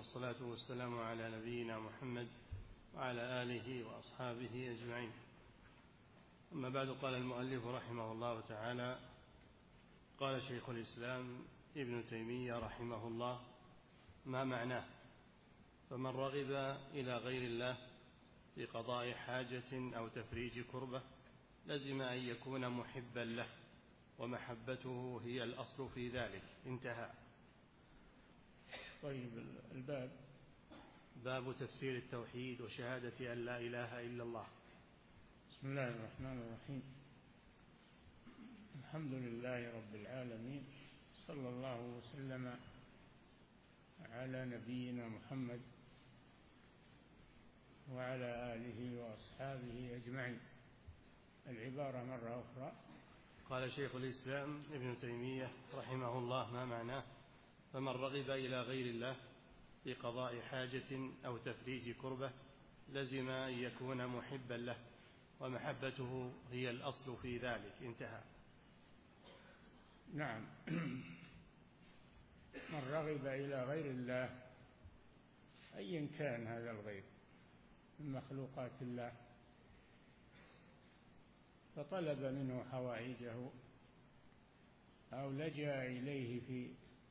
والصلاة والسلام على نبينا محمد وعلى آله وأصحابه أجمعين. أما بعد، قال المؤلف رحمه الله تعالى: قال شيخ الإسلام ابن تيمية رحمه الله: ما معناه؟ فمن رغب إلى غير الله في قضاء حاجة أو تفريج كربة لزم أن يكون محبا له، ومحبته هي الأصل في ذلك. انتهى. طيب، الباب باب تفسير التوحيد وشهادة أن لا إله إلا الله. بسم الله الرحمن الرحيم. الحمد لله رب العالمين، صلى الله وسلم على نبينا محمد وعلى آله وأصحابه أجمعين. العبارة مرة أخرى. قال شيخ الإسلام ابن تيمية رحمه الله: ما معناه؟ فمن رغب إلى غير الله في قضاء حاجة أو تفريج كربة لزم أن يكون محبا له، ومحبته هي الأصل في ذلك. انتهى. نعم. من رغب إلى غير الله أيا كان هذا الغير من مخلوقات الله فطلب منه حوائجه أو لجأ إليه في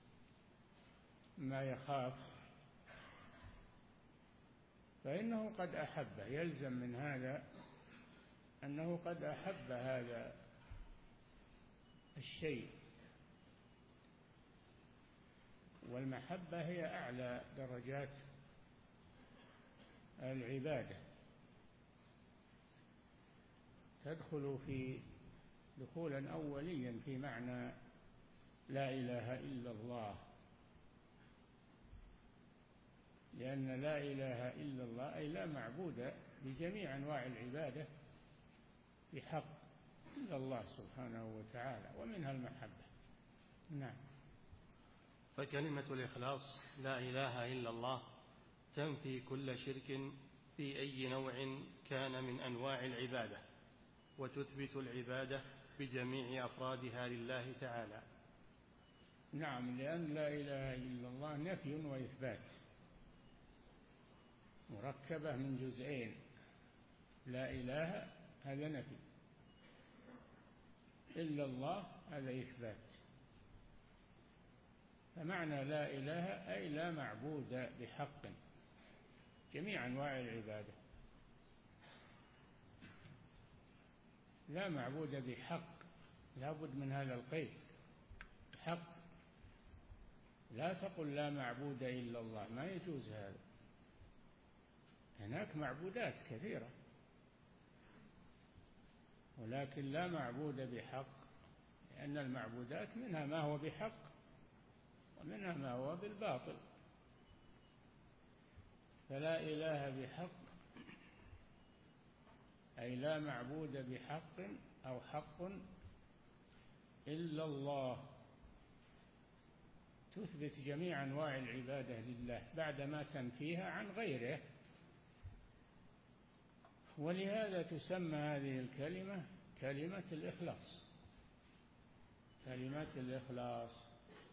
ما يخاف فإنه قد أحبه، يلزم من هذا أنه قد أحب هذا الشيء، والمحبة هي أعلى درجات العبادة، تدخل في دخولا أوليا في معنى لا إله إلا الله، لأن لا إله إلا الله أي لا معبود بجميع أنواع العبادة بحق إلا الله سبحانه وتعالى، ومنها المحبة. نعم. فكلمة الإخلاص لا إله إلا الله تنفي كل شرك في أي نوع كان من أنواع العبادة، وتثبت العبادة بجميع أفرادها لله تعالى. نعم، لأن لا إله إلا الله نفي وإثبات، مركبة من جزئين. لا إله هذا نفي، إلا الله هذا إثبات. فمعنى لا إله أي لا معبود بحق جميع أنواع العبادة، لا معبود بحق، لا بد من هذا القيد، بحق. لا تقل لا معبود إلا الله، ما يجوز هذا. هناك معبودات كثيرة، ولكن لا معبود بحق، لأن المعبودات منها ما هو بحق ومنها ما هو بالباطل. فلا إله بحق أي لا معبود بحق أو حق إلا الله، تثبت جميع أنواع العبادة لله بعدما تنفيها عن غيره. ولهذا تسمى هذه الكلمة كلمة الإخلاص، كلمة الإخلاص،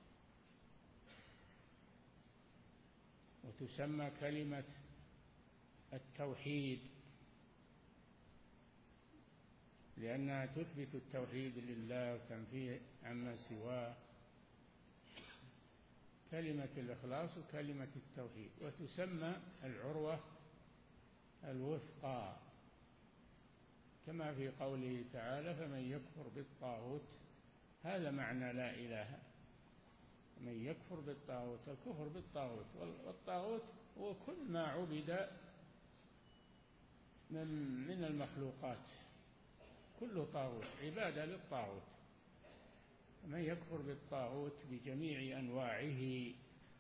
وتسمى كلمة التوحيد لأنها تثبت التوحيد لله وتنفيه عما سواه. كلمة الإخلاص وكلمة التوحيد. وتسمى العروة الوثقى، كما في قوله تعالى: فمن يكفر بالطاغوت. هذا معنى لا إله، من يكفر بالطاغوت. الكفر بالطاغوت، والطاغوت هو كل ما عبد من المخلوقات، كل طاغوت عبادة للطاغوت. من يكفر بالطاغوت بجميع أنواعه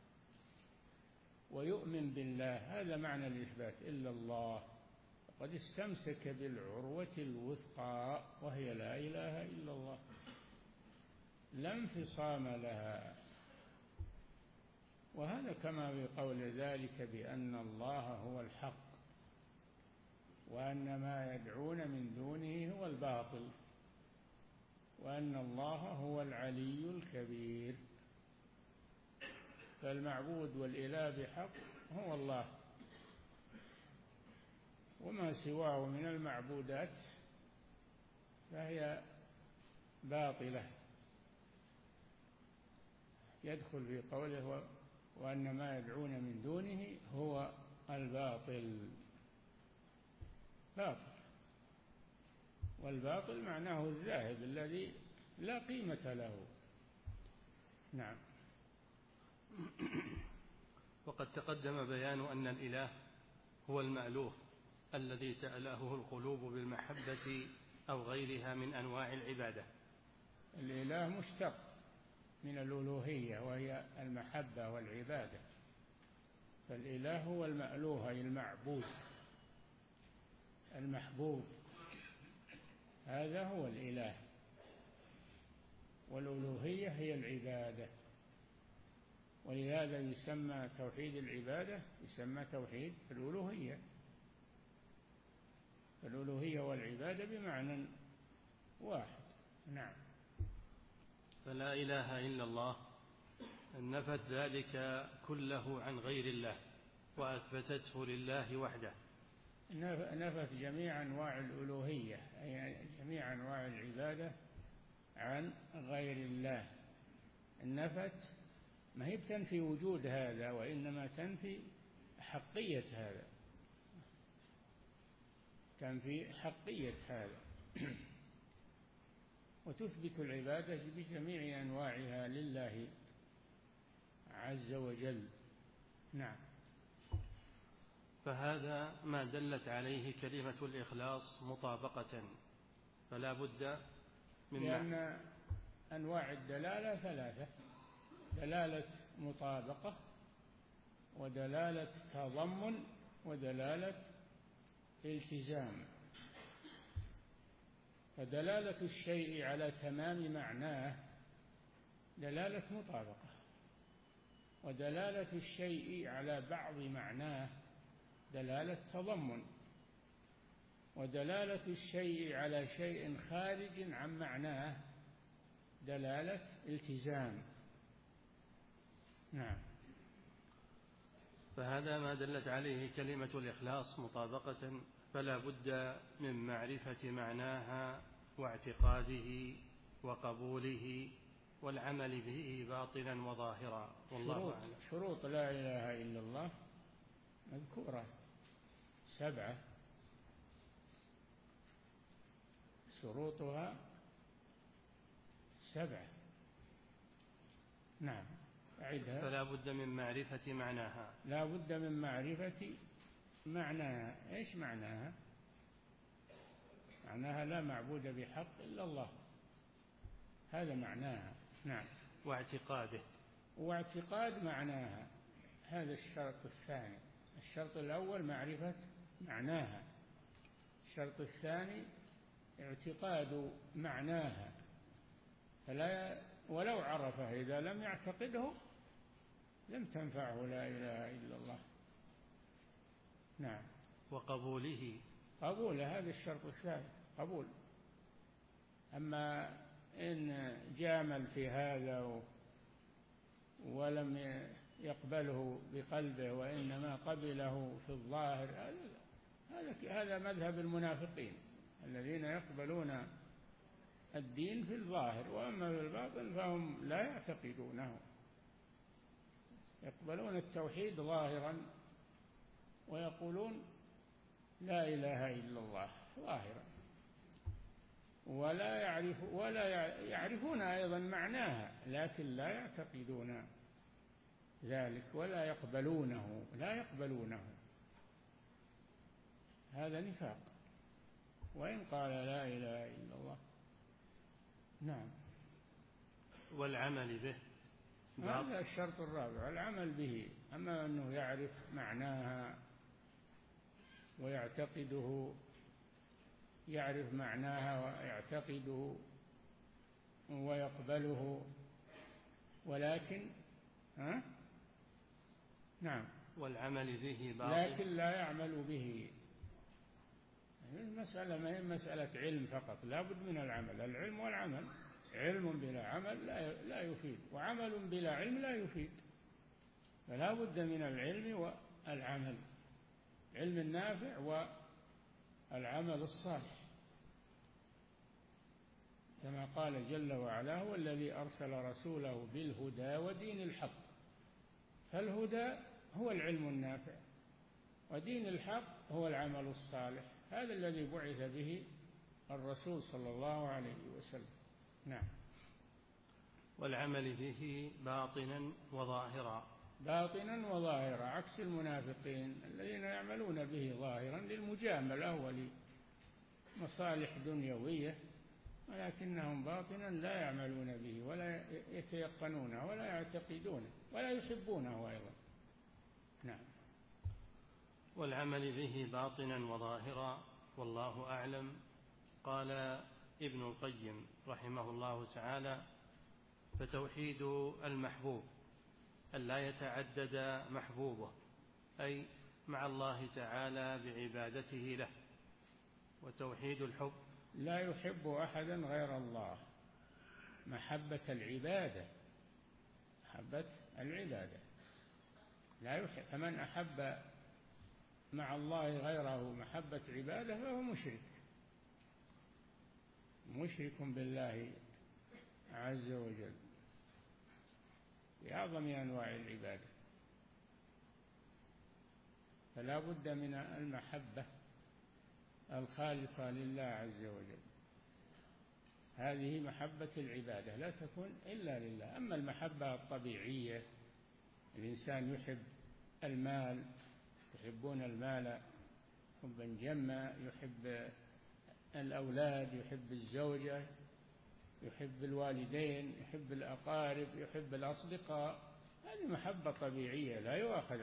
ويؤمن بالله، هذا معنى الإثبات، إلا الله، فقد استمسك بالعروة الوثقى وهي لا إله إلا الله، لا انفصام لها. وهذا كما بقول ذلك بأن الله هو الحق وأن ما يدعون من دونه هو الباطل وأن الله هو العلي الكبير. فالمعبود والإله بحق هو الله، وما سواه من المعبودات فهي باطلة. يدخل في قوله وأن ما يدعون من دونه هو الباطل. باطل، والباطل معناه الذاهب الذي لا قيمة له. نعم. وقد تقدم بيان أن الإله هو المألوه الذي تألهه القلوب بالمحبة أو غيرها من أنواع العبادة. الإله مشتق من الألوهية وهي المحبة والعبادة، فالإله هو المألوه أي المعبود المحبوب، هذا هو الإله، والألوهية هي العبادة، ولهذا يسمى توحيد العبادة يسمى توحيد الألوهية. الألوهية والعبادة بمعنى واحد. نعم. فلا إله إلا الله نفت ذلك كله عن غير الله وأثبتته لله وحده. نفت جميع أنواع الألوهية أي جميع أنواع العبادة عن غير الله. النفت ما هي تنفي وجود هذا، وإنما تنفي حقية هذا، تنفي حقية هذا وتثبت العبادة بجميع أنواعها لله عز وجل. نعم. فهذا ما دلت عليه كلمة الإخلاص مطابقة، فلا بد من لأن أنواع الدلالة ثلاثة: دلالة مطابقة، ودلالة تضمن، ودلالة التزام. فدلالة الشيء على تمام معناه دلالة مطابقة، ودلالة الشيء على بعض معناه دلالة تضمن، ودلالة الشيء على شيء خارج عن معناه دلالة التزام. نعم. فهذا ما دلت عليه كلمة الإخلاص مطابقة، فلا بد من معرفة معناها واعتقاده وقبوله والعمل به باطنا وظاهرا، والله أعلم. شروط لا إله إلا الله مذكورة 7، شروطها 7. نعم. أعدها. فلا بد من معرفة معناها. لا بد من معرفة معناها. إيش معناها؟ معناها لا معبود بحق إلا الله، هذا معناها. نعم. واعتقاده. واعتقاد معناها، هذا الشرط الثاني. الشرط الأول معرفة معناها، الشرط الثاني اعتقاد معناها. ولو عرفه إذا لم يعتقده لم تنفعه لا إله إلا الله. نعم. وقبوله. قبوله، هذا الشرط الثاني، قبول. أما إن جامل في هذا ولم يقبله بقلبه وإنما قبله في الظاهر، هذا مذهب المنافقين الذين يقبلون الدين في الظاهر، وأما في الباطن فهم لا يعتقدونه، يقبلون التوحيد ظاهرا ويقولون لا إله إلا الله ظاهرا، ولا يعرفون أيضا معناها، لكن لا يعتقدون ذلك ولا يقبلونه، لا يقبلونه. هذا نفاق وإن قال لا إله إلا الله. نعم. والعمل به. هذا الشرط الرابع، العمل به. أما أنه يعرف معناها ويعتقده، يعرف معناها ويعتقده ويقبله، ولكن نعم، والعمل به باطل، لكن لا يعمل به. المسألة ما هي مسألة علم فقط، لا بد من العمل. العلم والعمل، علم بلا عمل لا يفيد، وعمل بلا علم لا يفيد. فلا بد من العلم والعمل، العلم النافع والعمل الصالح، كما قال جل وعلا: هو الذي أرسل رسوله بالهدى ودين الحق. فالهدى هو العلم النافع، ودين الحق هو العمل الصالح، هذا الذي بعث به الرسول صلى الله عليه وسلم. نعم. والعمل به باطنا وظاهرا. باطنا وظاهرا، عكس المنافقين الذين يعملون به ظاهرا للمجاملة ولمصالح دنيوية، ولكنهم باطنا لا يعملون به ولا يتيقنونه ولا يعتقدونه ولا يحبونه أيضا. نعم. والعمل به باطنا وظاهرا والله أعلم. قال ابن القيم رحمه الله تعالى: فتوحيد المحبوب ألا يتعدد محبوبه، أي مع الله تعالى بعبادته له. وتوحيد الحب لا يحب أحدا غير الله، محبة العبادة، محبة العبادة لا يحب. فمن أحب مع الله غيره محبة عبادة فهو مشرك بالله عز وجل بأعظم أنواع العبادة. فلا بد من المحبة الخالصة لله عز وجل، هذه محبة العبادة لا تكون إلا لله. أما المحبة الطبيعية، الإنسان يحب المال، يحبون المال حبا جما، يحب الأولاد، يحب الزوجة، يحب الوالدين، يحب الأقارب، يحب الأصدقاء، هذه محبة طبيعية لا يؤاخذ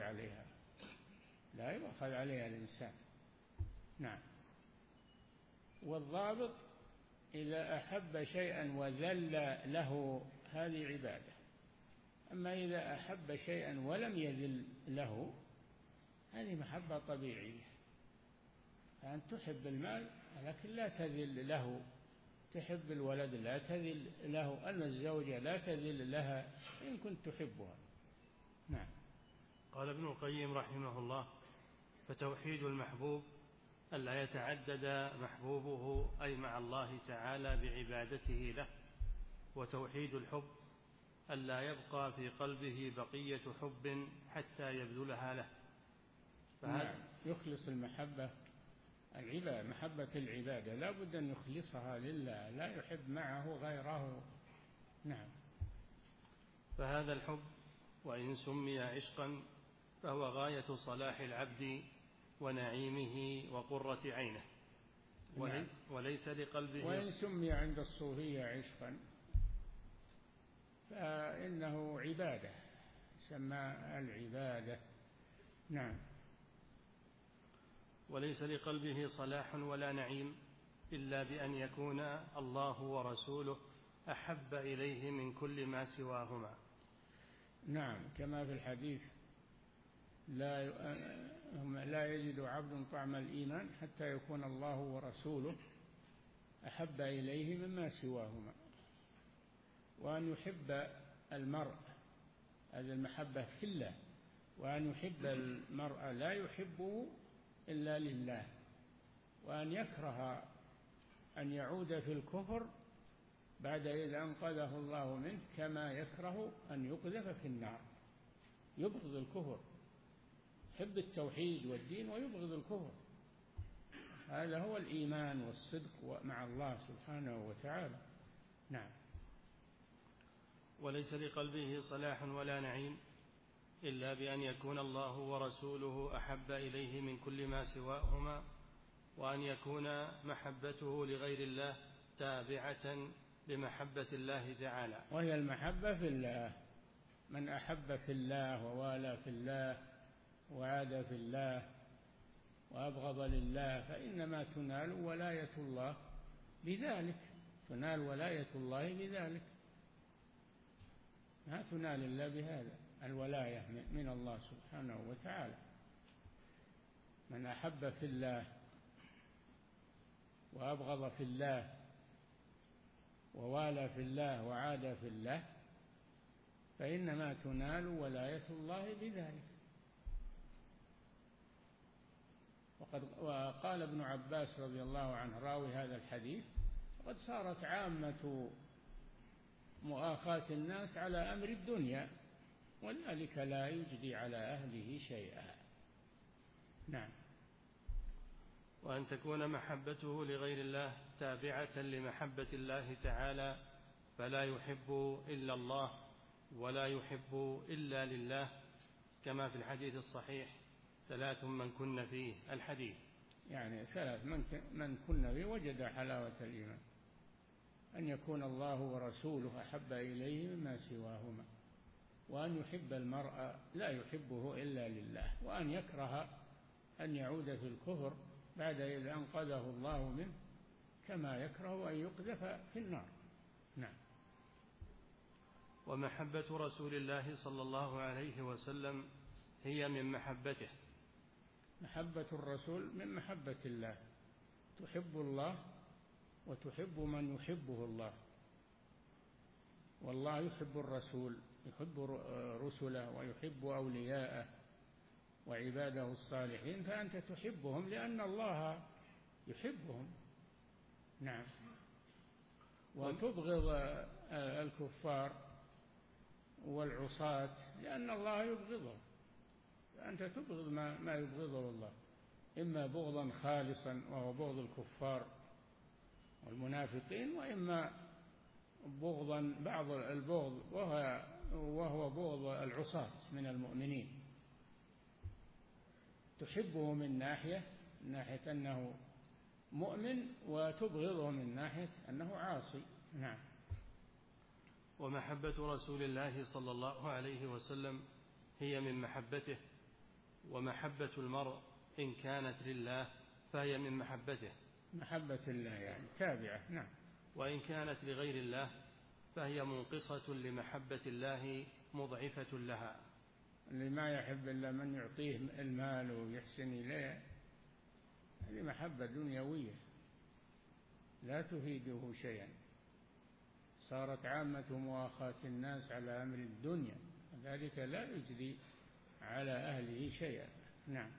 عليها الإنسان. نعم. والضابط إذا أحب شيئا وذل له هذه عبادة. أما إذا أحب شيئا ولم يذل له هذه محبة طبيعية. فأن تحب المال لكن لا تذل له، تحب الولد لا تذل له، أما الزوجة لا تذل لها إن كنت تحبها. نعم. قال ابن القيم رحمه الله: فتوحيد المحبوب ألا يتعدد محبوبه، أي مع الله تعالى بعبادته له. وتوحيد الحب ألا يبقى في قلبه بقية حب حتى يبذلها له. نعم. يخلص المحبة العبادة، محبة العبادة لا بد أن يخلصها لله، لا يحب معه غيره. نعم. فهذا الحب وإن سمي عشقا فهو غاية صلاح العبد ونعيمه وقرة عينه. نعم. وليس لقلبه. وإن سمي عند الصوفية عشقا فإنه عبادة، سمى العبادة. نعم. وليس لقلبه صلاح ولا نعيم إلا بأن يكون الله ورسوله أحب إليه من كل ما سواهما. نعم. كما في الحديث: لا يجد عبد طعم الإيمان حتى يكون الله ورسوله أحب إليه مما سواهما. وأن يحب المرء، هذه المحبة في الله، وأن يحب المرء لا يحبه إلا لله، وأن يكره أن يعود في الكفر بعد إذ أنقذه الله منه، كما يكره أن يقذف في النار. يبغض الكفر، يحب التوحيد والدين ويبغض الكفر. هذا هو الإيمان والصدق مع الله سبحانه وتعالى. نعم. وليس لقلبه صلاح ولا نعيم إلا بأن يكون الله ورسوله أحب إليه من كل ما سواهما، وأن يكون محبته لغير الله تابعة لمحبة الله تعالى، وهي المحبة في الله. من أحب في الله ووالى في الله وعاد في الله وأبغض لله فإنما تنال ولاية الله بذلك، تنال ولاية الله بذلك، ما تنال إلا بهذا، الولاية من الله سبحانه وتعالى. من أحب في الله وأبغض في الله ووالى في الله وعاد في الله فإنما تنال ولاية الله بذلك. وقال ابن عباس رضي الله عنه راوي هذا الحديث: قد صارت عامة مؤاخاة الناس على أمر الدنيا، وذلك لا يجدي على أهله شيئا. نعم. وأن تكون محبته لغير الله تابعة لمحبة الله تعالى، فلا يحب إلا الله ولا يحب إلا لله، كما في الحديث الصحيح: 3 من كن فيه الحديث. يعني 3 من كن فيه وجد حلاوة الإيمان: أن يكون الله ورسوله أحب إليه مما سواهما، وأن يحب المرء لا يحبه إلا لله، وأن يكره أن يعود في الكفر بعد إذ أنقذه الله منه، كما يكره أن يقذف في النار. نعم. ومحبة رسول الله صلى الله عليه وسلم هي من محبته. محبة الرسول من محبة الله، تحب الله وتحب من يحبه الله، والله يحب الرسول، يحب رسله ويحب أولياءه وعباده الصالحين، فأنت تحبهم لأن الله يحبهم. نعم. وتبغض الكفار والعصاة لأن الله يبغضهم، فأنت تبغض ما يبغضه الله، إما بغضا خالصا وهو بغض الكفار والمنافقين، وإما بغضا بعض البغض وهو بغض العصاة من المؤمنين. تحبه من ناحية أنه مؤمن، وتبغضه من ناحية أنه عاصي. نعم. ومحبة رسول الله صلى الله عليه وسلم هي من محبته، ومحبة المرء إن كانت لله فهي من محبته. محبة الله يعني تابعة. نعم. وإن كانت لغير الله فهي منقصة لمحبة الله مضعفة لها. اللي ما يحب إلا من يعطيه المال ويحسن إليه، هذه محبة دنيوية لا تفيده شيئا. صارت عامة مؤاخاة الناس على أمر الدنيا، وذلك لا يجدي على أهله شيئا. نعم.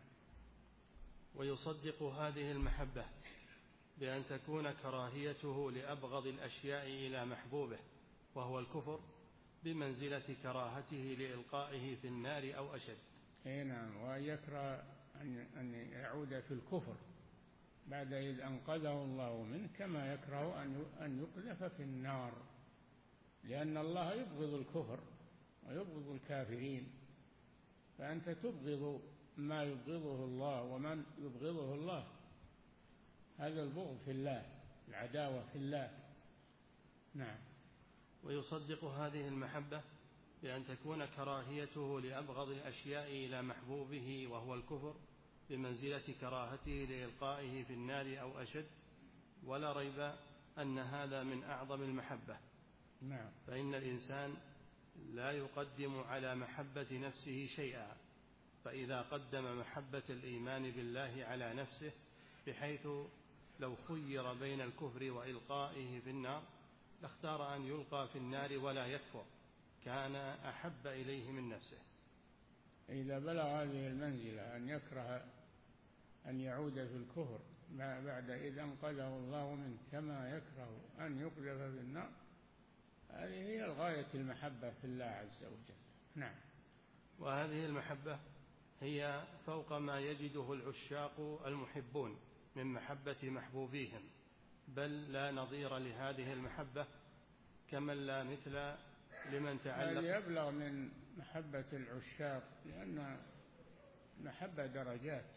ويصدق هذه المحبة بأن تكون كراهيته لأبغض الأشياء إلى محبوبه وهو الكفر بمنزلة كراهته لإلقائه في النار أو أشد. نعم. ويكره أن يعود في الكفر بعد إذ أنقذه الله منه، كما يكره أن يقذف في النار، لأن الله يبغض الكفر ويبغض الكافرين، فأنت تبغض ما يبغضه الله ومن يبغضه الله. هذا البغض في الله، العداوة في الله. نعم. ويصدق هذه المحبة بأن تكون كراهيته لأبغض الأشياء إلى محبوبه وهو الكفر بمنزلة كراهته لإلقائه في النار أو أشد، ولا ريب أن هذا من أعظم المحبة. نعم. فإن الإنسان لا يقدم على محبة نفسه شيئا، فإذا قدم محبة الإيمان بالله على نفسه، بحيث لو خير بين الكفر وإلقائه في النار لاختار أن يلقى في النار ولا يكفر، كان أحب إليه من نفسه. إذا بلغ هذه المنزلة أن يكره أن يعود في الكفر بعد إذ أنقذه الله منه، كما يكره أن يقذف في النار، هذه هي غاية المحبة في الله عز وجل. نعم. وهذه المحبة هي فوق ما يجده العشاق المحبون من محبة محبوبيهم، بل لا نظير لهذه المحبة، كمن لا مثل لمن تعلق. هل يبلغ من محبة العشاق، لأن محبة درجات.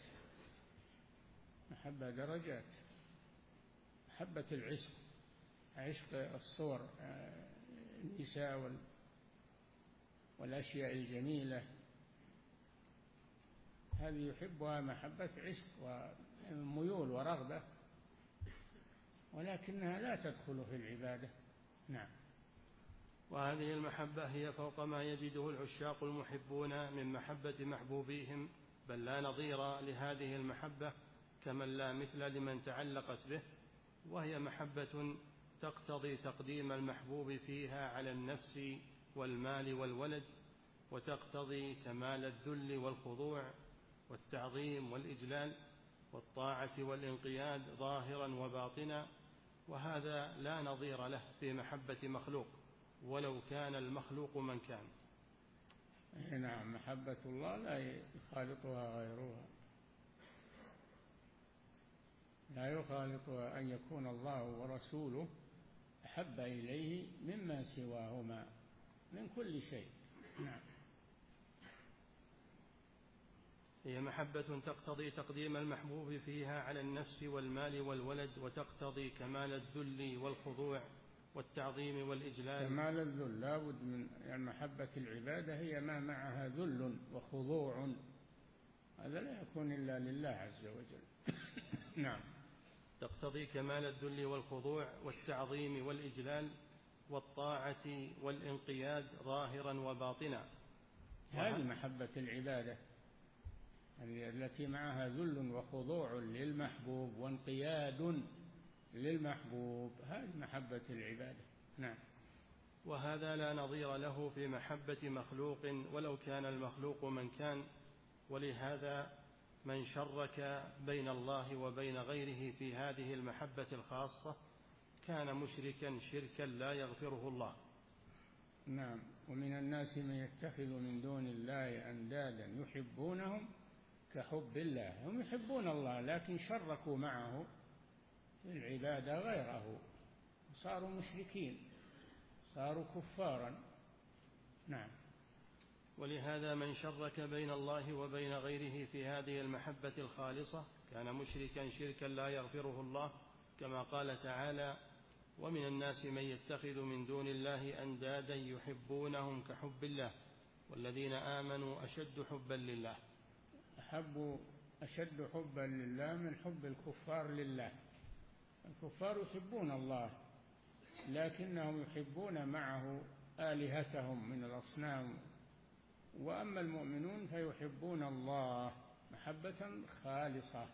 محبة درجات. محبة العشق، عشق الصور، النساء والأشياء الجميلة، هذه يحبها محبة عشق وميول ورغبة، ولكنها لا تدخل في العبادة. نعم. وهذه المحبة هي فوق ما يجده العشاق المحبون من محبة محبوبيهم، بل لا نظير لهذه المحبة، كمن لا مثل لمن تعلقت به، وهي محبة تقتضي تقديم المحبوب فيها على النفس والمال والولد، وتقتضي كمال الذل والخضوع والتعظيم والإجلال والطاعة والانقياد ظاهرا وباطنا، وهذا لا نظير له في محبة مخلوق ولو كان المخلوق من كان. نعم، محبة الله لا يخالطها غيرها، لا يخالطها أن يكون الله ورسوله أحب إليه مما سواهما من كل شيء. نعم. هي محبة تقتضي تقديم المحبوب فيها على النفس والمال والولد، وتقتضي كمال الذل والخضوع والتعظيم والإجلال. كمال الذل لا بد من يعني محبة العبادة هي ما معها ذل وخضوع، هذا لا يكون إلا لله عز وجل. نعم. تقتضي كمال الذل والخضوع والتعظيم والإجلال والطاعة والانقياد ظاهرا وباطنا. هذه محبة العبادة التي معها ذل وخضوع للمحبوب وانقياد للمحبوب، هذه محبة العبادة. نعم. وهذا لا نظير له في محبة مخلوق ولو كان المخلوق من كان، ولهذا من شرك بين الله وبين غيره في هذه المحبة الخاصة كان مشركا شركا لا يغفره الله. نعم. ومن الناس من يتخذ من دون الله أندادا يحبونهم كحب الله، هم يحبون الله لكن شركوا معه في العبادة غيره، صاروا مشركين، صاروا كفارا. نعم. ولهذا من شرك بين الله وبين غيره في هذه المحبة الخالصة كان مشركا شركا لا يغفره الله، كما قال تعالى: ومن الناس من يتخذ من دون الله أندادا يحبونهم كحب الله والذين آمنوا أشد حبا لله. أشد حبا لله من حب الكفار لله. الكفار يحبون الله لكنهم يحبون معه آلهتهم من الأصنام، وأما المؤمنون فيحبون الله محبة خالصة،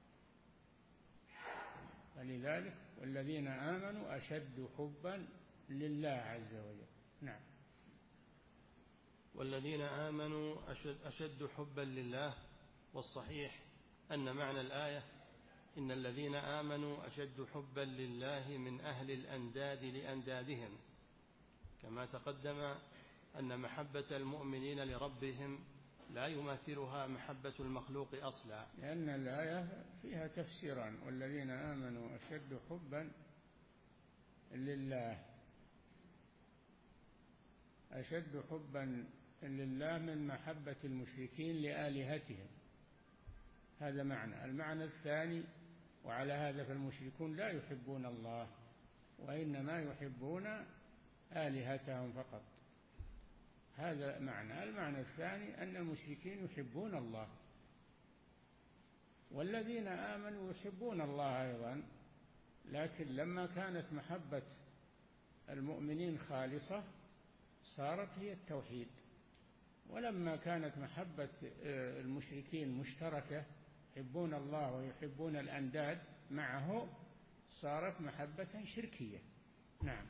فلذلك والذين آمنوا أشد حبا لله عز وجل. نعم. والذين آمنوا أشد حبا لله. والصحيح أن معنى الآية إن الذين آمنوا أشد حبا لله من أهل الأنداد لأندادهم، كما تقدم أن محبة المؤمنين لربهم لا يماثلها محبة المخلوق أصلا، لأن الآية فيها تفسيران: والذين آمنوا أشد حبا لله، أشد حبا لله من محبة المشركين لآلهتهم، هذا معنى. المعنى الثاني: وعلى هذا فالمشركون لا يحبون الله وإنما يحبون آلهتهم فقط، هذا معنى. المعنى الثاني أن المشركين يحبون الله، والذين آمنوا يحبون الله أيضا، لكن لما كانت محبة المؤمنين خالصة صارت هي التوحيد، ولما كانت محبة المشركين مشتركة يحبون الله ويحبون الأنداد معه صارت محبة شركية. نعم.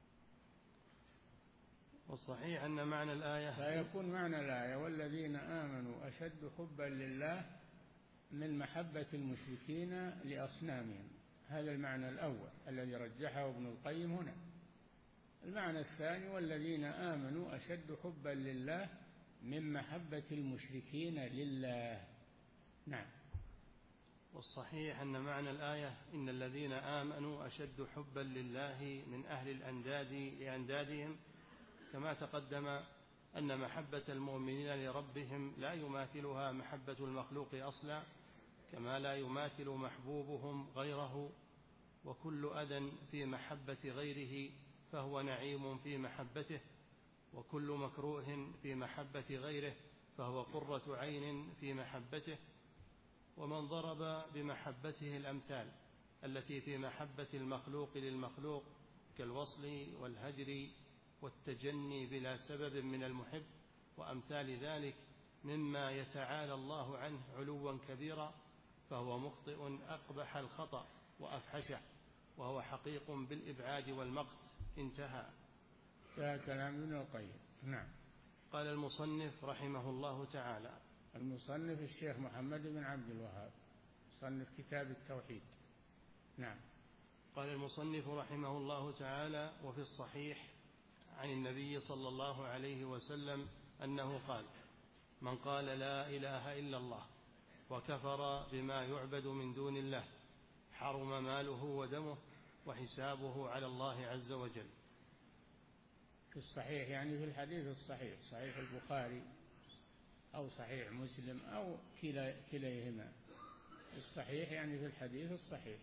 والصحيح أن معنى الآية فيكون معنى الآية والذين آمنوا أشد حبا لله من محبة المشركين لأصنامهم، هذا المعنى الأول الذي رجحه ابن القيم هنا. المعنى الثاني: والذين آمنوا أشد حبا لله من محبة المشركين لله. نعم. والصحيح أن معنى الآية إن الذين آمنوا أشد حبا لله من أهل الأنداد لأندادهم، كما تقدم أن محبة المؤمنين لربهم لا يماثلها محبة المخلوق أصلا، كما لا يماثل محبوبهم غيره، وكل أذى في محبة غيره فهو نعيم في محبته، وكل مكروه في محبة غيره فهو قرة عين في محبته. ومن ضرب بمحبته الأمثال التي في محبة المخلوق للمخلوق كالوصل والهجر والتجني بلا سبب من المحب وأمثال ذلك مما يتعالى الله عنه علوا كبيرا، فهو مخطئ أقبح الخطأ وأفحشه، وهو حقيق بالإبعاد والمقت. انتهى. انتهى كلام ابن القيم. نعم. قال المصنف رحمه الله تعالى. المصنف الشيخ محمد بن عبد الوهاب، مصنف كتاب التوحيد. نعم. قال المصنف رحمه الله تعالى: وفي الصحيح عن النبي صلى الله عليه وسلم أنه قال: من قال لا إله إلا الله وكفر بما يعبد من دون الله حرم ماله ودمه وحسابه على الله عز وجل. في الصحيح يعني في الحديث الصحيح، صحيح البخاري أو صحيح مسلم أو كليهما. الصحيح يعني في الحديث الصحيح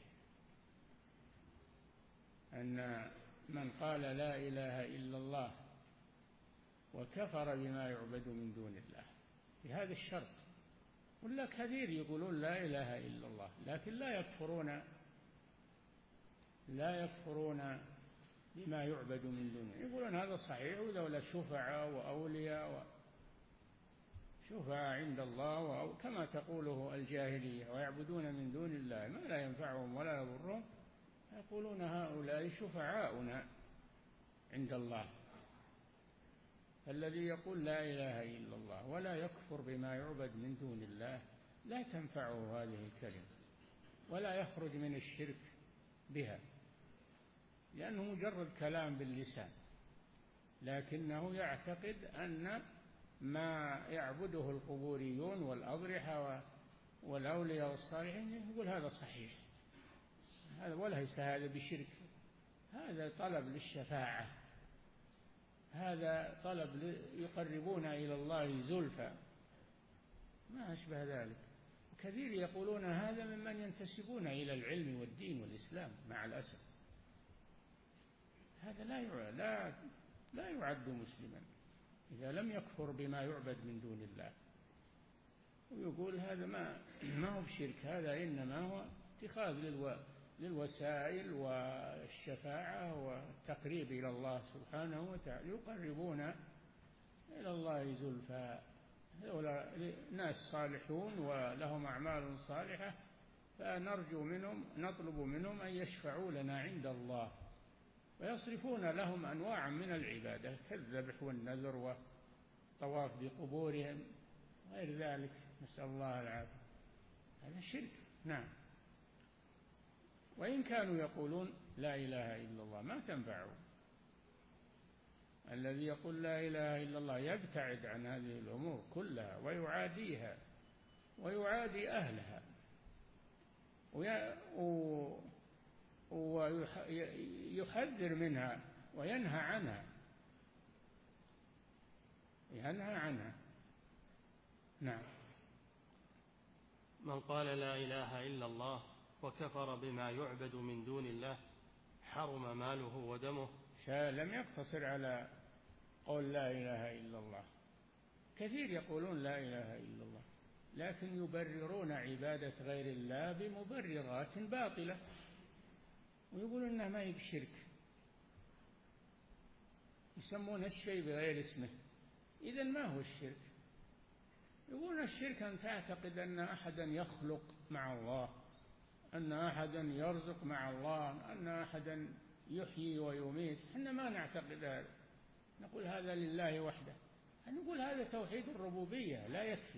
أن من قال لا إله إلا الله وكفر بما يعبد من دون الله بهذا الشرط. ولا كثير يقولون لا إله إلا الله لكن لا يكفرون بما يعبد من دونه، يقولون هذا صحيح وذولا شفعاء وأولياء شفعاء عند الله كما تقوله الجاهلية، ويعبدون من دون الله ما لا ينفعهم ولا يضرهم، يقولون هؤلاء شفعاؤنا عند الله. الذي يقول لا إله إلا الله ولا يكفر بما يعبد من دون الله لا تنفعه هذه الكلمة ولا يخرج من الشرك بها، لأنه مجرد كلام باللسان، لكنه يعتقد أن ما يعبده القبوريون والأضرحة والأولياء والصالحين يقول هذا صحيح، هذا وليس هذا بشرك، هذا طلب للشفاعة، هذا طلب يقربون إلى الله زلفى، ما أشبه ذلك. كثير يقولون هذا ممن ينتسبون إلى العلم والدين والإسلام، مع الأسف هذا لا يعد مسلما إذا لم يكفر بما يعبد من دون الله، ويقول هذا ما هو بشرك، هذا إنما هو اتخاذ للوسائل والشفاعة والتقريب إلى الله سبحانه وتعالى، يقربون إلى الله زلفى. هؤلاء ناس صالحون ولهم أعمال صالحة، فنرجو منهم نطلب منهم أن يشفعوا لنا عند الله، ويصرفون لهم أنواعا من العبادة كالذبح والنذر والطواف بقبورهم غير ذلك، نسأل الله العافية، هذا شرك. نعم. وإن كانوا يقولون لا إله إلا الله ما تنفعه، الذي يقول لا إله إلا الله يبتعد عن هذه الأمور كلها ويعاديها ويعادي أهلها ويحذر منها وينهى عنها. نعم. من قال لا إله إلا الله وكفر بما يعبد من دون الله حرم ماله ودمه. لم يقتصر على قول لا إله إلا الله، كثير يقولون لا إله إلا الله لكن يبررون عبادة غير الله بمبررات باطلة، ويقولون إنها ما هي بشرك، يسمون الشيء بغير اسمه، إذن ما هو الشرك؟ يقولون الشرك أن تعتقد أن أحدا يخلق مع الله، أن أحدا يرزق مع الله، أن أحدا يحيي ويميت. إحنا ما نعتقد هذا، نقول هذا لله وحده، نقول هذا توحيد الربوبية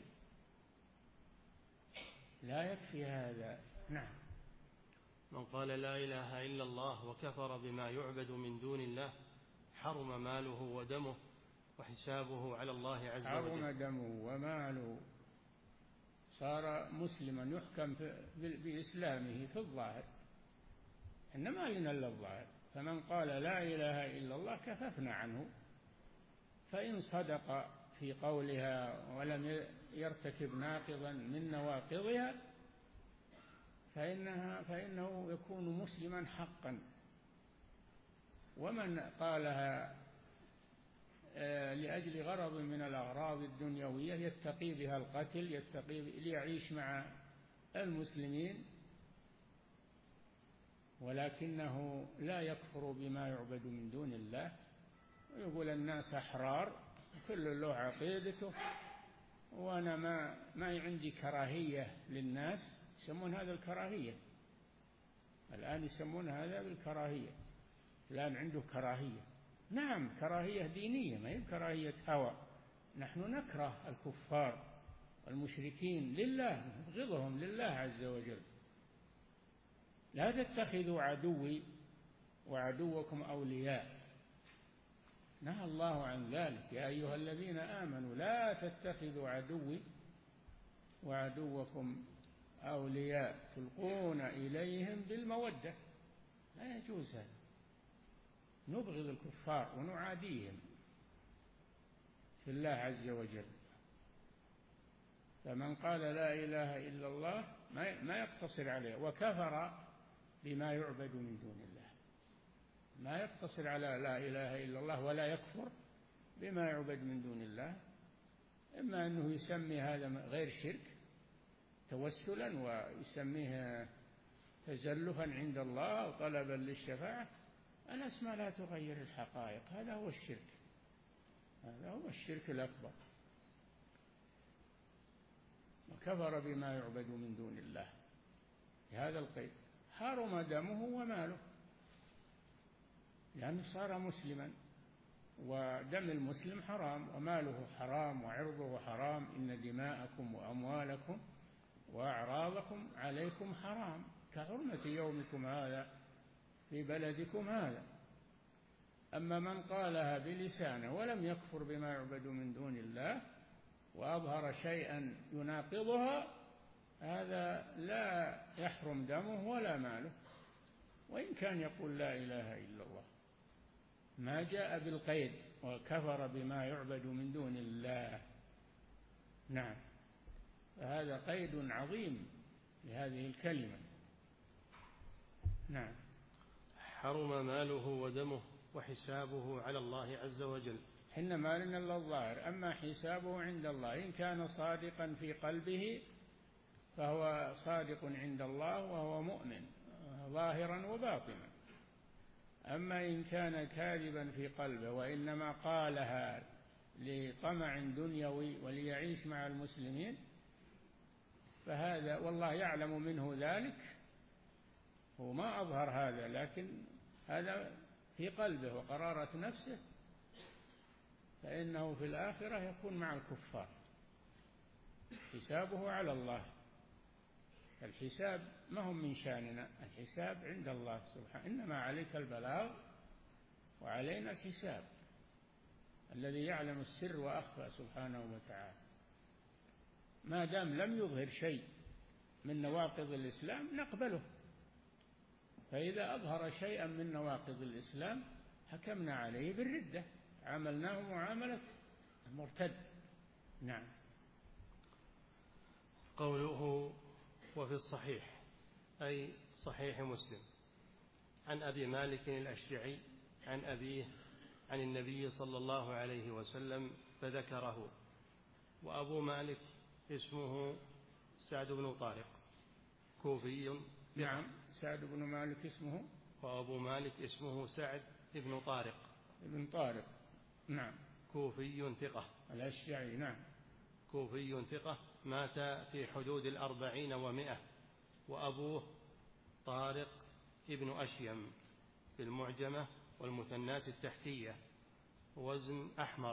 لا يكفي هذا. نعم. من قال لا إله إلا الله وكفر بما يعبد من دون الله حرم ماله ودمه وحسابه على الله عز وجل. حرم دمه وماله، صار مسلما يحكم بإسلامه في الظاهر، إنما لنا الظاهر. فمن قال لا إله إلا الله كففنا عنه، فإن صدق في قولها ولم يرتكب ناقضا من نواقضها فإنه يكون مسلما حقا. ومن قالها لأجل غرض من الأغراض الدنيوية يتقي بها القتل، ليعيش مع المسلمين، ولكنه لا يكفر بما يعبد من دون الله، ويقول الناس أحرار كل له عقيدته، وأنا ما عندي كراهية للناس. يسمون هذا الكراهية، الآن يسمون هذا بالكراهية، فلان عنده كراهية، نعم، كراهية دينية، ما هي كراهية هوى. نحن نكره الكفار والمشركين لله، نبغضهم لله عز وجل. لا تتخذوا عدوي وعدوكم أولياء، نهى الله عن ذلك. يا أيها الذين آمنوا لا تتخذوا عدوي وعدوكم أولياء تلقون إليهم بالمودة، لا يجوز هذا. نبغض الكفار ونعاديهم في الله عز وجل. فمن قال لا إله إلا الله ما يقتصر عليه وكفر بما يعبد من دون الله، ما يقتصر على لا إله إلا الله ولا يكفر بما يعبد من دون الله. إما أنه يسمي هذا غير شرك توسلا ويسميه تزلفا عند الله وطلبا للشفاعة. الأسماء لا تغير الحقائق، هذا هو الشرك، هذا هو الشرك الأكبر. وكفر بما يعبد من دون الله بهذا القيد، حرم دمه وماله، لأنه صار مسلما، ودم المسلم حرام وماله حرام وعرضه حرام. إن دماءكم وأموالكم وأعراضكم عليكم حرام كحرمة يومكم هذا في بلدكم هذا. أما من قالها بلسانه ولم يكفر بما يعبد من دون الله وأظهر شيئا يناقضها، هذا لا يحرم دمه ولا ماله، وإن كان يقول لا إله إلا الله. ما جاء بالقيد وكفر بما يعبد من دون الله. نعم، فهذا قيد عظيم لهذه الكلمة. نعم. حرم ماله ودمه وحسابه على الله عز وجل. حين ما لنا إلا الظاهر، أما حسابه عند الله إن كان صادقا في قلبه فهو صادق عند الله وهو مؤمن ظاهرا وباطنا. أما إن كان كاذبا في قلبه وإنما قالها لطمع دنيوي وليعيش مع المسلمين فهذا والله يعلم منه ذلك، هو ما أظهر هذا لكن هذا في قلبه وقرارة نفسه، فإنه في الآخرة يكون مع الكفار، حسابه على الله. الحساب ما هم من شأننا، الحساب عند الله سبحانه، إنما عليك البلاغ وعلينا الحساب. الذي يعلم السر وأخفى سبحانه وتعالى. ما دام لم يظهر شيء من نواقض الإسلام نقبله، فإذا أظهر شيئا من نواقض الإسلام حكمنا عليه بالردة، عاملناه معاملة المرتد. نعم. قوله وفي الصحيح أي صحيح مسلم عن أبي مالك الأشجعي عن أبيه عن النبي صلى الله عليه وسلم فذكره. وأبو مالك اسمه سعد بن طارق كوفي. نعم، سعد بن مالك اسمه، وأبو مالك اسمه سعد بن طارق ابن طارق. نعم. كوفي ثقة الأشجعي. نعم. كوفي ثقة مات في حدود 40 و100. وأبوه طارق ابن أشيم في المعجمة والمثنات التحتية وزن أحمر.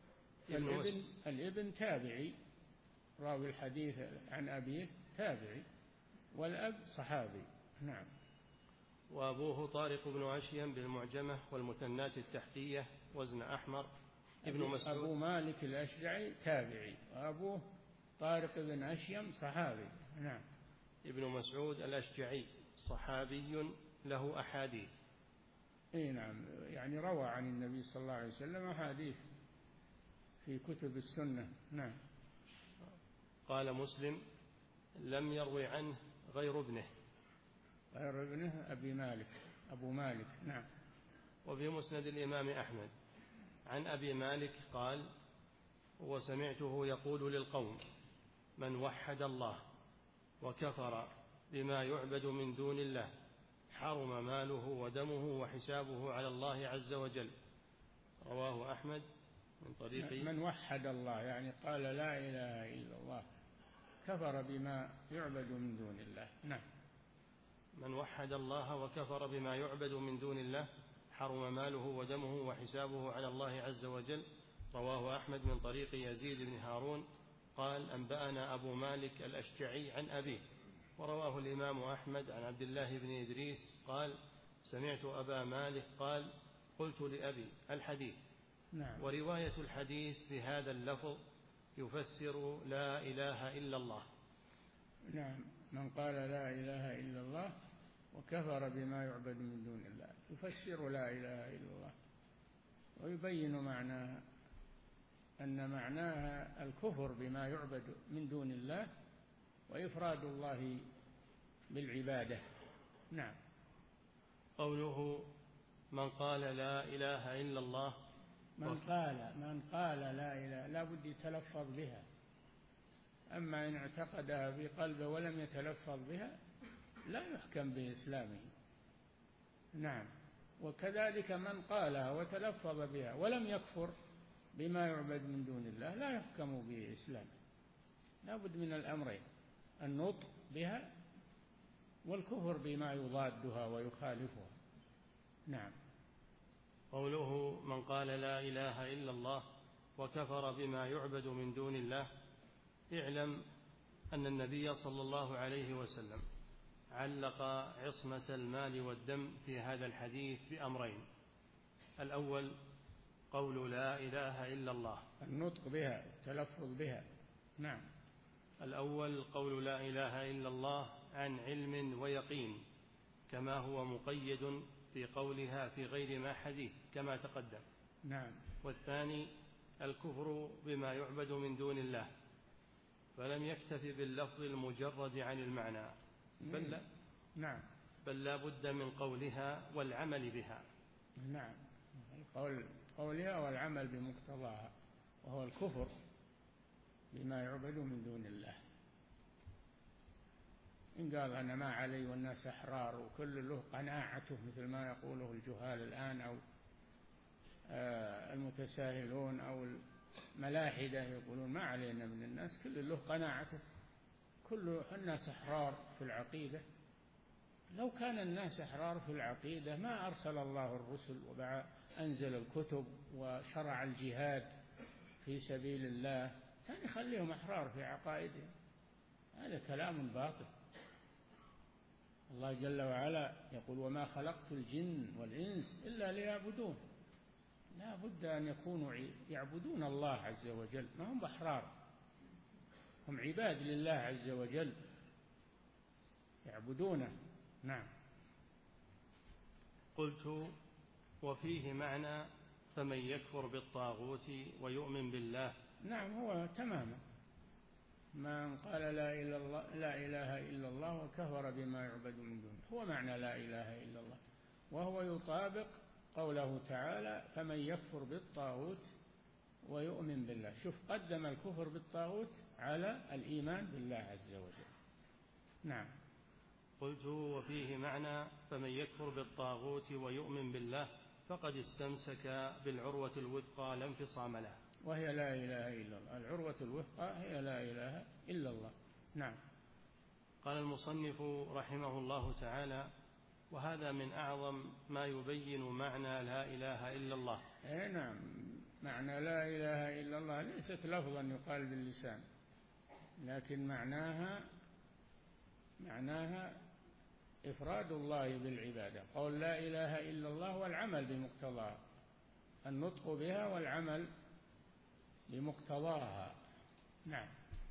الابن تابعي، راوي الحديث عن أبيه تابعي، والأب صحابي. نعم. وأبوه طارق بن أشيم بالمعجمة والمثنات التحتية وزن أحمر. ابن مسعود. أبو مالك الأشجعي تابعي، وأبوه طارق بن أشيم صحابي. نعم. ابن مسعود الأشجعي صحابي له أحاديث. اي نعم، يعني روى عن النبي صلى الله عليه وسلم أحاديث في كتب السنة. نعم. قال مسلم لم يروي عنه غير ابنه. غير ابنه أبو مالك. نعم. وفي مسند الإمام أحمد عن أبي مالك قال وسمعته يقول للقوم من وحد الله وكفر بما يعبد من دون الله حرم ماله ودمه وحسابه على الله عز وجل. رواه أحمد من طريق من وحد الله يعني قال لا إله إلا الله كفر بما يعبد من دون الله. نعم. من وحد الله وكفر بما يعبد من دون الله حرم ماله ودمه وحسابه على الله عز وجل. رواه أحمد من طريق يزيد بن هارون قال أنبأنا أبو مالك الأشجعي عن أبيه. ورواه الإمام أحمد عن عبد الله بن إدريس قال سمعت أبا مالك قال قلت لأبي الحديث. نعم. ورواية الحديث بهذا اللفظ يفسر لا إله إلا الله. نعم. من قال لا إله إلا الله وكفر بما يعبد من دون الله يفسر لا إله إلا الله ويبين معناها، أن معناها الكفر بما يعبد من دون الله وإفراد الله بالعبادة. نعم. قوله من قال لا إله إلا الله، من قال لا إله لا بد يتلفظ بها، أما إن اعتقدها في قلبه ولم يتلفظ بها لا يحكم بإسلامه. نعم. وكذلك من قالها وتلفظ بها ولم يكفر بما يعبد من دون الله لا يحكم بإسلامه. لا بد من الأمرين، النطق بها والكفر بما يضادها ويخالفها. نعم. قوله من قال لا إله إلا الله وكفر بما يعبد من دون الله، اعلم أن النبي صلى الله عليه وسلم علق عصمة المال والدم في هذا الحديث بأمرين: الأول قول لا إله إلا الله، النطق بها التلفظ بها. نعم. الأول قول لا إله إلا الله عن علم ويقين كما هو مقيد في قولها في غير ما حديث كما تقدم. نعم. والثاني الكفر بما يعبد من دون الله، فلم يكتف باللفظ المجرد عن المعنى نعم. بل لا بد من قولها والعمل بها. نعم. قولها والعمل بمقتضاها، وهو الكفر بما يعبد من دون الله. إن قال أنا ما علي والناس أحرار وكل له قناعته مثل ما يقوله الجهال الآن أو المتساهلون أو الملاحدة يقولون ما علينا من الناس، كل له قناعته، كل الناس أحرار في العقيدة. لو كان الناس أحرار في العقيدة ما أرسل الله الرسل وأنزل الكتب وشرع الجهاد في سبيل الله، كان يخليهم أحرار في عقائدهم. هذا كلام باطل. الله جل وعلا يقول وما خلقت الجن والإنس إلا ليعبدون. لا بد أن يكونوا يعبدون الله عز وجل، ما هم بأحرار، هم عباد لله عز وجل يعبدونه. نعم. قلت وفيه معنى فمن يكفر بالطاغوت ويؤمن بالله. نعم، هو تماما من قال لا إله إلا الله وكفر بما يعبد من دونه، هو معنى لا إله إلا الله، وهو يطابق قوله تعالى فمن يكفر بالطاغوت ويؤمن بالله. شوف، قدم الكفر بالطاغوت على الإيمان بالله عز وجل. نعم. قلت وفيه معنى فمن يكفر بالطاغوت ويؤمن بالله فقد استمسك بالعروة الوثقى لا انفصام لها، وهي لا إله إلا الله. العروة الوثقى هي لا إله إلا الله. نعم. قال المصنف رحمه الله تعالى وهذا من أعظم ما يبين معنى لا إله إلا الله. نعم، معنى لا إله إلا الله ليست لفظا يقال باللسان، لكن معناها إفراد الله بالعبادة. قول لا إله إلا الله والعمل بمقتضاها، النطق بها والعمل بمقتضاها. نعم.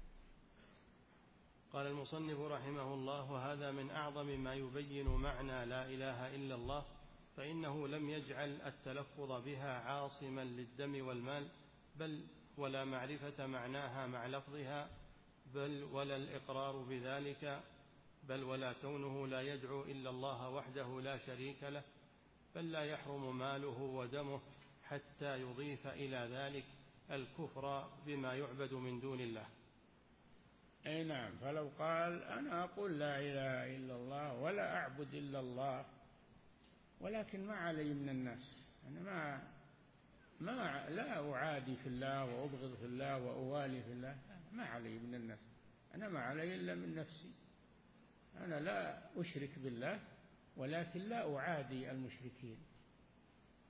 قال المصنف رحمه الله وهذا من أعظم ما يبين معنى لا إله إلا الله، فإنه لم يجعل التلفظ بها عاصما للدم والمال، بل ولا معرفة معناها مع لفظها، بل ولا الإقرار بذلك، بل ولا كونه لا يدعو إلا الله وحده لا شريك له، بل لا يحرم ماله ودمه حتى يضيف إلى ذلك الكفر بما يعبد من دون الله. أي نعم. فلو قال أنا أقول لا إله إلا الله ولا أعبد إلا الله ولكن ما علي من الناس، أنا لا أعادي في الله وأبغض في الله وأوالي في الله، ما علي من الناس، أنا ما علي إلا من نفسي، أنا لا أشرك بالله ولكن لا أعادي المشركين،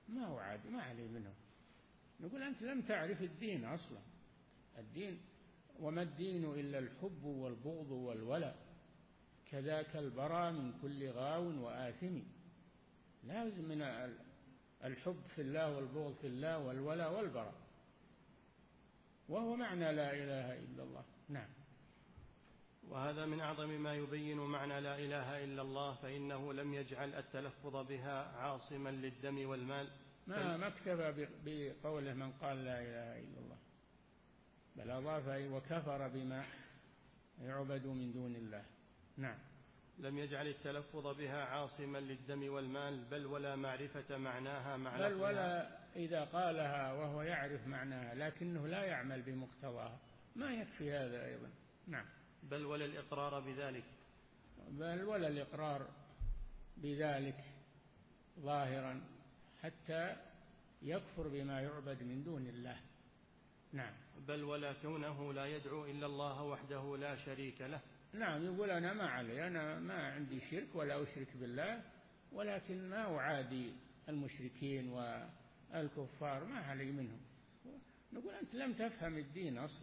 ما هو عادي، ما عليه منه. نقول أنت لم تعرف الدين أصلا. الدين وما الدين إلا الحب والبغض والولاء، كذاك البراء من كل غاو وآثم. لازم من الحب في الله والبغض في الله والولاء والبراء، وهو معنى لا إله إلا الله. نعم. وهذا من أعظم ما يبين معنى لا إله إلا الله، فإنه لم يجعل التلفظ بها عاصما للدم والمال. ما اكتفى بقوله من قال لا إله إلا الله، بل أضاف وكفر بما يعبد من دون الله. نعم. لم يجعل التلفظ بها عاصما للدم والمال، بل ولا معرفة معناها مع بل ولا إذا قالها وهو يعرف معناها لكنه لا يعمل بمقتضاها، ما يكفي هذا أيضا. نعم. بل ولا الإقرار بذلك، بل ولا الإقرار بذلك ظاهرا حتى يكفر بما يعبد من دون الله. نعم. بل ولا كونه لا يدعو إلا الله وحده لا شريك له. نعم. يقول أنا ما علي، أنا ما عندي شرك ولا أشرك بالله، ولكن ما أعادي المشركين والكفار، ما علي منهم. نقول أنت لم تفهم الدين أصلا.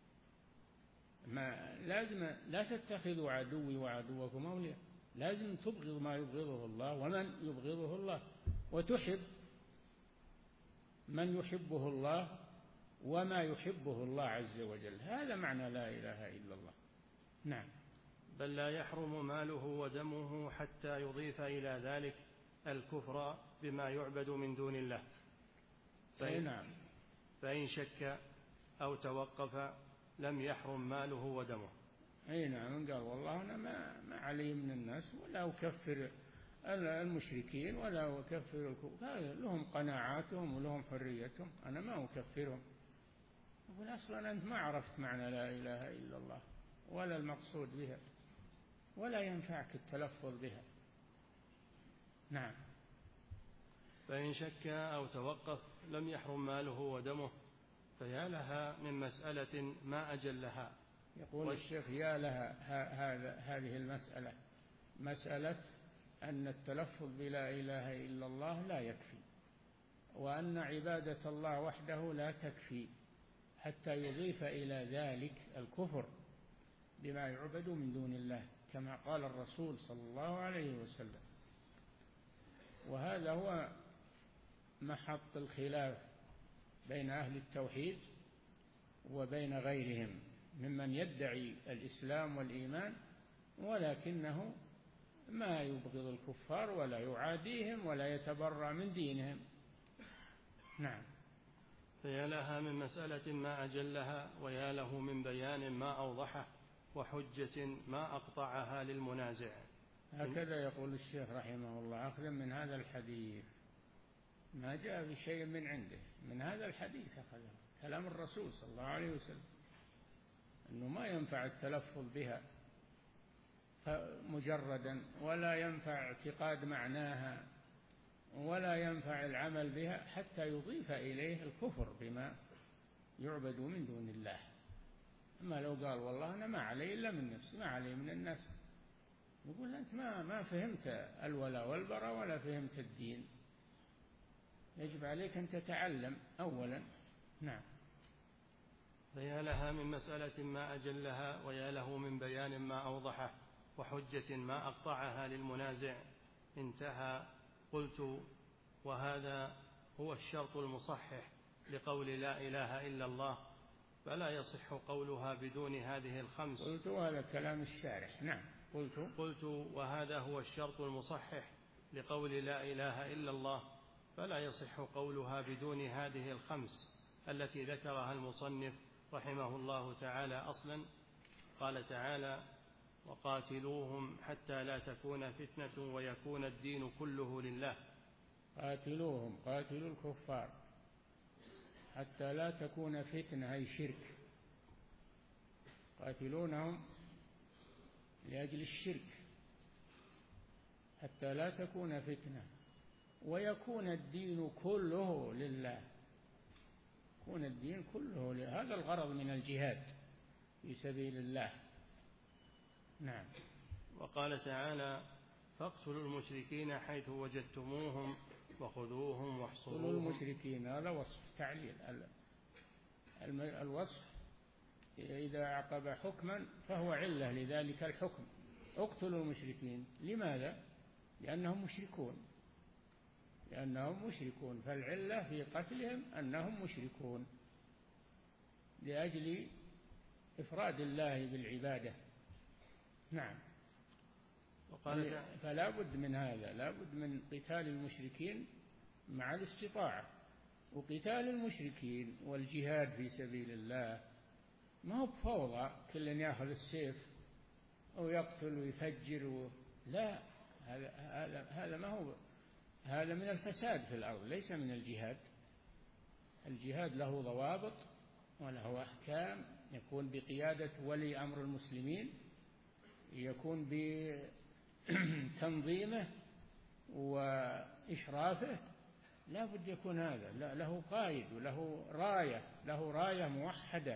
ما لازم لا تتخذوا عدوي وعدوكم أولياء، لازم تبغض ما يبغضه الله ومن يبغضه الله، وتحب من يحبه الله وما يحبه الله عز وجل. هذا معنى لا إله إلا الله. نعم. بل لا يحرم ماله ودمه حتى يضيف إلى ذلك الكفر بما يعبد من دون الله. فإن شك أو توقف لم يحرم ماله ودمه. أي نعم. قال والله أنا ما علي من الناس ولا أكفر المشركين ولا أكفر الكفار، لهم قناعاتهم ولهم حريتهم، أنا ما أكفرهم. يقول أصلا أنت ما عرفت معنى لا إله إلا الله ولا المقصود بها، ولا ينفعك التلفظ بها. نعم. فإن شك أو توقف لم يحرم ماله ودمه، فيا لها من مسألة ما أجلها. يقول الشيخ يا لها هذه المسألة، مسألة أن التلفظ بلا إله إلا الله لا يكفي، وأن عبادة الله وحده لا تكفي حتى يضيف إلى ذلك الكفر بما يعبد من دون الله، كما قال الرسول صلى الله عليه وسلم. وهذا هو محط الخلاف بين أهل التوحيد وبين غيرهم ممن يدعي الإسلام والإيمان ولكنه ما يبغض الكفار ولا يعاديهم ولا يتبرأ من دينهم. نعم. فيا لها من مسألة ما أجلها، ويا له من بيان ما أوضحه، وحجة ما أقطعها للمنازع. هكذا يقول الشيخ رحمه الله، أخذا من هذا الحديث، ما جاء بشيء من عنده، من هذا الحديث أخذ كلام الرسول صلى الله عليه وسلم، أنه ما ينفع التلفظ بها مجردا، ولا ينفع اعتقاد معناها، ولا ينفع العمل بها حتى يضيف إليه الكفر بما يعبد من دون الله. أما لو قال والله أنا ما علي إلا من نفسي، ما علي من الناس، يقول أنت ما فهمت الولاء والبراء ولا فهمت الدين، يجب عليك أن تتعلم أولا. نعم. فيا لها من مسألة ما أجلها، ويا له من بيان ما أوضحه، وحجة ما أقطعها للمنازع. انتهى. قلت وهذا هو الشرط المصحح لقول لا إله إلا الله، فلا يصح قولها بدون هذه الخمس. قلت وهذا كلام الشارح. نعم. قلت وهذا هو الشرط المصحح لقول لا إله إلا الله، فلا يصح قولها بدون هذه الخمس التي ذكرها المصنف رحمه الله تعالى. أصلا قال تعالى وقاتلوهم حتى لا تكون فتنة ويكون الدين كله لله. قاتلوهم، قاتلوا الكفار حتى لا تكون فتنة أي شرك، قاتلونهم لأجل الشرك حتى لا تكون فتنة ويكون الدين كله لله، يكون الدين كله لله. هذا الغرض من الجهاد في سبيل الله. نعم. وقال تعالى فاقتلوا المشركين حيث وجدتموهم وخذوهم واحصروهم. المشركين هذا وصف تعليل. الوصف إذا عقب حكما فهو علة لذلك الحكم. اقتلوا المشركين. لماذا؟ لأنهم مشركون، فالعلة في قتلهم أنهم مشركون لأجل إفراد الله بالعبادة. نعم. فلا بد من هذا، لا بد من قتال المشركين مع الاستطاعة. وقتال المشركين والجهاد في سبيل الله ما هو بفوضى كل يأخذ السيف أو يقتل ويفجر لا، هذا ما هو، هذا من الفساد في الأرض، ليس من الجهاد. الجهاد له ضوابط وله أحكام، يكون بقيادة ولي أمر المسلمين، يكون بتنظيمه وإشرافه، لا بد يكون هذا له قائد وله راية موحدة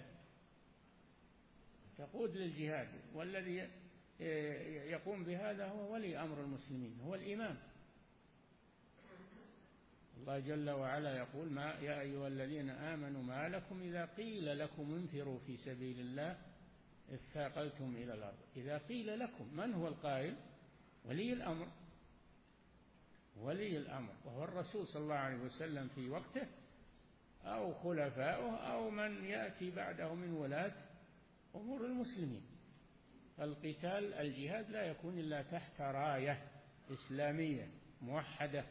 تقود للجهاد. والذي يقوم بهذا هو ولي أمر المسلمين، هو الإمام. الله جل وعلا يقول: يا أيها الذين آمنوا ما لكم إذا قيل لكم انفروا في سبيل الله اثاقلتم إلى الأرض. إذا قيل لكم، من هو القائل؟ ولي الأمر، وهو الرسول صلى الله عليه وسلم في وقته أو خلفاؤه أو من يأتي بعده من ولاة أمور المسلمين. القتال الجهاد لا يكون إلا تحت راية إسلامية موحدة،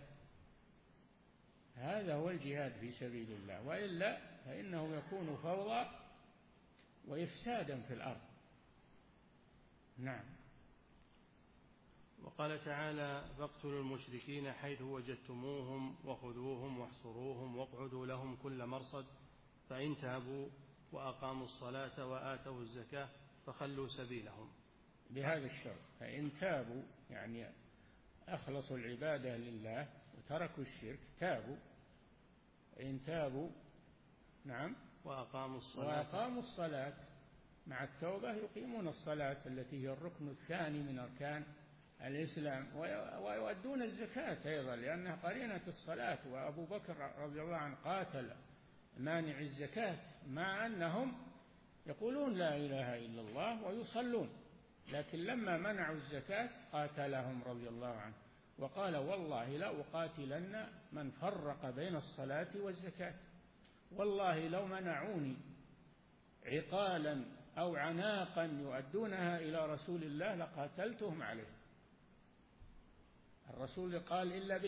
هذا هو الجهاد في سبيل الله، وإلا فإنه يكون فوضى وإفسادا في الأرض. نعم. وقال تعالى: فاقتلوا المشركين حيث وجدتموهم وخذوهم واحصروهم واقعدوا لهم كل مرصد فإن تابوا وأقاموا الصلاة وآتوا الزكاة فخلوا سبيلهم. بهذا الشرط، فإن تابوا يعني أخلصوا العبادة لله وتركوا الشرك، تابوا. إن تابوا نعم وأقاموا الصلاة، مع التوبة يقيمون الصلاة التي هي الركن الثاني من أركان الإسلام، ويؤدون الزكاة أيضا لأنها قرينة الصلاة. وأبو بكر رضي الله عنه قاتل مانع الزكاة مع أنهم يقولون لا إله إلا الله ويصلون، لكن لما منعوا الزكاة قاتلهم رضي الله عنه وقال: والله لا أقاتلن من فرق بين الصلاة والزكاة، والله لو منعوني عقالا أو عناقا يؤدونها إلى رسول الله لقاتلتهم عليه. الرسول قال: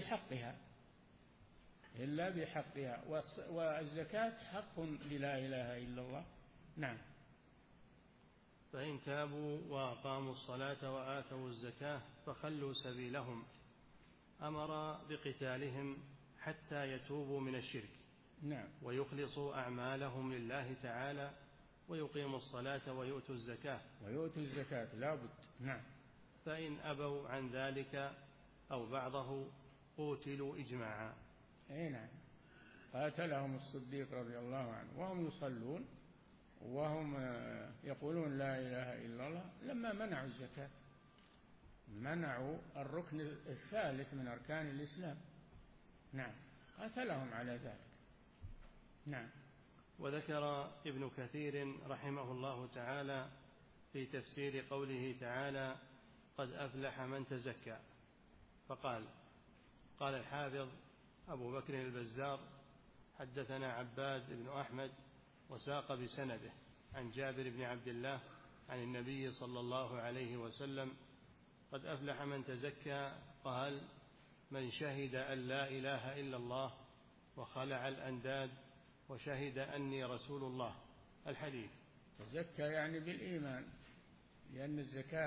إلا بحقها، والزكاة حق للا إله إلا الله. نعم. فإن تابوا وأقاموا الصلاة وآتوا الزكاة فخلوا سبيلهم، أمر بقتالهم حتى يتوبوا من الشرك. نعم. ويخلصوا أعمالهم لله تعالى ويقيموا الصلاة ويؤتوا الزكاة لا بد. نعم. فإن أبوا عن ذلك أو بعضه قوتلوا إجماعا. نعم. قاتلهم الصديق رضي الله عنه وهم يصلون وهم يقولون لا إله إلا الله، لما منعوا الزكاة، منعوا الركن الثالث من أركان الإسلام. نعم. قاتلهم على ذلك. نعم. وذكر ابن كثير رحمه الله تعالى في تفسير قوله تعالى: قد أفلح من تزكى، فقال: قال الحافظ أبو بكر البزار: حدثنا عباد بن أحمد وساق بسنده عن جابر بن عبد الله عن النبي صلى الله عليه وسلم: قد أفلح من تزكى، قال: من شهد أن لا إله إلا الله وخلع الأنداد وشهد أني رسول الله. الحديث. تزكى يعني بالإيمان، لأن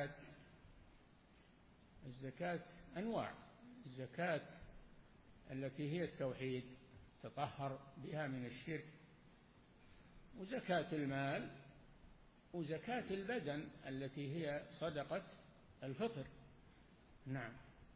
الزكاة أنواع: الزكاة التي هي التوحيد تطهر بها من الشرك، وزكاة المال، وزكاة البدن التي هي صدقة الفطر. نعم.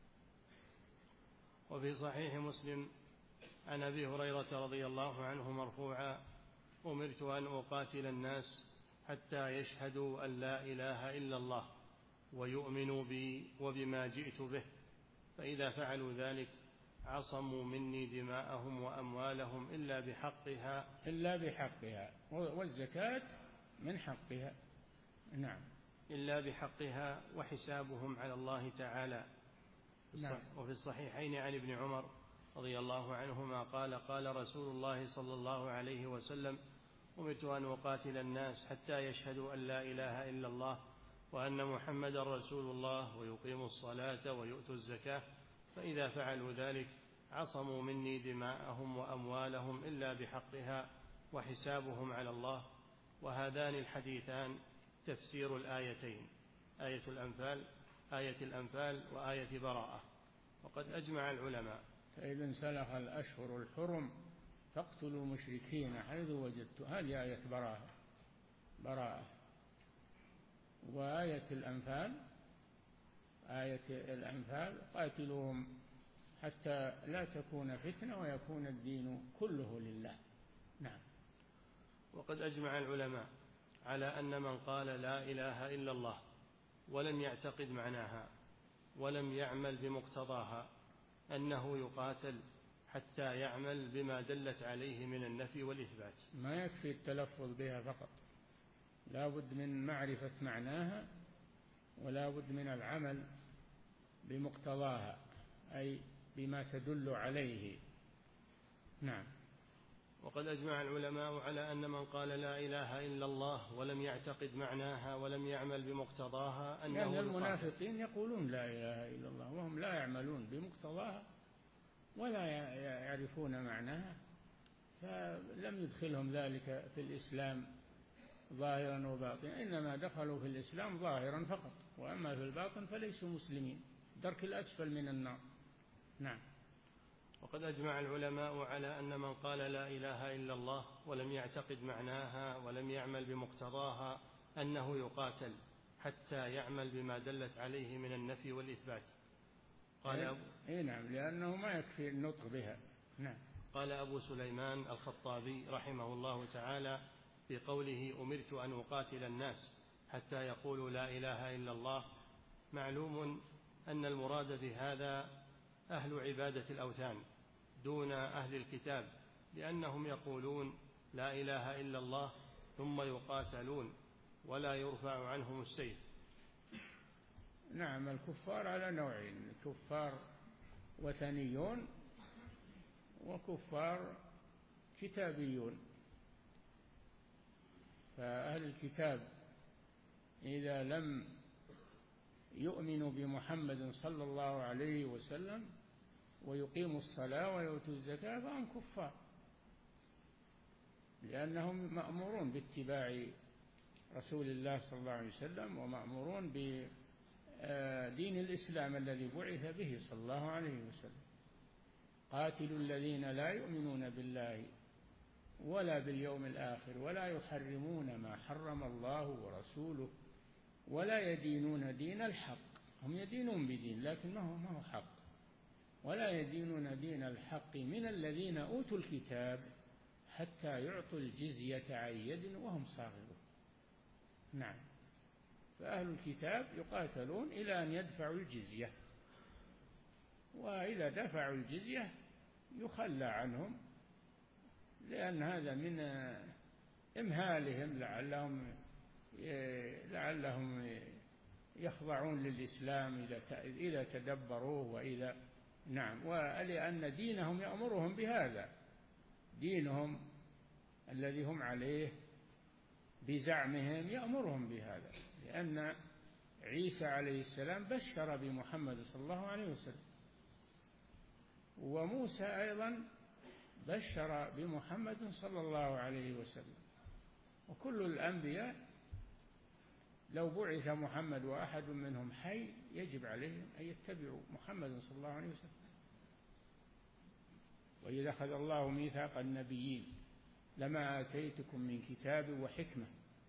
وفي صحيح مسلم عن أبي هريرة رضي الله عنه مرفوعا: أمرت أن أقاتل الناس حتى يشهدوا أن لا إله إلا الله ويؤمنوا بي وبما جئت به، فإذا فعلوا ذلك عصموا مني دماءهم وأموالهم إلا بحقها والزكاة من حقها. نعم. إلا بحقها وحسابهم على الله تعالى. نعم. وفي الصحيحين عن ابن عمر رضي الله عنهما قال قال رسول الله صلى الله عليه وسلم: أمرت أن أقاتل الناس حتى يشهدوا أن لا إله إلا الله وأن محمدا رسول الله ويقيموا الصلاة ويؤتوا الزكاة، فإذا فعلوا ذلك عصموا مني دماءهم وأموالهم إلا بحقها وحسابهم على الله. وهذان الحديثان تفسير الآيتين، آية الأنفال وآية براءة. وقد أجمع العلماء: فإذا انسلخ الأشهر الحرم فاقتلوا المشركين حيث وجدتم. هذه آية براءة. وآية الأنفال قاتلوهم حتى لا تكون فتنة ويكون الدين كله لله. نعم. وقد أجمع العلماء على أن من قال لا إله إلا الله ولم يعتقد معناها ولم يعمل بمقتضاها أنه يقاتل حتى يعمل بما دلت عليه من النفي والإثبات. ما يكفي التلفظ بها فقط، لا بد من معرفة معناها ولا بد من العمل بمقتضاها، أي بما تدل عليه. نعم. وقد أجمع العلماء على أن من قال لا إله إلا الله ولم يعتقد معناها ولم يعمل بمقتضاها أنه يعني المنافقين يقولون لا إله إلا الله وهم لا يعملون بمقتضاها ولا يعرفون معناها، فلم يدخلهم ذلك في الإسلام ظاهرا وباطنا، إنما دخلوا في الإسلام ظاهرا فقط، وأما في الباطن فليسوا مسلمين، درك الأسفل من النار. نعم. وقد أجمع العلماء على أن من قال لا إله إلا الله ولم يعتقد معناها ولم يعمل بمقتضاها أنه يقاتل حتى يعمل بما دلت عليه من النفي والإثبات. نعم، لأنه ما يكفي النطق بها. نعم. قال أبو سليمان الخطابي رحمه الله تعالى في قوله: أمرت أن أقاتل الناس حتى يقولوا لا إله إلا الله: معلوم أن المراد بهذا أهل عبادة الأوثان دون أهل الكتاب، لأنهم يقولون لا إله إلا الله ثم يقاتلون ولا يرفع عنهم السيف. نعم. الكفار على نوعين: كفار وثنيون وكفار كتابيون. فأهل الكتاب إذا لم يؤمنوا بمحمد صلى الله عليه وسلم ويقيموا الصلاة ويؤتوا الزكاة فهم كفار، لأنهم مأمورون باتباع رسول الله صلى الله عليه وسلم ومأمورون بدين الإسلام الذي بعث به صلى الله عليه وسلم. قاتلوا الذين لا يؤمنون بالله ولا باليوم الآخر ولا يحرمون ما حرم الله ورسوله ولا يدينون دين الحق. هم يدينون بدين لكن ما هو حق. ولا يدينون دين الحق من الذين أوتوا الكتاب حتى يعطوا الجزية عن يد وهم صاغرون. نعم. فأهل الكتاب يقاتلون إلى أن يدفعوا الجزية، وإذا دفعوا الجزية يخلى عنهم، لأن هذا من إمهالهم لعلهم يخضعون للإسلام إذا تدبروه وإذا نعم. ولأن دينهم يأمرهم بهذا، دينهم الذي هم عليه بزعمهم يأمرهم بهذا، لأن عيسى عليه السلام بشر بمحمد صلى الله عليه وسلم، وموسى أيضا بشر بمحمد صلى الله عليه وسلم. وكل الأنبياء لو بعث محمد وأحد منهم حي يجب عليهم أن يتبعوا محمد صلى الله عليه وسلم. وإذا أخذ الله ميثاق النبيين لما آتيتكم من كتاب وحكمة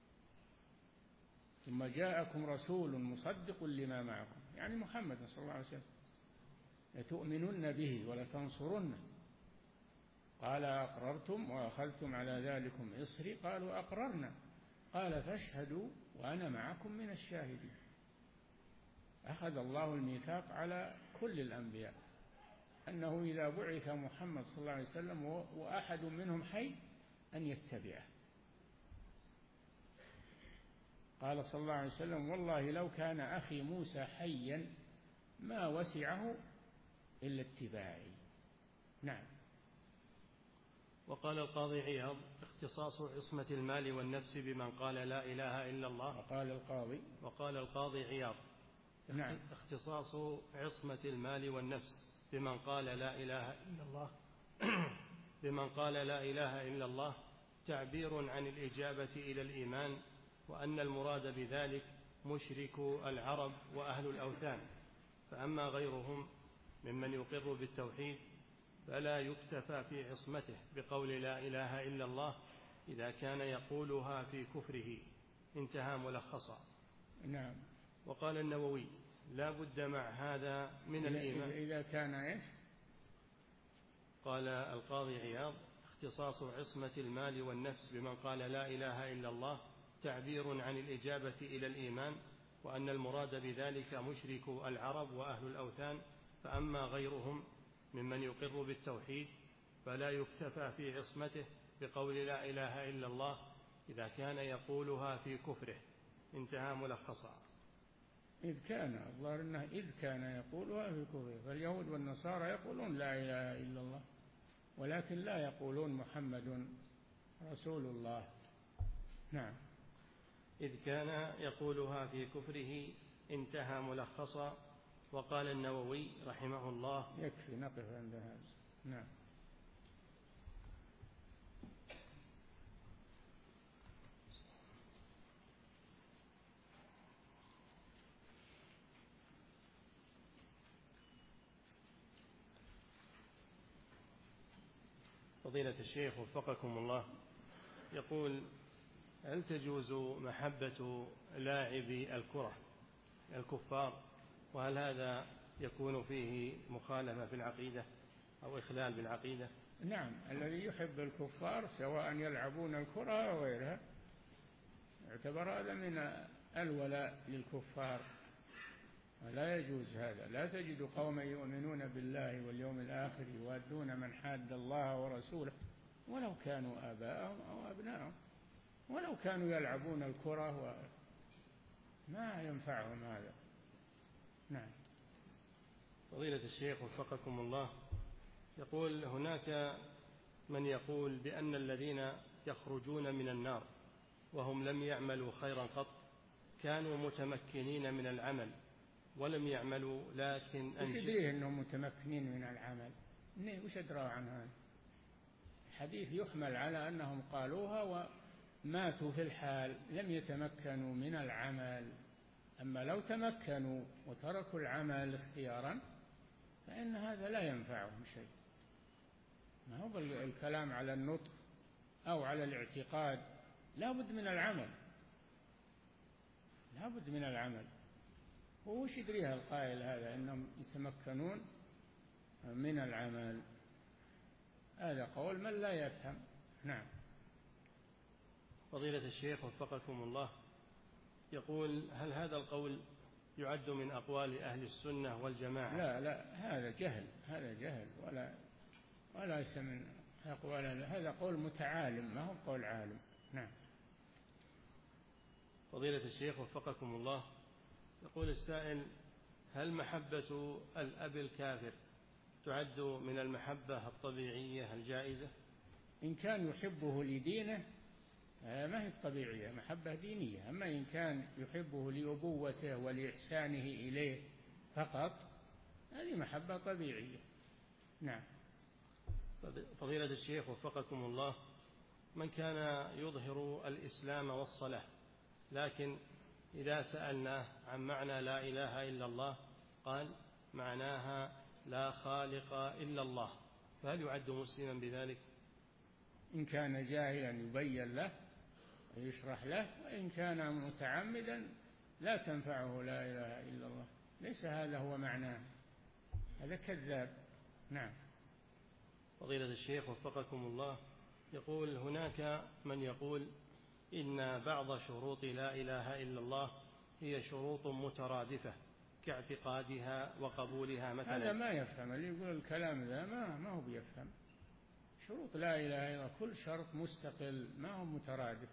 ثم جاءكم رسول مصدق لما معكم، يعني محمد صلى الله عليه وسلم، لتؤمنن به ولتنصرنه. قال أقررتم وأخذتم على ذلكم إصري؟ قالوا أقررنا. قال فاشهدوا وأنا معكم من الشاهدين. أخذ الله الميثاق على كل الأنبياء أنه إذا بعث محمد صلى الله عليه وسلم وأحد منهم حي أن يتبعه. قال صلى الله عليه وسلم: والله لو كان أخي موسى حيا ما وسعه إلا اتباعي. نعم. وقال القاضي عياض: اختصاص عصمة المال والنفس بمن قال لا إله إلا الله. وقال القاضي عياض: نعم. اختصاص عصمة المال والنفس بمن قال لا إله إلا الله بمن قال لا إله إلا الله تعبير عن الإجابة إلى الإيمان، وأن المراد بذلك مشرك العرب وأهل الأوثان، فأما غيرهم ممن يقر بالتوحيد فلا يكتفى في عصمته بقول لا إله إلا الله إذا كان يقولها في كفره. انتهى ملخصا. نعم. وقال النووي: لا بد مع هذا من الإيمان. إذا كان إيش؟ قال القاضي عياض: اختصاص عصمة المال والنفس بمن قال لا إله إلا الله تعبير عن الإجابة إلى الإيمان، وأن المراد بذلك مشرك العرب وأهل الأوثان، فأما غيرهم ممن يقر بالتوحيد فلا يكتفى في عصمته بقول لا إله إلا الله إذا كان يقولها في كفره. انتهى ملخصا. الظاهر أنه إذ كان يقولها في كفره، فاليهود والنصارى يقولون لا إله إلا الله ولكن لا يقولون محمد رسول الله. نعم. إذ كان يقولها في كفره. انتهى ملخصا. وقال النووي رحمه الله: يكفي نقف عند هذا. نعم. فضيلة الشيخ وفقكم الله، يقول: هل تجوز محبة لاعبي الكرة الكفار، وهل هذا يكون فيه مخالفة في العقيدة أو إخلال بالعقيدة؟ نعم. الذي يحب الكفار سواء يلعبون الكرة أو غيرها يعتبر هذا من الولاء للكفار، ولا يجوز هذا. لا تجد قوما يؤمنون بالله واليوم الآخر يوادون من حاد الله ورسوله ولو كانوا آباءهم أو أبناءهم، ولو كانوا يلعبون الكرة ما ينفعهم هذا. نعم. فضيلة الشيخ وفقكم الله، يقول: هناك من يقول بأن الذين يخرجون من النار وهم لم يعملوا خيرا قط كانوا متمكنين من العمل ولم يعملوا، لكن وش يدريه أنهم متمكنين من العمل؟ وش أدرى عن هذا؟ الحديث يحمل على أنهم قالوها وماتوا في الحال لم يتمكنوا من العمل. أما لو تمكنوا وتركوا العمل اختيارا فإن هذا لا ينفعهم شيء. ما هو الكلام على النطق أو على الاعتقاد، لا بد من العمل، لا بد من العمل. وش يدريها القائل هذا أنهم يتمكنون من العمل؟ هذا قول من لا يفهم. نعم. فضيلة الشيخ وفقكم الله، يقول: هل هذا القول يعد من أقوال أهل السنة والجماعة؟ لا، هذا جهل ولا ليس من أقوال. هذا قول متعالم، ما هو قول عالم. نعم. فضيلة الشيخ وفقكم الله، يقول السائل: هل محبة الأب الكافر تعد من المحبة الطبيعية الجائزة؟ إن كان يحبه لدينه ما هي الطبيعية، محبة دينية. أما إن كان يحبه لأبوته ولإحسانه إليه فقط هذه محبة طبيعية. نعم. فضيلة الشيخ وفقكم الله، من كان يظهر الإسلام والصلاة لكن إذا سألناه عن معنى لا إله إلا الله قال معناها لا خالق إلا الله، فهل يعد مسلما بذلك؟ إن كان جاهلا يبين له ويشرح له، وإن كان متعمدا لا تنفعه لا إله إلا الله. ليس هذا هو معناه، هذا كذاب. نعم. فضيلة الشيخ وفقكم الله، يقول: هناك من يقول إن بعض شروط لا إله إلا الله هي شروط مترادفة كاعتقادها وقبولها مثلا؟ هذا ما يفهم، اللي يقول الكلام ذا ما هو بيفهم. شروط لا إله إلا الله كل شرط مستقل، ما هو مترادف،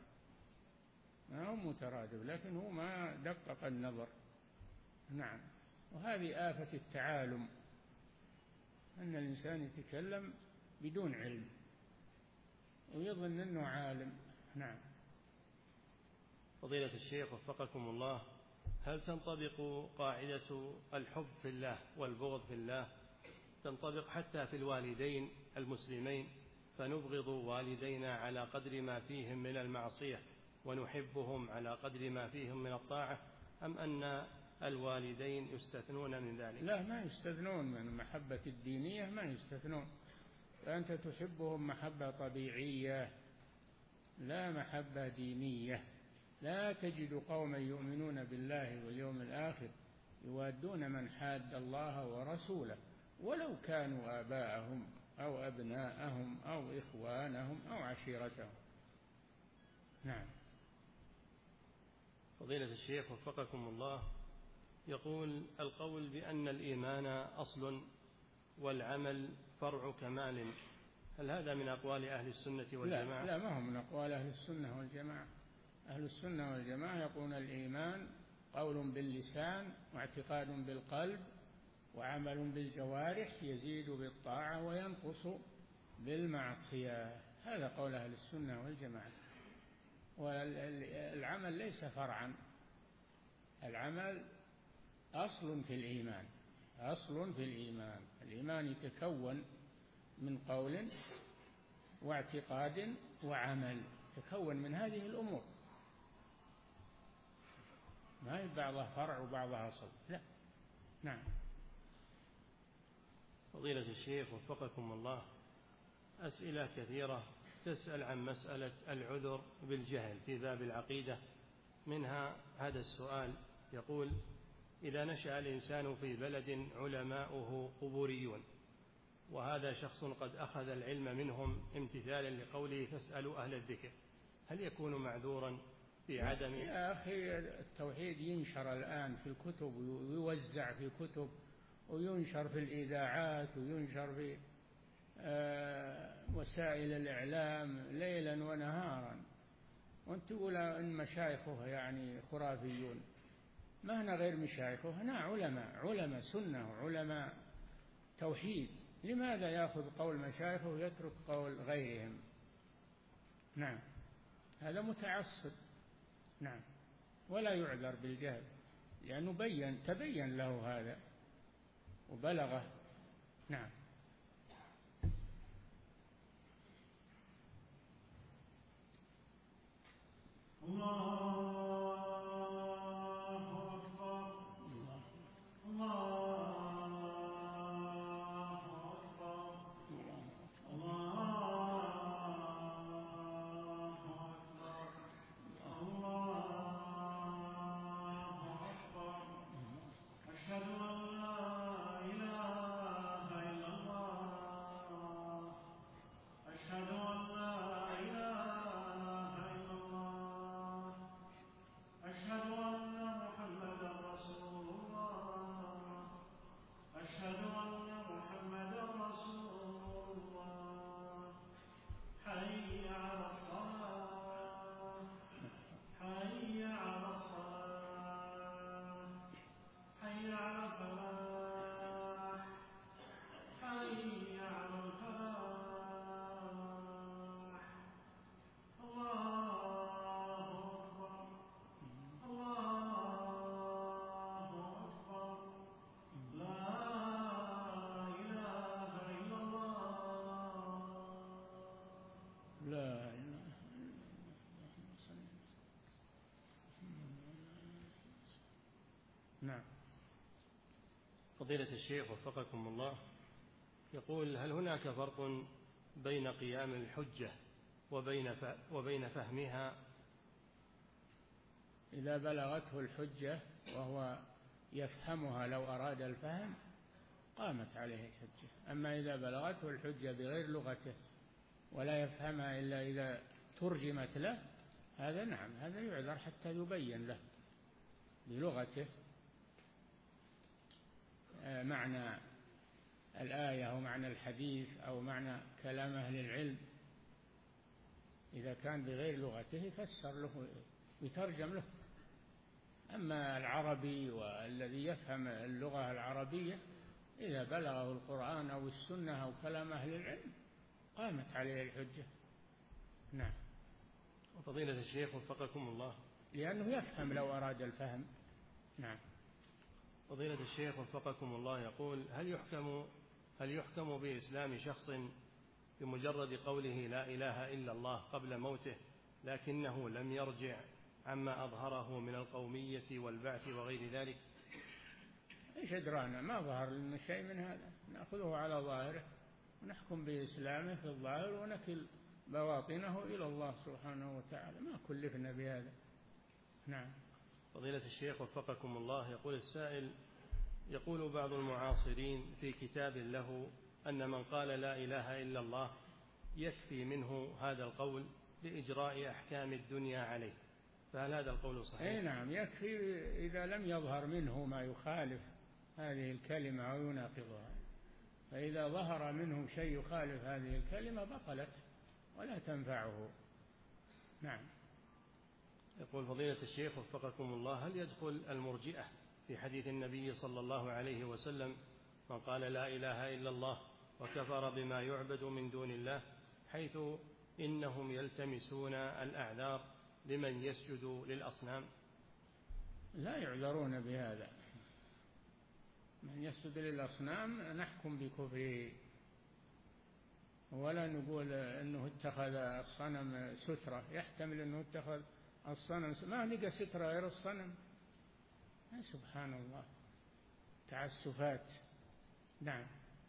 لكن هو ما دقق النظر. نعم. وهذه آفة التعالم، أن الإنسان يتكلم بدون علم ويظن أنه عالم. نعم. فضيلة الشيخ وفقكم الله، هل تنطبق قاعدة الحب في الله والبغض في الله، تنطبق حتى في الوالدين المسلمين، فنبغض والدينا على قدر ما فيهم من المعصية ونحبهم على قدر ما فيهم من الطاعة، أم أن الوالدين يستثنون من ذلك؟ لا، ما يستثنون من المحبة الدينية، ما يستثنون. فأنت تحبهم محبة طبيعية لا محبة دينية. لا تجد قوما يؤمنون بالله واليوم الآخر يوادون من حاد الله ورسوله ولو كانوا آباءهم أو أبناءهم أو إخوانهم أو عشيرتهم. نعم. فضيلة الشيخ وفقكم الله، يقول: القول بأن الإيمان أصل والعمل فرع كمال، هل هذا من أقوال أهل السنة والجماعة؟ لا، ما هو من أقوال أهل السنة والجماعة. أهل السنة والجماعة يقولون الإيمان قول باللسان واعتقاد بالقلب وعمل بالجوارح، يزيد بالطاعة وينقص بالمعصية. هذا قول أهل السنة والجماعة. والعمل ليس فرعا، العمل أصل في الإيمان، أصل في الإيمان. الإيمان يتكون من قول واعتقاد وعمل، تكون من هذه الأمور، ما هي بعضها فرع وبعضها أصل، لا. نعم. فضيلة الشيخ وفقكم الله، أسئلة كثيرة تسأل عن مسألة العذر بالجهل في باب العقيدة، منها هذا السؤال يقول: إذا نشأ الإنسان في بلد علماؤه قبوريون، وهذا شخص قد أخذ العلم منهم امتثالا لقوله فاسألوا أهل الذكر، هل يكون معذورا في عدم؟ يا أخي، التوحيد ينشر الآن في الكتب ويوزع في كتب وينشر في الإذاعات وينشر في وسائل الإعلام ليلا ونهارا، وأنت تقول إن مشايخه يعني خرافيون. ما هنا غير مشايخه، هنا علماء سنة وعلماء توحيد، لماذا يأخذ قول مشايخه ويترك قول غيرهم؟ نعم، هذا متعصب. نعم، ولا يعذر بالجهل، لأنه تبين له هذا وبلغه. نعم. الله أكبر، الله أكبر، الله أكبر، الله أكبر. أشهد أن لا إله إلا الله، أشهد أن لا إله إلا الله، أشهد أن محمدا رسول الله، أشهد أن محمدا رسول الله. حي على الصلاة، حي على الصلاة، حي على الفلاح، حي على الفلاح. الله أكبر، الله أكبر. لا إله إلا الله. لا إله إلا الله. نعم. فضيلة الشيخ وفقكم الله، يقول: هل هناك فرق بين قيام الحجة وبين فهمها؟ إذا بلغته الحجة وهو يفهمها لو أراد الفهم قامت عليه الحجة، أما إذا بلغته الحجة بغير لغته ولا يفهمها إلا إذا ترجمت له، هذا نعم، هذا يعذر حتى يبين له بلغته. معنى الآية أو معنى الحديث أو معنى كلام أهل العلم، إذا كان بغير لغته فسر له ويترجم له. أما العربي والذي يفهم اللغة العربية إذا بلغه القرآن أو السنة أو كلام أهل العلم قامت عليه الحجة. نعم. فضيلة الشيخ وفقكم الله، لأنه يفهم لو أراد الفهم. نعم. فضيلة الشيخ وفقكم الله يقول: هل يحكم بإسلام شخص بمجرد قوله لا إله إلا الله قبل موته لكنه لم يرجع عما أظهره من القومية والبعث وغير ذلك؟ إيش أدرانا، ما ظهر لنا شيء من هذا، نأخذه على ظاهره ونحكم بإسلامه في الظاهر ونكل بواطنه إلى الله سبحانه وتعالى، ما كلفنا بهذا. نعم. فضيلة الشيخ وفقكم الله، يقول السائل: يقول بعض المعاصرين في كتاب له أن من قال لا إله إلا الله يكفي منه هذا القول لإجراء أحكام الدنيا عليه، فهل هذا القول صحيح؟ أي نعم، يكفي إذا لم يظهر منه ما يخالف هذه الكلمة أو يناقضها، فإذا ظهر منه شيء يخالف هذه الكلمة بطلت ولا تنفعه. نعم. يقول فضيلة الشيخ وفقكم الله: هل يدخل المرجئة في حديث النبي صلى الله عليه وسلم من قال لا إله إلا الله وكفر بما يعبد من دون الله، حيث إنهم يلتمسون الأعذار لمن يسجد للأصنام؟ لا يعذرون بهذا، من يسجد للأصنام نحكم بكفره، ولا نقول أنه اتخذ الصنم سترة، يحتمل أنه اتخذ الصنم، ما لقى سترة غير الصنم. سبحان الله، تعسفات. نعم.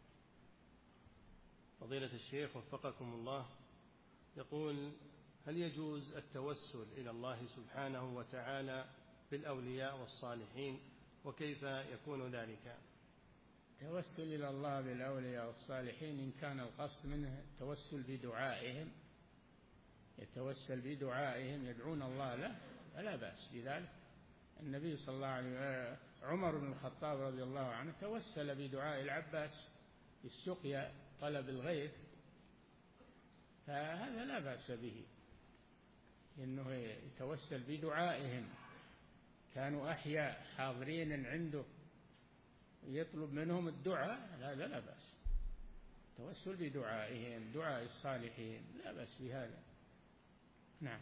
فضيلة الشيخ وفقكم الله يقول: هل يجوز التوسل إلى الله سبحانه وتعالى بالأولياء والصالحين، وكيف يكون ذلك؟ التوسل إلى الله بالأولياء والصالحين إن كان القصد منه التوسل بدعائهم، يتوسل بدعائهم يدعون الله له فلا بأس بذلك. النبي صلى الله عليه وسلم عمر بن الخطاب رضي الله عنه توسل بدعاء العباس بالسقيا طلب الغيث، فهذا لا بأس به، إنه يتوسل بدعائهم، كانوا أحياء حاضرين عنده يطلب منهم الدعاء، هذا لا بأس. توسل بدعائهم، دعاء الصالحين، لا بأس بهذا. نعم.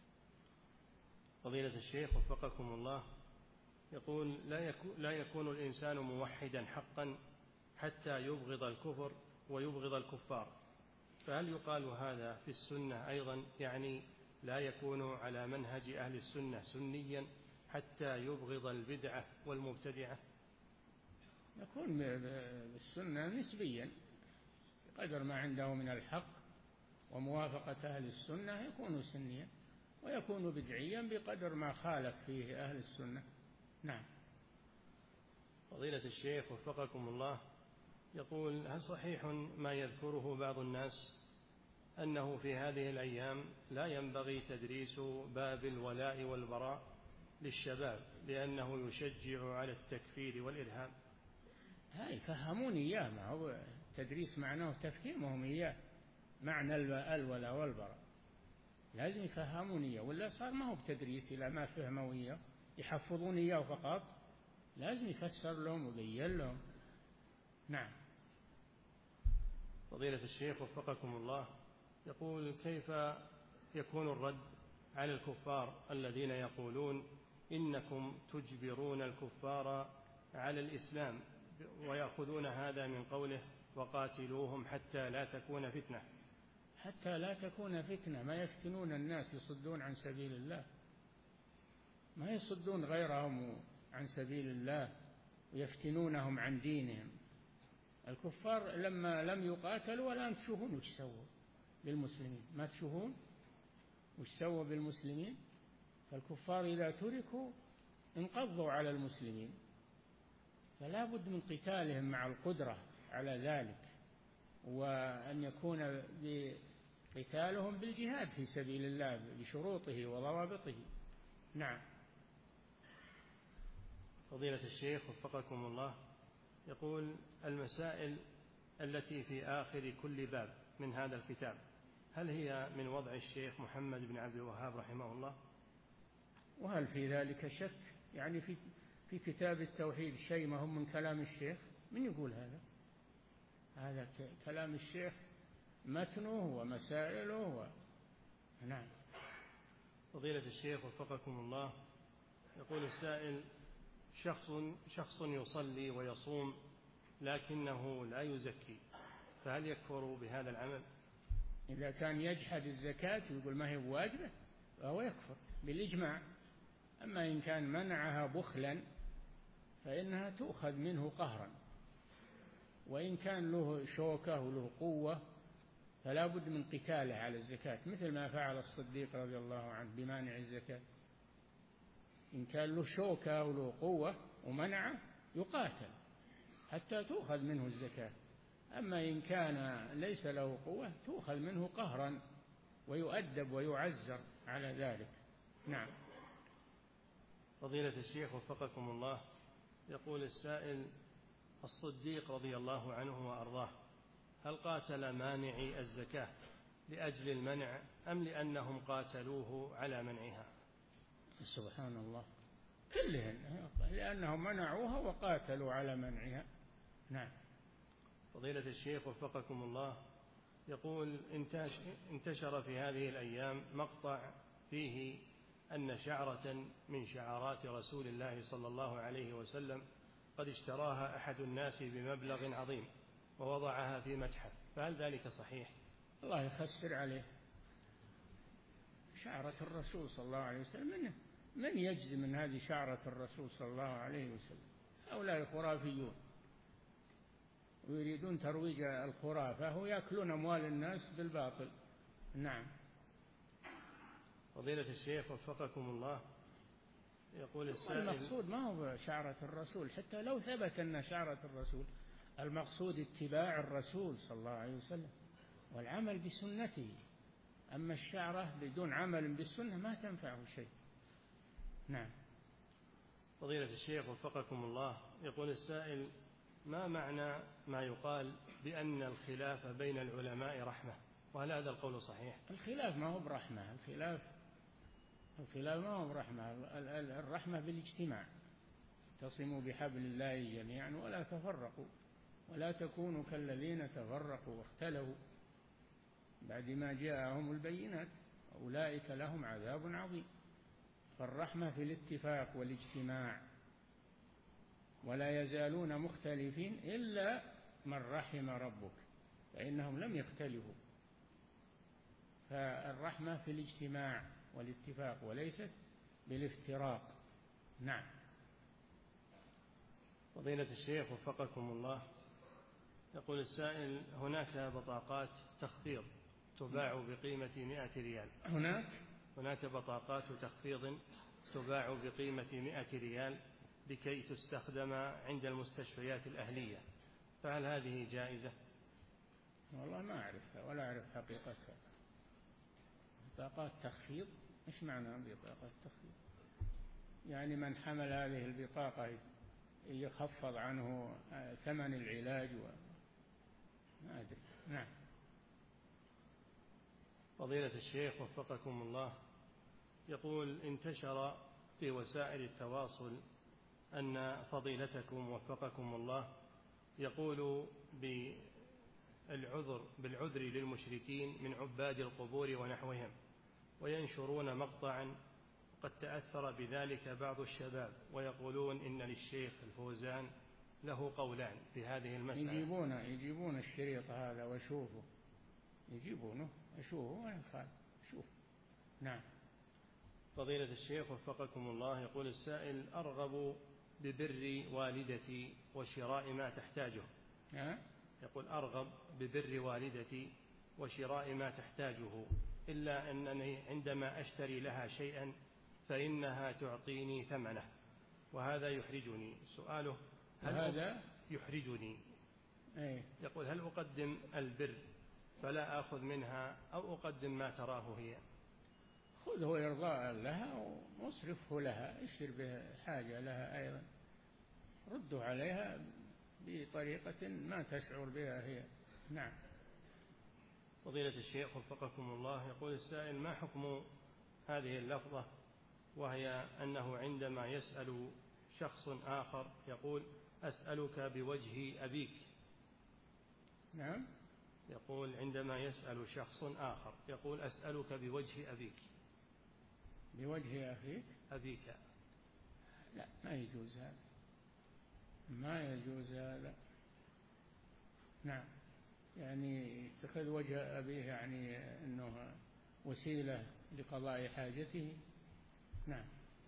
فضيلة الشيخ وفقكم الله يقول: لا يكون الإنسان موحدا حقا حتى يبغض الكفر ويبغض الكفار، فهل يقال هذا في السنة أيضا، يعني لا يكون على منهج أهل السنة سنيا حتى يبغض البدعة والمبتدعة؟ يكون بالسنة نسبيا بقدر ما عنده من الحق وموافقة أهل السنة يكون سنيا، ويكون بدعيا بقدر ما خالف فيه أهل السنة. نعم. فضيلة الشيخ وفقكم الله يقول: هل صحيح ما يذكره بعض الناس أنه في هذه الأيام لا ينبغي تدريس باب الولاء والبراء للشباب لأنه يشجع على التكفير والإرهاب؟ هاي فهموني إياه، ما هو تدريس معناه تفهيمهم إياه، معنى الولاء والبراء لازم يفهموني إياه، ولا صار ما هو بتدريس إلى ما فهموا إياه، يحفظون إياه فقط، لازم يفسر لهم ويبين لهم. نعم. فضيلة الشيخ وفقكم الله يقول: كيف يكون الرد على الكفار الذين يقولون إنكم تجبرون الكفار على الإسلام، ويأخذون هذا من قوله وقاتلوهم حتى لا تكون فتنة؟ حتى لا تكون فتنة، ما يفتنون الناس يصدون عن سبيل الله، ما يصدون غيرهم عن سبيل الله ويفتنونهم عن دينهم. الكفار لما لم يقاتلوا ولا تشوفون وش سووا بالمسلمين، ما تشوفون وش سووا بالمسلمين. فالكفار إذا تركوا انقضوا على المسلمين، فلا بد من قتالهم مع القدرة على ذلك، وأن يكون قتالهم بالجهاد في سبيل الله بشروطه وضوابطه. نعم. فضيلة الشيخ وفقكم الله يقول: المسائل التي في آخر كل باب من هذا الكتاب هل هي من وضع الشيخ محمد بن عبد الوهاب رحمه الله؟ وهل في ذلك شك؟ يعني في كتاب التوحيد شيء ما هم من كلام الشيخ؟ من يقول هذا؟ هذا كلام الشيخ، متنه ومسائله نعم. فضيلة الشيخ وفقكم الله، يقول السائل: شخص يصلي ويصوم لكنه لا يزكي، فهل يكفر بهذا العمل؟ إذا كان يجحد الزكاة ويقول ما هي واجبة فهو يكفر بالإجماع. أما إن كان منعها بخلا فإنها تؤخذ منه قهرا، وإن كان له شوكة وله قوة فلا بد من قتاله على الزكاة، مثل ما فعل الصديق رضي الله عنه بمانع الزكاة. إن كان له شوكة وله قوة ومنعه يقاتل حتى تؤخذ منه الزكاة. أما إن كان ليس له قوة تؤخذ منه قهرا ويؤدب ويعزر على ذلك. نعم. فضيلة الشيخ وفقكم الله، يقول السائل: الصديق رضي الله عنه وأرضاه هل قاتل مانعي الزكاة لأجل المنع أم لأنهم قاتلوه على منعها؟ سبحان الله، كلهن، لأنهم منعوها وقاتلوا على منعها. نعم. فضيلة الشيخ وفقكم الله، يقول: انتشر في هذه الأيام مقطع فيه أن شعرة من شعارات رسول الله صلى الله عليه وسلم قد اشتراها أحد الناس بمبلغ عظيم ووضعها في متحف، فهل ذلك صحيح؟ الله يخسر عليه. شعرة الرسول صلى الله عليه وسلم، من يجزم من هذه شعرة الرسول صلى الله عليه وسلم؟ هؤلاء خرافيون ويريدون ترويج الخرافة ويأكلون أموال الناس بالباطل. نعم. فضيلة الشيخ وفقكم الله، يقول السائل: المقصود ما هو شعرة الرسول، حتى لو ثبت أن شعرة الرسول، المقصود اتباع الرسول صلى الله عليه وسلم والعمل بسنته. أما الشعرة بدون عمل بالسنة ما تنفعه شيء. نعم. فضيلة الشيخ وفقكم الله، يقول السائل: ما معنى ما يقال بأن الخلاف بين العلماء رحمة، وهل هذا القول صحيح؟ الخلاف ما هو برحمة، الخلاف ما هو برحمة. الرحمة بالاجتماع، اعتصموا بحبل الله جميعا ولا تفرقوا ولا تكونوا كالذين تفرقوا واختلفوا بعد ما جاءهم البينات أولئك لهم عذاب عظيم. فالرحمة في الاتفاق والاجتماع، ولا يزالون مختلفين إلا من رحم ربك فإنهم لم يختلفوا. فالرحمة في الاجتماع والاتفاق وليست بالافتراق. نعم. فضيلة الشيخ وفقكم الله، يقول السائل: هناك بطاقات تخفيض تباع بقيمة 100 ريال. هناك بطاقات تخفيض تباع بقيمة 100 ريال لكي تستخدم عند المستشفيات الأهلية، فهل هذه جائزة؟ والله ما أعرفها ولا أعرف حقيقتها. بطاقات تخفيض، إيش معنى بطاقات تخفيض؟ يعني من حمل هذه البطاقة يخفض عنه ثمن العلاج ما أدري. نعم. فضيلة الشيخ وفقكم الله، يقول: انتشر في وسائل التواصل أن فضيلتكم وفقكم الله يقول بالعذر للمشركين من عباد القبور ونحوهم، وينشرون مقطعا قد تأثر بذلك بعض الشباب ويقولون إن للشيخ الفوزان له قولان في هذه المسألة. يجيبون الشريط هذا وشوفوا، يجيبونه أشوفه ولا خالف شوف. نعم. فضيلة الشيخ وفقكم الله، يقول السائل: أرغب ببر والدتي وشراء ما تحتاجه. يقول: أرغب ببر والدتي وشراء ما تحتاجه، إلا أنني عندما أشتري لها شيئا فإنها تعطيني ثمنه، وهذا يحرجني. سؤاله: هذا يحرجني. أي. يقول: هل أقدم البر فلا أخذ منها أو أقدم ما تراه هي؟ خذه إرضاء لها واصرفه لها، اشتر به حاجة لها أيضا، رده عليها بطريقة ما تشعر بها هي. نعم. فضيلة الشيخ وفقكم الله، يقول السائل: ما حكم هذه اللفظة وهي أنه عندما يسأل شخص آخر يقول: أسألك بوجه أبيك؟ نعم. يقول عندما يسأل شخص آخر يقول: أسألك بوجه أبيك. بوجه أخيك؟ أبيك. لا، ما يجوز هذا، ما يجوز هذا. نعم، يعني اتخذ وجه أبيه يعني أنه وسيلة لقضاء حاجته. نعم.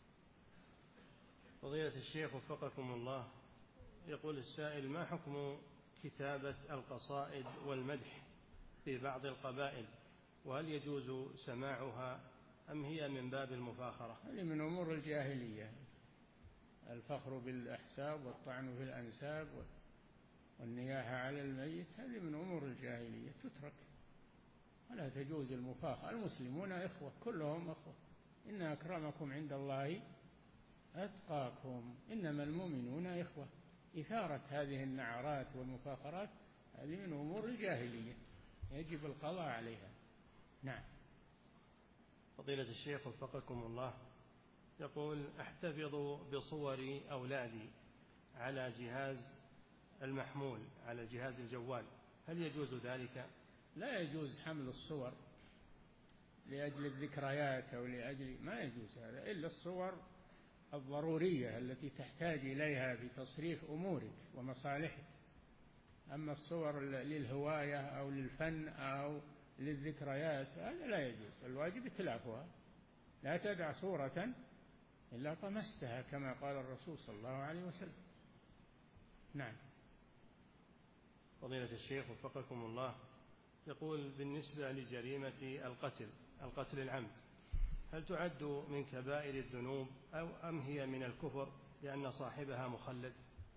فضيلة الشيخ وفقكم الله، يقول السائل: ما حكم كتابة القصائد والمدح في بعض القبائل، وهل يجوز سماعها أم هي من باب المفاخرة؟ هذه من أمور الجاهلية، الفخر بالأحساب والطعن في الأنساب والنياحة على الميت، هذه من أمور الجاهلية تترك، ولا تجوز المفاخرة. المسلمون إخوة، كلهم إخوة، إن أكرمكم عند الله أتقاكم، إنما المؤمنون إخوة. إثارة هذه النعرات والمفاخرات هذه من أمور الجاهلية، يجب القضاء عليها. نعم. فضيلة الشيخ وفقكم الله، يقول: أحتفظ بصور أولادي على جهاز المحمول، على جهاز الجوال، هل يجوز ذلك؟ لا يجوز حمل الصور لأجل الذكريات أو لأجل، ما يجوز هذا، إلا الصور الضرورية التي تحتاج إليها في تصريف أمورك ومصالحك. أما الصور للهواية أو للفن أو للذكريات هذا لا يجوز، الواجب إتلافها. لا تدع صورة إلا طمستها، كما قال الرسول صلى الله عليه وسلم. نعم. فضيلة الشيخ وفقكم الله، يقول: بالنسبة لجريمة القتل العمد، هل تعد من كبائر الذنوب أم هي من الكفر لأن صاحبها مخلد؟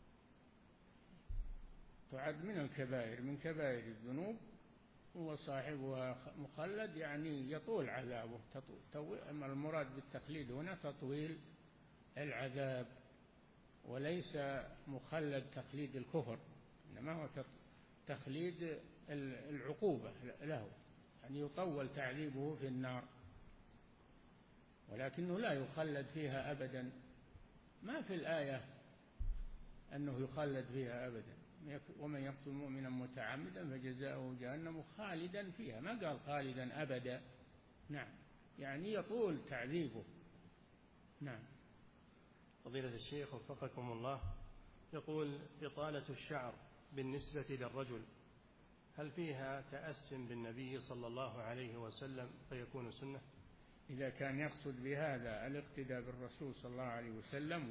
تعد من الكبائر، من كبائر الذنوب، وصاحبها مخلد يعني يطول عذابه. أما المراد بالتخليد هنا تطويل العذاب، وليس مخلد تخليد الكفر، إنما هو تخليد العقوبة له، يعني يطول تعذيبه في النار، ولكنه لا يخلد فيها أبدا. ما في الآية أنه يخلد فيها أبدا. ومن يقتل مؤمنا متعمدا فجزاؤه جهنم خالدا فيها، ما قال خالدا أبدا. نعم، يعني يطول تعذيبه. نعم. فضيلة الشيخ وفقكم الله، يقول: إطالة الشعر بالنسبة للرجل هل فيها تأس بالنبي صلى الله عليه وسلم فيكون سنة؟ إذا كان يقصد بهذا الاقتداء بالرسول صلى الله عليه وسلم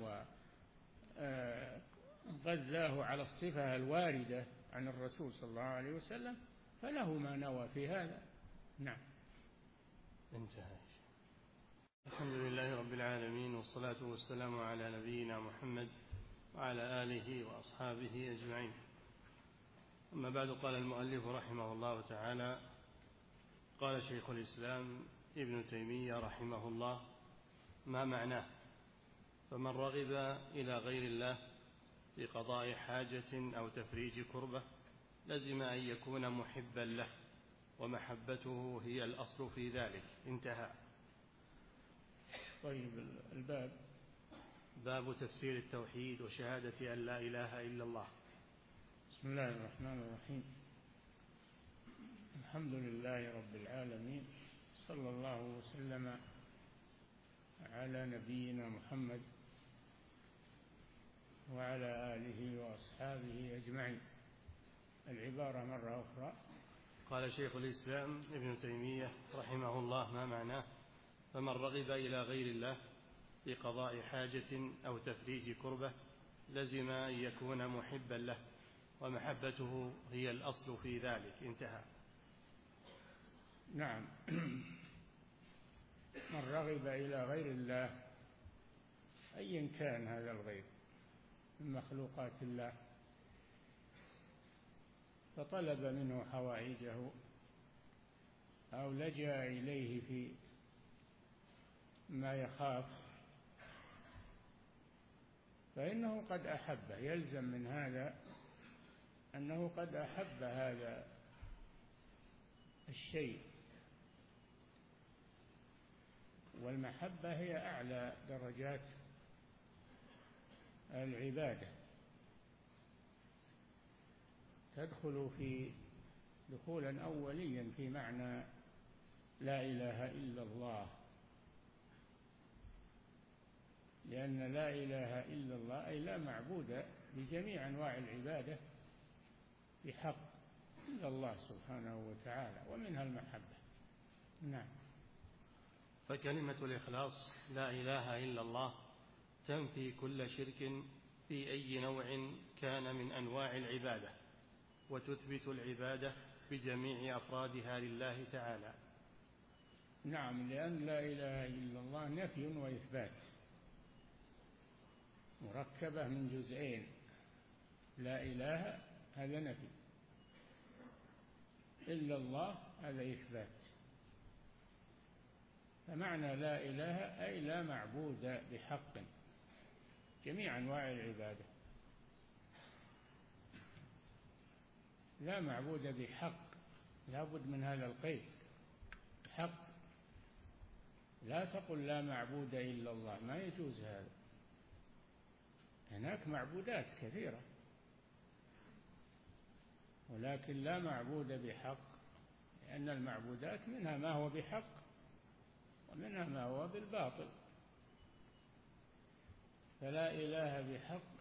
وغذاه على الصفة الواردة عن الرسول صلى الله عليه وسلم فله ما نوى في هذا. نعم. انتهى. الحمد لله رب العالمين، والصلاة والسلام على نبينا محمد وعلى آله وأصحابه أجمعين. أما بعد، قال المؤلف رحمه الله تعالى: قال شيخ الإسلام ابن تيمية رحمه الله: ما معناه؟ فمن رغب إلى غير الله في قضاء حاجة أو تفريج كربة لزم أن يكون محبا له، ومحبته هي الأصل في ذلك. انتهى. طيب، الباب باب تفسير التوحيد وشهادة أن لا إله إلا الله. بسم الله الرحمن الرحيم. الحمد لله رب العالمين، صلى الله وسلم على نبينا محمد وعلى آله وأصحابه أجمعين. العبارة مرة أخرى. قال شيخ الإسلام ابن تيمية رحمه الله: ما معناه؟ فمن رغب إلى غير الله في قضاء حاجة أو تفريج كربة لزم أن يكون محبا له، ومحبته هي الأصل في ذلك. انتهى. نعم. من رغب إلى غير الله أيا كان هذا الغير من مخلوقات الله فطلب منه حوائجه أو لجأ إليه في ما يخاف فإنه قد أحبه، يلزم من هذا أنه قد أحب هذا الشيء، والمحبة هي أعلى درجات العبادة، تدخل في دخولا أوليا في معنى لا إله إلا الله، لأن لا إله إلا الله أي لا معبود بجميع أنواع العبادة بحق إلا الله سبحانه وتعالى، ومنها المحبة. نعم. فكلمة الإخلاص لا إله إلا الله تنفي كل شرك في أي نوع كان من أنواع العبادة، وتثبت العبادة بجميع أفرادها لله تعالى. نعم، لأن لا إله إلا الله نفي وإثبات، مركبة من جزئين، لا إله هذا نفي، إلا الله هذا إثبات. فمعنى لا إله أي لا معبود بحق جميع أنواع العبادة، لا معبود بحق، لا بد من هذا القيد، حق. لا تقل لا معبود إلا الله، ما يجوز هذا، هناك معبودات كثيرة، ولكن لا معبود بحق، لأن المعبودات منها ما هو بحق ومنها ما هو بالباطل. فلا إله بحق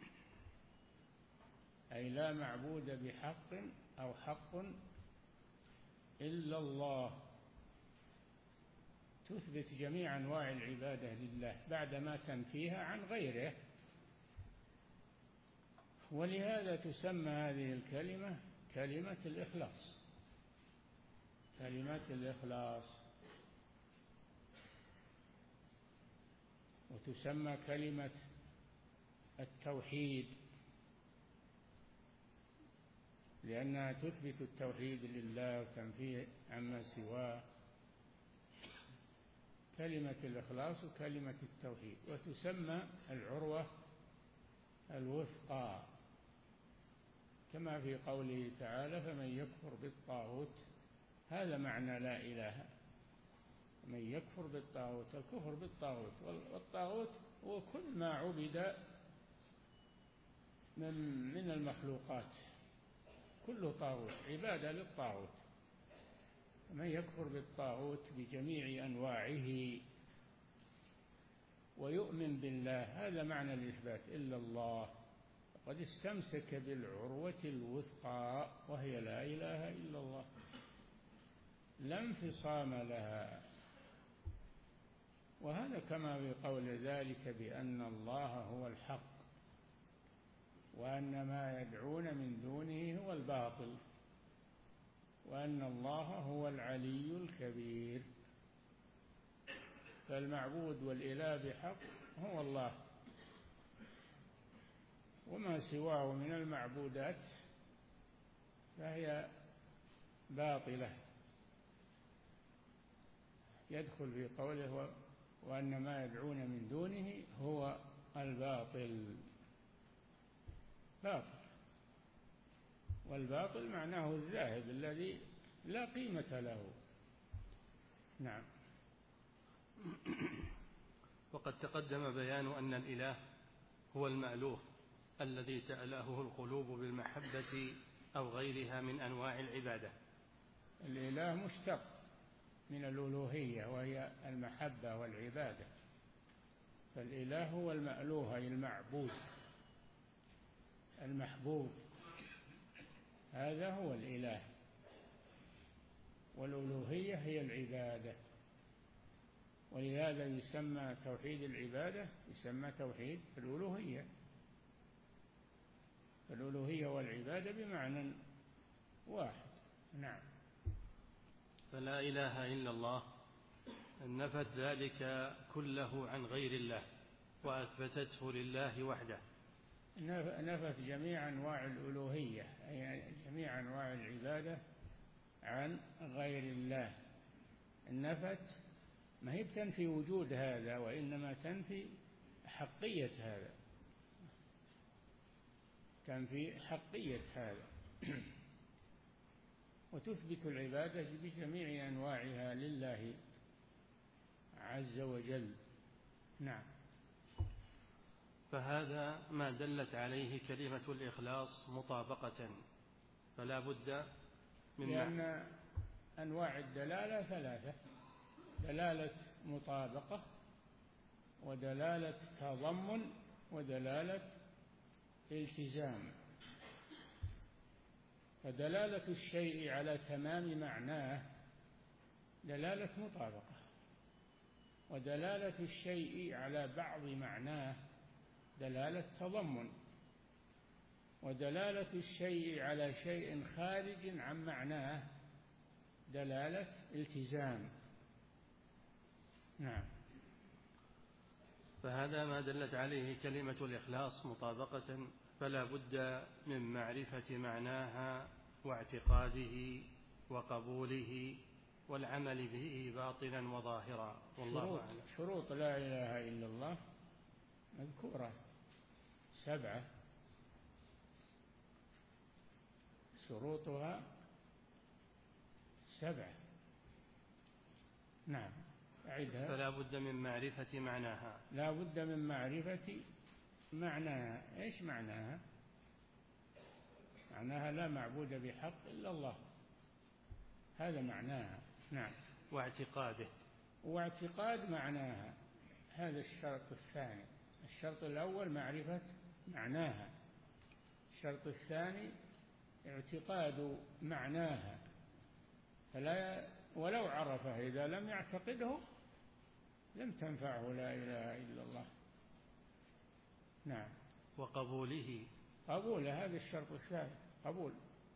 أي لا معبود بحق أو حق إلا الله، تثبت جميع أنواع العبادة لله بعدما تنفيها عن غيره. ولهذا تسمى هذه الكلمة كلمة الإخلاص، كلمة الإخلاص، وتسمى كلمة التوحيد، لأنها تثبت التوحيد لله وتنفيه عما سواه، كلمة الإخلاص وكلمة التوحيد. وتسمى العروة الوثقى، كما في قوله تعالى فمن يكفر بالطاغوت، هذا معنى لا إله، من يكفر بالطاغوت، الكفر بالطاغوت، والطاغوت هو كل ما عبد من المخلوقات، كله طاغوت، عبادة للطاغوت. من يكفر بالطاغوت بجميع أنواعه ويؤمن بالله، هذا معنى الإثبات، إلا الله قد استمسك بالعروة الوثقى وهي لا إله إلا الله، لا انفصام لها. وهذا كما في قول ذلك بأن الله هو الحق وأن ما يدعون من دونه هو الباطل وأن الله هو العلي الكبير. فالمعبود والإله بحق هو الله، وما سواه من المعبودات فهي باطلة. يدخل في قوله وأن ما يدعون من دونه هو الباطل، باطل، والباطل معناه الذاهب الذي لا قيمة له. نعم. وقد تقدم بيان أن الإله هو المألوه الذي تألهه القلوب بالمحبة أو غيرها من أنواع العبادة. الإله مشتق من الألوهية وهي المحبة والعبادة، فالإله هو المألوه أي المعبود المحبوب، هذا هو الإله، والألوهية هي العبادة. ولهذا يسمى توحيد العبادة يسمى توحيد الألوهية، الألوهية والعبادة بمعنى واحد. نعم. فلا إله إلا الله نفت ذلك كله عن غير الله وأثبتته لله وحده، نفت جميع أنواع الألوهية أي جميع أنواع العبادة عن غير الله. النفت ما هي بتنفي وجود هذا، وإنما تنفي حقية هذا، تنفي حقية هذا وتثبت العبادة بجميع أنواعها لله عز وجل. نعم. فهذا ما دلت عليه كلمة الإخلاص مطابقة، فلا بد من لأن أنواع الدلالة ثلاثة: دلالة مطابقة، ودلالة تضمن، ودلالة التزام. فدلالة الشيء على تمام معناه دلالة مطابقة، ودلالة الشيء على بعض معناه دلالة تضمن، ودلالة الشيء على شيء خارج عن معناه دلالة التزام. نعم. فهذا ما دلت عليه كلمة الإخلاص مطابقة، فلا بد من معرفة معناها واعتقاده وقبوله والعمل به باطنا وظاهرا، والله أعلم. شروط لا إله إلا الله مذكورة 7، شروطها 7. نعم. أعدها. فلا بد من معرفة معناها. لا بد من معرفة معناها. إيش معناها؟ معناها لا معبود بحق إلا الله، هذا معناها. نعم. واعتقاده. واعتقاد معناها، هذا الشرط الثاني. الشرط الأول معرفة معناها، الشرط الثاني اعتقاد معناها، ولو عرفه إذا لم يعتقده لم تنفعه لا إله إلا الله. نعم. وقبوله. قبول، هذا الشرط الثالث، قبول.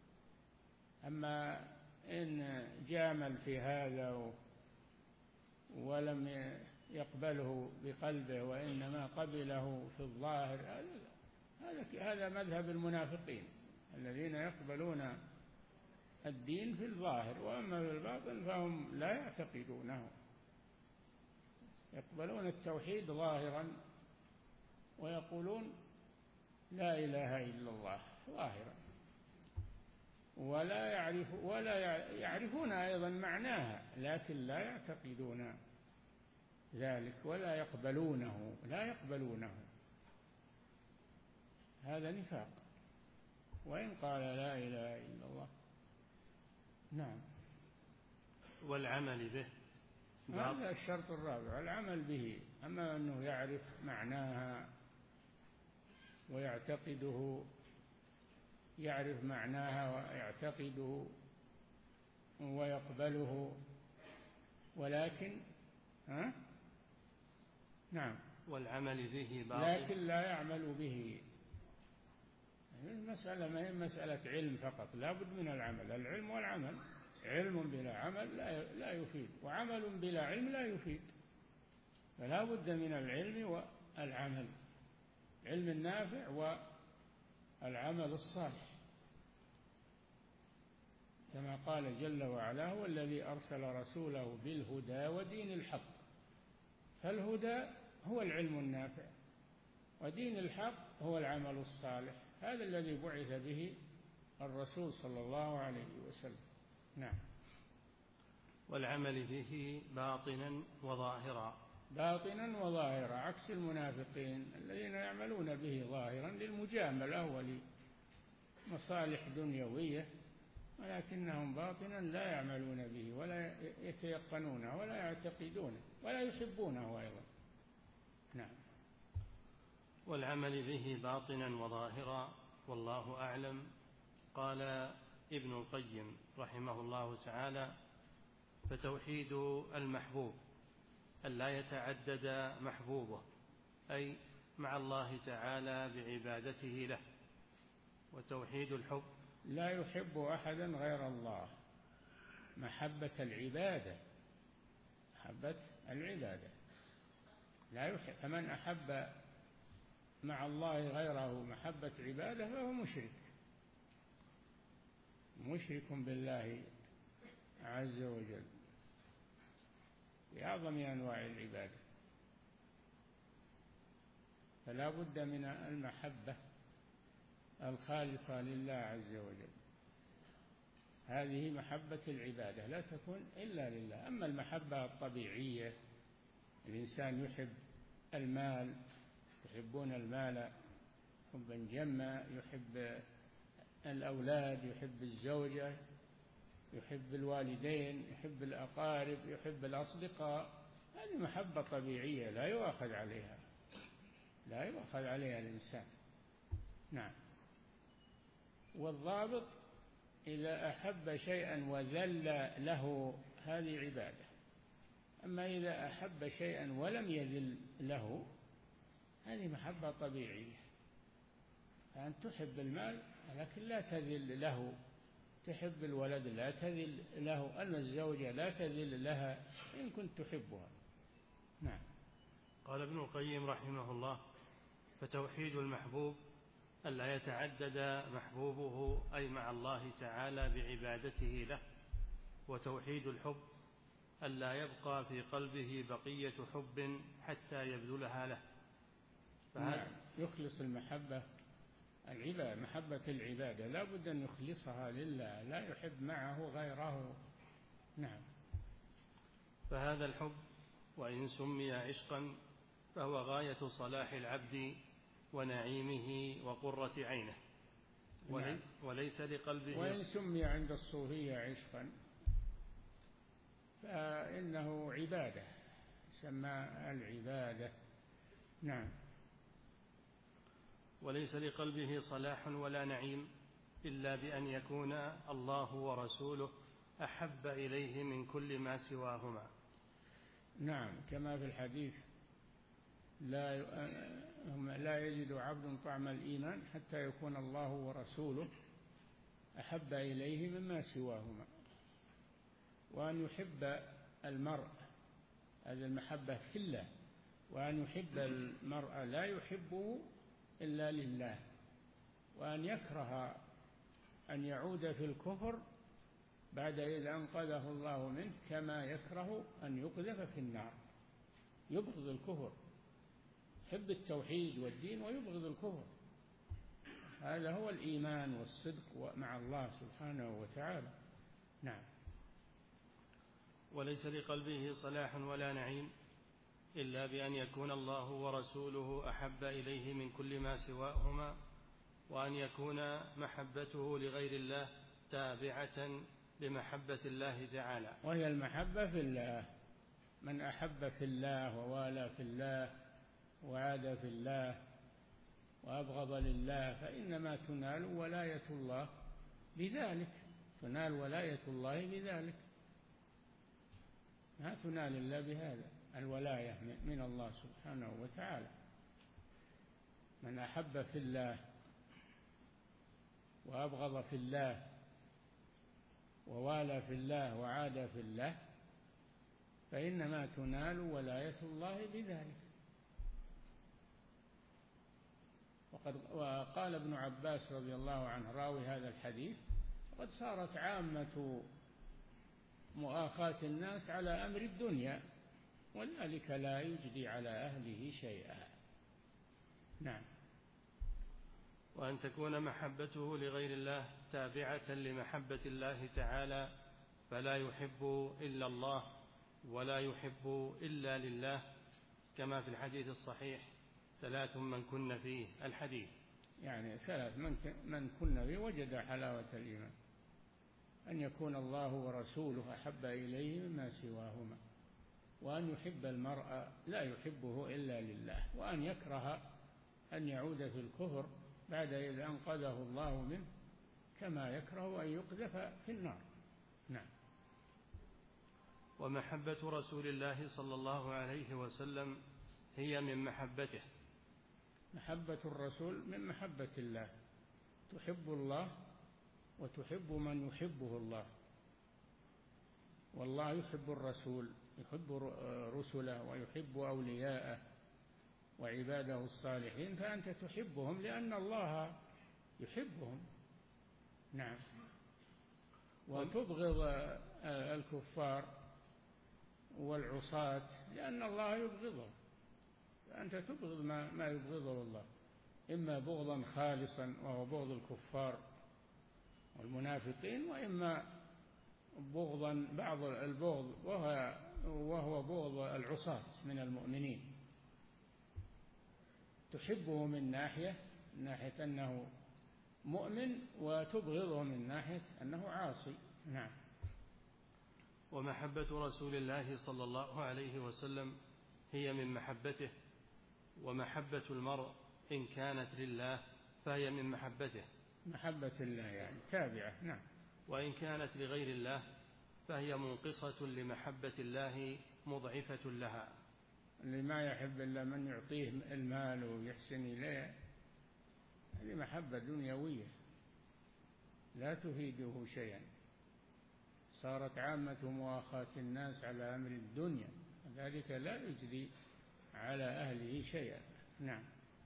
أما إن جامل في هذا ولم يقبله بقلبه وإنما قبله في الظاهر، هذا مذهب المنافقين الذين يقبلون الدين في الظاهر، وأما في الباطن فهم لا يعتقدونه، يقبلون التوحيد ظاهرا ويقولون لا إله إلا الله ظاهرا، ولا يعرفون أيضا معناها، لكن لا يعتقدون ذلك ولا يقبلونه، لا يقبلونه. هذا نفاق وإن قال لا إله إلا الله. نعم. والعمل به. هذا الشرط الرابع، العمل به. أما أنه يعرف معناها ويعتقده، يعرف معناها ويعتقده ويقبله، ولكن نعم، والعمل به باطل، لكن لا يعمل به. المسألة ما هي مسألة علم فقط، لا بد من العمل. العلم والعمل، علم بلا عمل لا يفيد، وعمل بلا علم لا يفيد، فلا بد من العلم والعمل، علم النافع والعمل الصالح، كما قال جل وعلا: هو الذي أرسل رسوله بالهدى ودين الحق. فالهدى هو العلم النافع، ودين الحق هو العمل الصالح، هذا الذي بعث به الرسول صلى الله عليه وسلم. نعم. والعمل به باطنا وظاهرا. باطنا وظاهرا، عكس المنافقين الذين يعملون به ظاهرا للمجاملة ولمصالح دنيوية، ولكنهم باطنا لا يعملون به ولا يتيقنونه ولا يعتقدونه ولا يحبونه أيضا. نعم. والعمل به باطنا وظاهرا، والله أعلم. قال ابن القيم رحمه الله تعالى: فتوحيد المحبوب أن لا يتعدد محبوبه، أي مع الله تعالى بعبادته له. وتوحيد الحب لا يحب أحدا غير الله، محبة العبادة، محبة العبادة لا يحب. فمن أحب مع الله غيره محبة عبادة فهو مشرك بالله عز وجل بأعظم أنواع العبادة. فلا بد من المحبة الخالصة لله عز وجل. هذه محبة العبادة لا تكون إلا لله. أما المحبة الطبيعية، الإنسان يحب المال، يحبون المال حبا جما، يحب الأولاد، يحب الزوجة، يحب الوالدين، يحب الأقارب، يحب الأصدقاء، هذه محبة طبيعية لا يؤاخذ عليها الإنسان. نعم. والضابط إذا أحب شيئا وذل له هذه عبادة. أما إذا أحب شيئا ولم يذل له هذه محبة طبيعية. فأن تحب المال لكن لا تذل له، تحب الولد لا تذل له، أما الزوجة لا تذل لها إن كنت تحبها. نعم. قال ابن القيم رحمه الله: فتوحيد المحبوب ألا يتعدد محبوبه أي مع الله تعالى بعبادته له، وتوحيد الحب ألا يبقى في قلبه بقية حب حتى يبذلها له. نعم. يخلص المحبة العبادة، محبة العبادة لا بد أن يخلصها لله، لا يحب معه غيره. نعم. فهذا الحب وإن سمي عشقا فهو غاية صلاح العبد ونعيمه وقرة عينه. نعم. وليس لقلبه. وإن سمي عند الصوفية عشقا فإنه عبادة، سمى العبادة. نعم. وليس لقلبه صلاح ولا نعيم إلا بأن يكون الله ورسوله أحب إليه من كل ما سواهما. نعم. كما في الحديث: لا يجد عبد طعم الإيمان حتى يكون الله ورسوله أحب إليه مما سواهما. وأن يحب المرء، هذه المحبة في الله، وأن يحب المرء لا يحبه إلا لله، وأن يكره أن يعود في الكفر بعد إذا أنقذه الله منه، كما يكره أن يقذف في النار. يبغض الكفر، يحب التوحيد والدين ويبغض الكفر. هذا هو الإيمان والصدق مع الله سبحانه وتعالى. نعم. وليس لقلبه صلاح ولا نعيم إلا بأن يكون الله ورسوله أحب إليه من كل ما سواهما، وأن يكون محبته لغير الله تابعة لمحبة الله تعالى. وهي المحبة في الله. من أحب في الله ووالى في الله وعاد في الله وأبغض لله فإنما تنال ولاية الله بذلك. تنال ولاية الله بذلك، ما تنال إلا بهذا، الولاية من الله سبحانه وتعالى. من أحب في الله وأبغض في الله ووالى في الله وعاد في الله فإنما تنال ولاية الله بذلك. وقال ابن عباس رضي الله عنه راوي هذا الحديث: قد صارت عامة مؤاخاة الناس على أمر الدنيا، وذلك لا يجدي على أهله شيئا. نعم. وأن تكون محبته لغير الله تابعة لمحبة الله تعالى، فلا يحب إلا الله ولا يحب إلا لله، كما في الحديث الصحيح: 3 من كن فيه، الحديث. يعني 3 من كن فيه وجد حلاوة الإيمان: أن يكون الله ورسوله أحب إليه مما سواهما، وأن يحب المرء لا يحبه إلا لله، وأن يكره أن يعود في الكفر بعد إذ أنقذه الله منه، كما يكره أن يقذف في النار. نعم. ومحبة رسول الله صلى الله عليه وسلم هي من محبته. محبة الرسول من محبة الله، تحب الله وتحب من يحبه الله، والله يحب الرسول، يحب رسله ويحب أولياءه وعباده الصالحين، فأنت تحبهم لأن الله يحبهم. نعم. وتبغض الكفار والعصاة لأن الله يبغضهم، فأنت تبغض ما يبغضه الله. إما بغضا خالصا وهو بغض الكفار والمنافقين، وإما بغضا بعض البغض وهو بغض العصاة من المؤمنين، تحبه من ناحية أنه مؤمن وتبغضه من ناحية أنه عاصي. نعم. ومحبة رسول الله صلى الله عليه وسلم هي من محبته، ومحبة المرء إن كانت لله فهي من محبته، محبة الله يعني تابعة. نعم. وإن كانت لغير الله فهي منقصة لمحبة الله مضعفة لها. اللي ما يحب إلا من يعطيه المال ويحسن إليه، هذه محبة دنيوية لا تفيده شيئا، صارت عامة مؤاخاة الناس على أمر الدنيا، ذلك لا يجدي على أهله شيئا. نعم.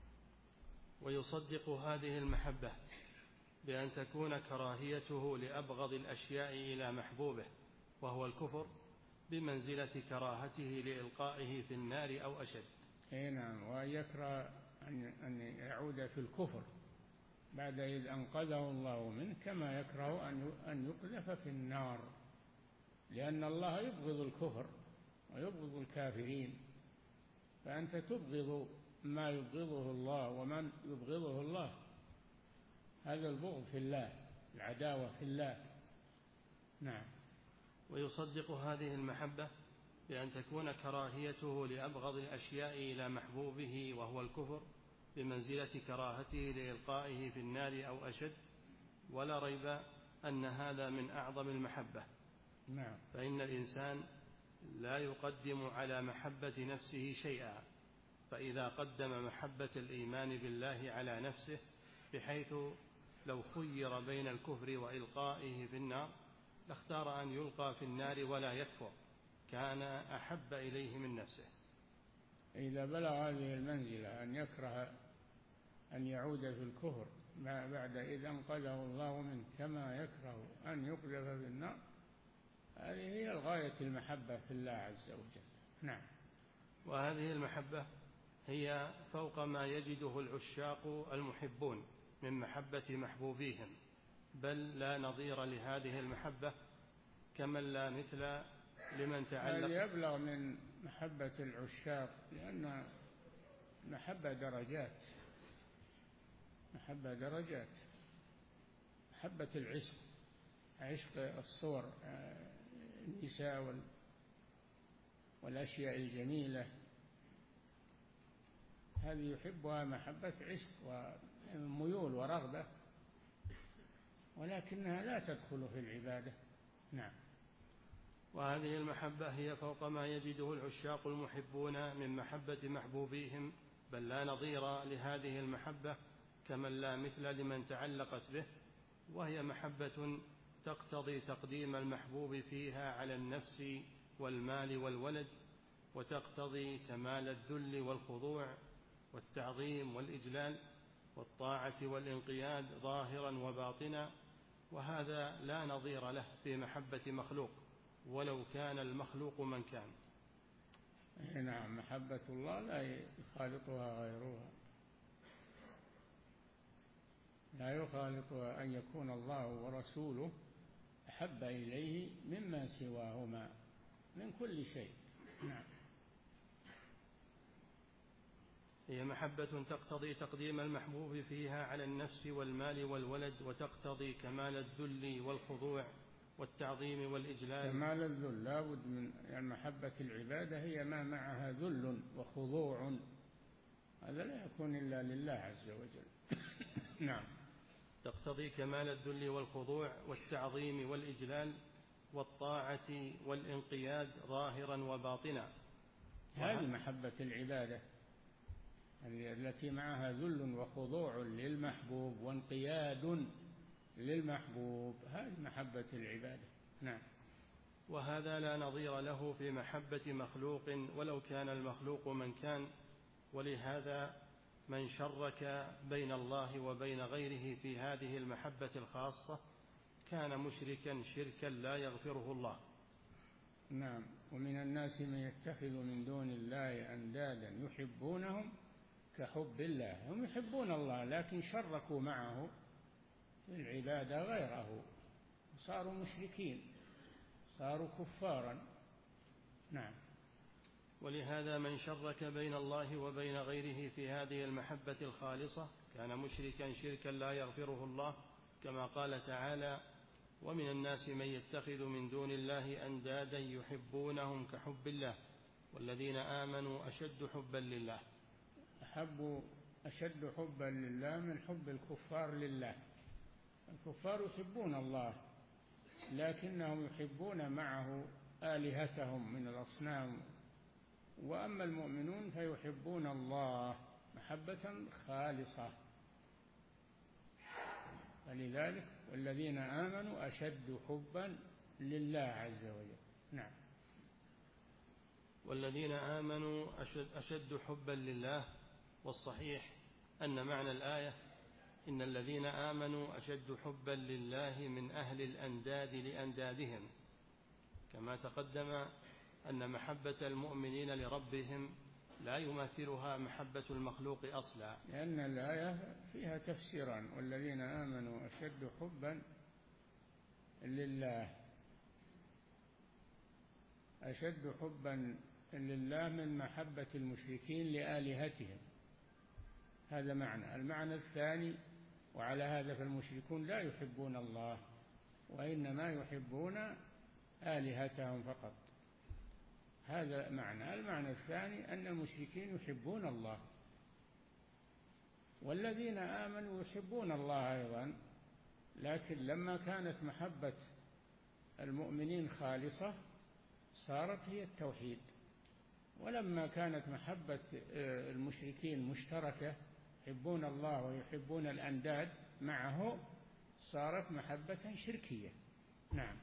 ويصدق هذه المحبة بأن تكون كراهيته لأبغض الأشياء إلى محبوبه وهو الكفر بمنزلة كراهته لإلقائه في النار أو أشد. نعم. ويكره أن يعود في الكفر بعد إذ أنقذه الله منه، كما يكره أن يقذف في النار، لأن الله يبغض الكفر ويبغض الكافرين، فأنت تبغض ما يبغضه الله ومن يبغضه الله، هذا البغض في الله، العداوة في الله. نعم. ويصدق هذه المحبة بأن تكون كراهيته لأبغض الأشياء إلى محبوبه وهو الكفر بمنزلة كراهته لإلقائه في النار أو أشد، ولا ريب أن هذا من أعظم المحبة. نعم. فإن الإنسان لا يقدم على محبة نفسه شيئا، فإذا قدم محبة الإيمان بالله على نفسه بحيث لو خير بين الكفر وإلقائه في النار لاختار أن يلقى في النار ولا يكفر، كان أحب إليه من نفسه. إذا بلغ هذه المنزلة أن يكره أن يعود في الكفر بعد إذ أنقذه الله منه، كما يكره أن يقذف في النار، هذه هي الغاية المحبة في الله عز وجل. نعم. وهذه المحبة هي فوق ما يجده العشاق المحبون من محبة محبوبيهم، بل لا نظير لهذه المحبة كمن لا مثل لمن تعلق. هذه أبلغ من محبة العشاق، لأن محبة درجات، محبة درجات. محبة العشق، عشق الصور، النساء والأشياء الجميلة، هذه يحبها محبة عشق وميول ورغبة، ولكنها لا تدخل في العبادة. نعم. وهذه المحبة هي فوق ما يجده العشاق المحبون من محبة محبوبيهم، بل لا نظير لهذه المحبة كمن لا مثل لمن تعلقت به، وهي محبة تقتضي تقديم المحبوب فيها على النفس والمال والولد، وتقتضي كمال الذل والخضوع والتعظيم والإجلال والطاعة والانقياد ظاهرا وباطنا، وهذا لا نظير له في محبة مخلوق ولو كان المخلوق من كان. نعم. محبة الله لا يخالطها غيرها، لا يخالطها أن يكون الله ورسوله أحب إليه مما سواهما من كل شيء. نعم. هي محبة تقتضي تقديم المحبوب فيها على النفس والمال والولد، وتقتضي كمال الذل والخضوع والتعظيم والإجلال. كمال الذل لا بد من، يعني محبة العبادة هي ما معها ذل وخضوع، هذا لا يكون إلا لله عز وجل. نعم. تقتضي كمال الذل والخضوع والتعظيم والإجلال والطاعة والانقياد ظاهرا وباطنا. هذه محبة العبادة التي معها ذل وخضوع للمحبوب وانقياد للمحبوب، هذه محبة العبادة. نعم. وهذا لا نظير له في محبة مخلوق ولو كان المخلوق من كان، ولهذا من شرك بين الله وبين غيره في هذه المحبة الخاصة كان مشركا شركا لا يغفره الله. نعم. ومن الناس من يتخذ من دون الله أندادا يحبونهم كحب الله. هم يحبون الله لكن شركوا معه في العبادة غيره، صاروا مشركين، صاروا كفارا. نعم. ولهذا من شرك بين الله وبين غيره في هذه المحبة الخالصة كان مشركا شركا لا يغفره الله، كما قال تعالى: ومن الناس من يتخذ من دون الله أندادا يحبونهم كحب الله والذين آمنوا أشد حبا لله. أشد حبا لله من حب الكفار لله. الكفار يحبون الله لكنهم يحبون معه آلهتهم من الأصنام، وأما المؤمنون فيحبون الله محبة خالصة. فلذلك والذين آمنوا أشد حبا لله عز وجل. نعم. والذين آمنوا أشد حبا لله. والصحيح أن معنى الآية إن الذين آمنوا أشد حبا لله من أهل الأنداد لأندادهم، كما تقدم أن محبة المؤمنين لربهم لا يماثلها محبة المخلوق أصلا، لأن الآية فيها تفسيران: والذين آمنوا أشد حبا لله، أشد حبا لله من محبة المشركين لآلهتهم، هذا معنى. المعنى الثاني: وعلى هذا فالمشركون لا يحبون الله وإنما يحبون آلهتهم فقط، هذا معنى. المعنى الثاني أن المشركين يحبون الله، والذين آمنوا يحبون الله أيضا، لكن لما كانت محبة المؤمنين خالصة صارت هي التوحيد، ولما كانت محبة المشركين مشتركة يحبون الله ويحبون الأنداد معه صارت محبة شركية. نعم.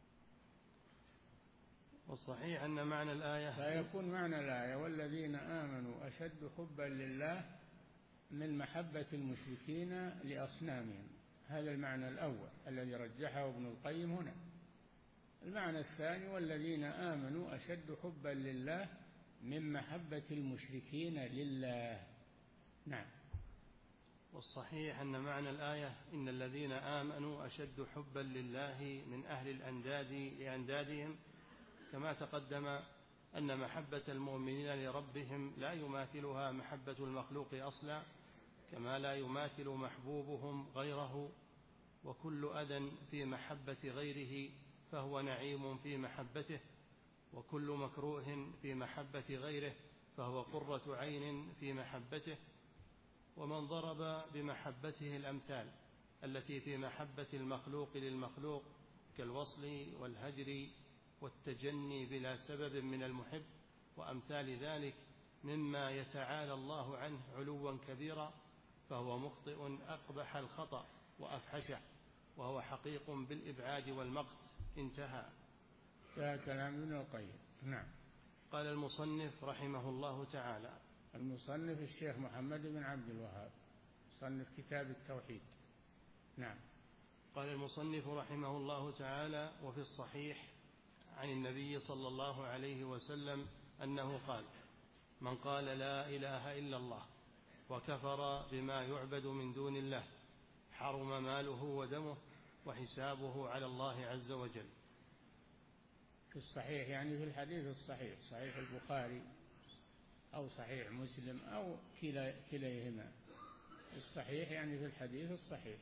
والصحيح أن معنى الآية فيكون معنى الآية: والذين آمنوا أشد حبا لله من محبة المشركين لأصنامهم، هذا المعنى الأول الذي رجحه ابن القيم هنا. المعنى الثاني: والذين آمنوا أشد حبا لله من محبة المشركين لله. نعم. والصحيح أن معنى الآية إن الذين آمنوا أشد حبا لله من أهل الأنداد لأندادهم، كما تقدم أن محبة المؤمنين لربهم لا يماثلها محبة المخلوق أصلا، كما لا يماثل محبوبهم غيره. وكل أذى في محبة غيره فهو نعيم في محبته، وكل مكروه في محبة غيره فهو قرة عين في محبته. ومن ضرب بمحبته الأمثال التي في محبة المخلوق للمخلوق كالوصل والهجر والتجني بلا سبب من المحب وأمثال ذلك مما يتعالى الله عنه علوا كبيرا، فهو مخطئ أقبح الخطأ وأفحشه، وهو حقيق بالإبعاد والمقت. انتهى. كلام ابن القيم. نعم. قال المصنف رحمه الله تعالى: المصنف الشيخ محمد بن عبد الوهاب، مصنف كتاب التوحيد. نعم. قال المصنف رحمه الله تعالى: وفي الصحيح عن النبي صلى الله عليه وسلم أنه قال: من قال لا إله إلا الله وكفر بما يعبد من دون الله حرم ماله ودمه وحسابه على الله عز وجل. في الصحيح يعني في الحديث الصحيح، صحيح البخاري أو صحيح مسلم أو كليهما. الصحيح يعني في الحديث الصحيح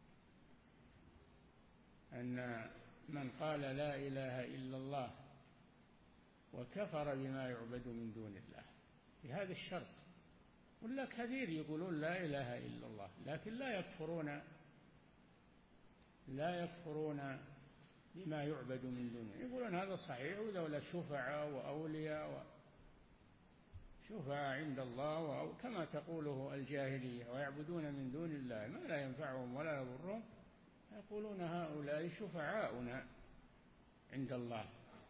أن من قال لا إله إلا الله وكفر بما يعبد من دون الله بهذا الشرط. ولا كثير يقولون لا إله إلا الله لكن لا يكفرون بما يعبد من دونه، يقولون هذا صحيح وذولا شفعاء وأولياء شفعاء عند الله كما تقوله الجاهلية، ويعبدون من دون الله ما لا ينفعهم ولا يضرهم، يقولون هؤلاء شفعاؤنا عند الله.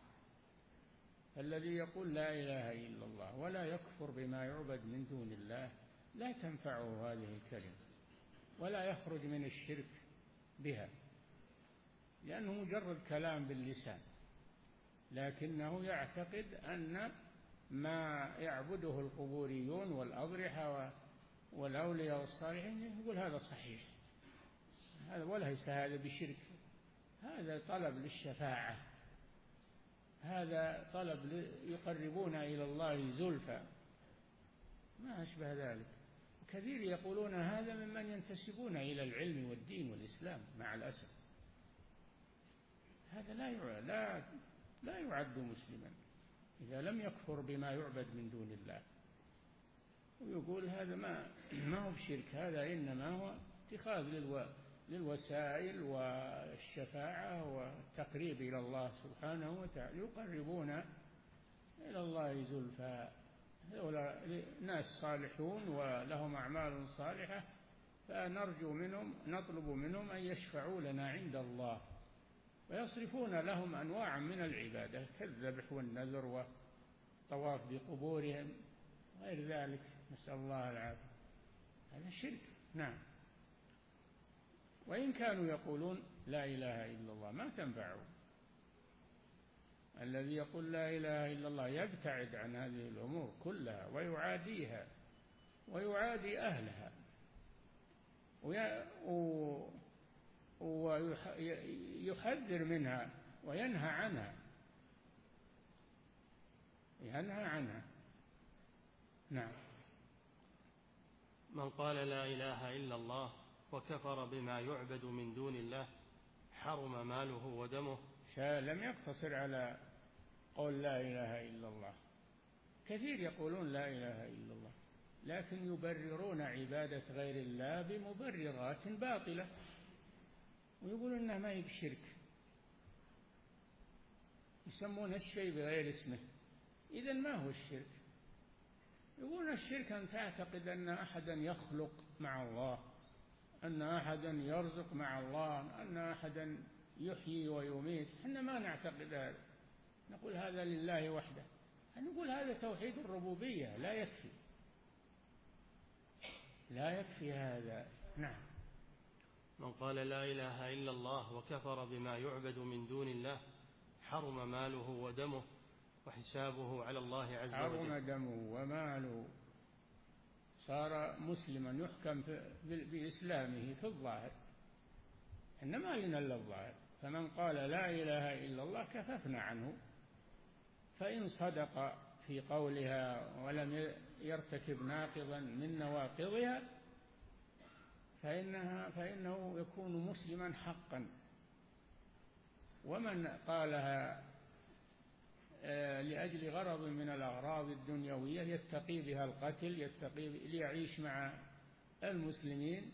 الذي يقول لا إله إلا الله ولا يكفر بما يعبد من دون الله لا تنفعه هذه الكلمة ولا يخرج من الشرك بها، لأنه مجرد كلام باللسان، لكنه يعتقد أن ما يعبده القبوريون والأضرحة والأولياء الصالحين يقول هذا صحيح، هذا وليس هذا بشرك، هذا طلب للشفاعة، هذا طلب يقربون إلى الله زلفى، ما أشبه ذلك. كثير يقولون هذا ممن ينتسبون إلى العلم والدين والإسلام، مع الأسف هذا لا يعد مسلما إذا لم يكفر بما يعبد من دون الله، ويقول هذا ما هو بشرك، هذا إنما هو اتخاذ للوسائل والشفاعة والتقريب إلى الله سبحانه وتعالى، يقربون إلى الله زلفى. هؤلاء ناس صالحون ولهم أعمال صالحة، فنرجو منهم، نطلب منهم أن يشفعوا لنا عند الله، ويصرفون لهم أنواع من العبادة كالذبح والنذر والطواف بقبورهم غير ذلك، نسأل الله العافية، هذا شرك. نعم. وإن كانوا يقولون لا إله إلا الله ما تنفعهم، الذي يقول لا إله إلا الله يبتعد عن هذه الأمور كلها ويعاديها ويعادي أهلها ويحذر منها وينهى عنها. نعم. من قال لا إله إلا الله وكفر بما يعبد من دون الله حرم ماله ودمه. لم يقتصر على قول لا إله إلا الله، كثير يقولون لا إله إلا الله لكن يبررون عبادة غير الله بمبررات باطلة، ويقولون إنها ما هي بشرك، يسمون الشيء بغير اسمه. إذن ما هو الشرك؟ يقولون الشرك أن تعتقد أن أحدا يخلق مع الله، أن أحدا يرزق مع الله، أن أحدا يحيي ويميت. إحنا ما نعتقد هذا، نقول هذا لله وحده، نقول هذا توحيد الربوبية، لا يكفي هذا. نعم. من قال لا إله إلا الله وكفر بما يعبد من دون الله حرم ماله ودمه وحسابه على الله عز وجل. حرم دمه وماله، صار مسلما يحكم بإسلامه في الظاهر، إنما لنا إلا الظاهر. فمن قال لا إله إلا الله كففنا عنه، فإن صدق في قولها ولم يرتكب ناقضا من نواقضها فإنه يكون مسلما حقا. ومن قالها لأجل غرض من الأغراض الدنيوية يتقي بها القتل، ليعيش مع المسلمين،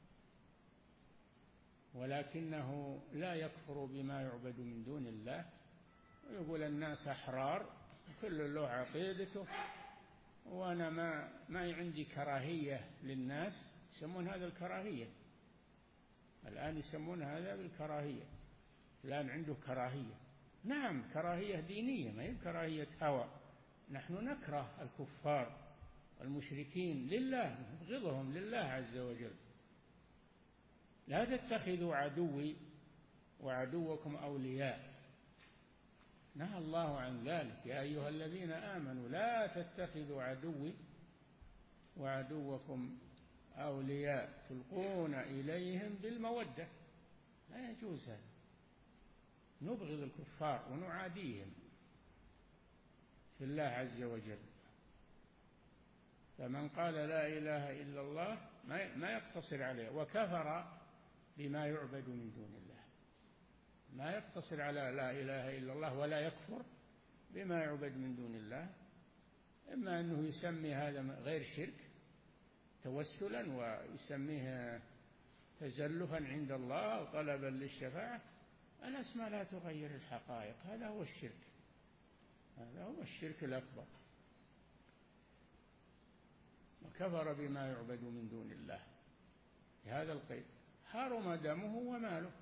ولكنه لا يكفر بما يعبد من دون الله، ويقول الناس أحرار كل له عقيدته، وأنا ما عندي كراهية للناس. يسمون هذا الكراهية، الآن يسمون هذا بالكراهية، الآن عنده كراهية. نعم، كراهية دينية، ما هي كراهية هوى. نحن نكره الكفار والمشركين لله، نبغضهم لله عز وجل. لا تتخذوا عدوي وعدوكم أولياء، نهى الله عن ذلك. يا أيها الذين آمنوا لا تتخذوا عدوي وعدوكم أولياء تلقون إليهم بالمودة، لا يجوز هذا، نبغض الكفار ونعاديهم في الله عز وجل. فمن قال لا إله إلا الله ما يقتصر عليه وكفر بما يعبد من دون الله، ما يقتصر على لا إله إلا الله ولا يكفر بما يعبد من دون الله. إما أنه يسمي هذا غير شرك توسلا ويسميه تزلفا عند الله وطلبا للشفاعة. الأسماء لا تغير الحقائق، هذا هو الشرك، هذا هو الشرك الأكبر. وكفر بما يعبد من دون الله بهذا القيد، حرم دمه وماله،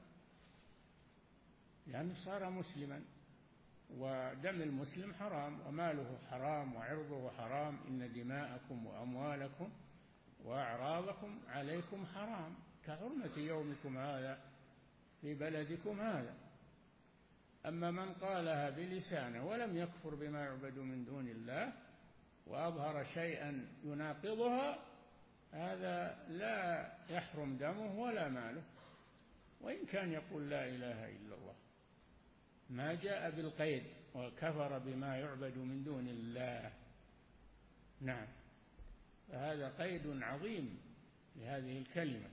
لأنه صار مسلما، ودم المسلم حرام وماله حرام وعرضه حرام. إن دماءكم وأموالكم وأعراضكم عليكم حرام كحرمة يومكم هذا في بلدكم هذا. أما من قالها بلسانه ولم يكفر بما يعبد من دون الله وأظهر شيئا يناقضها هذا لا يحرم دمه ولا ماله، وإن كان يقول لا إله إلا الله. ما جاء بالقيد وكفر بما يعبد من دون الله. نعم، فهذا قيد عظيم لهذه الكلمة.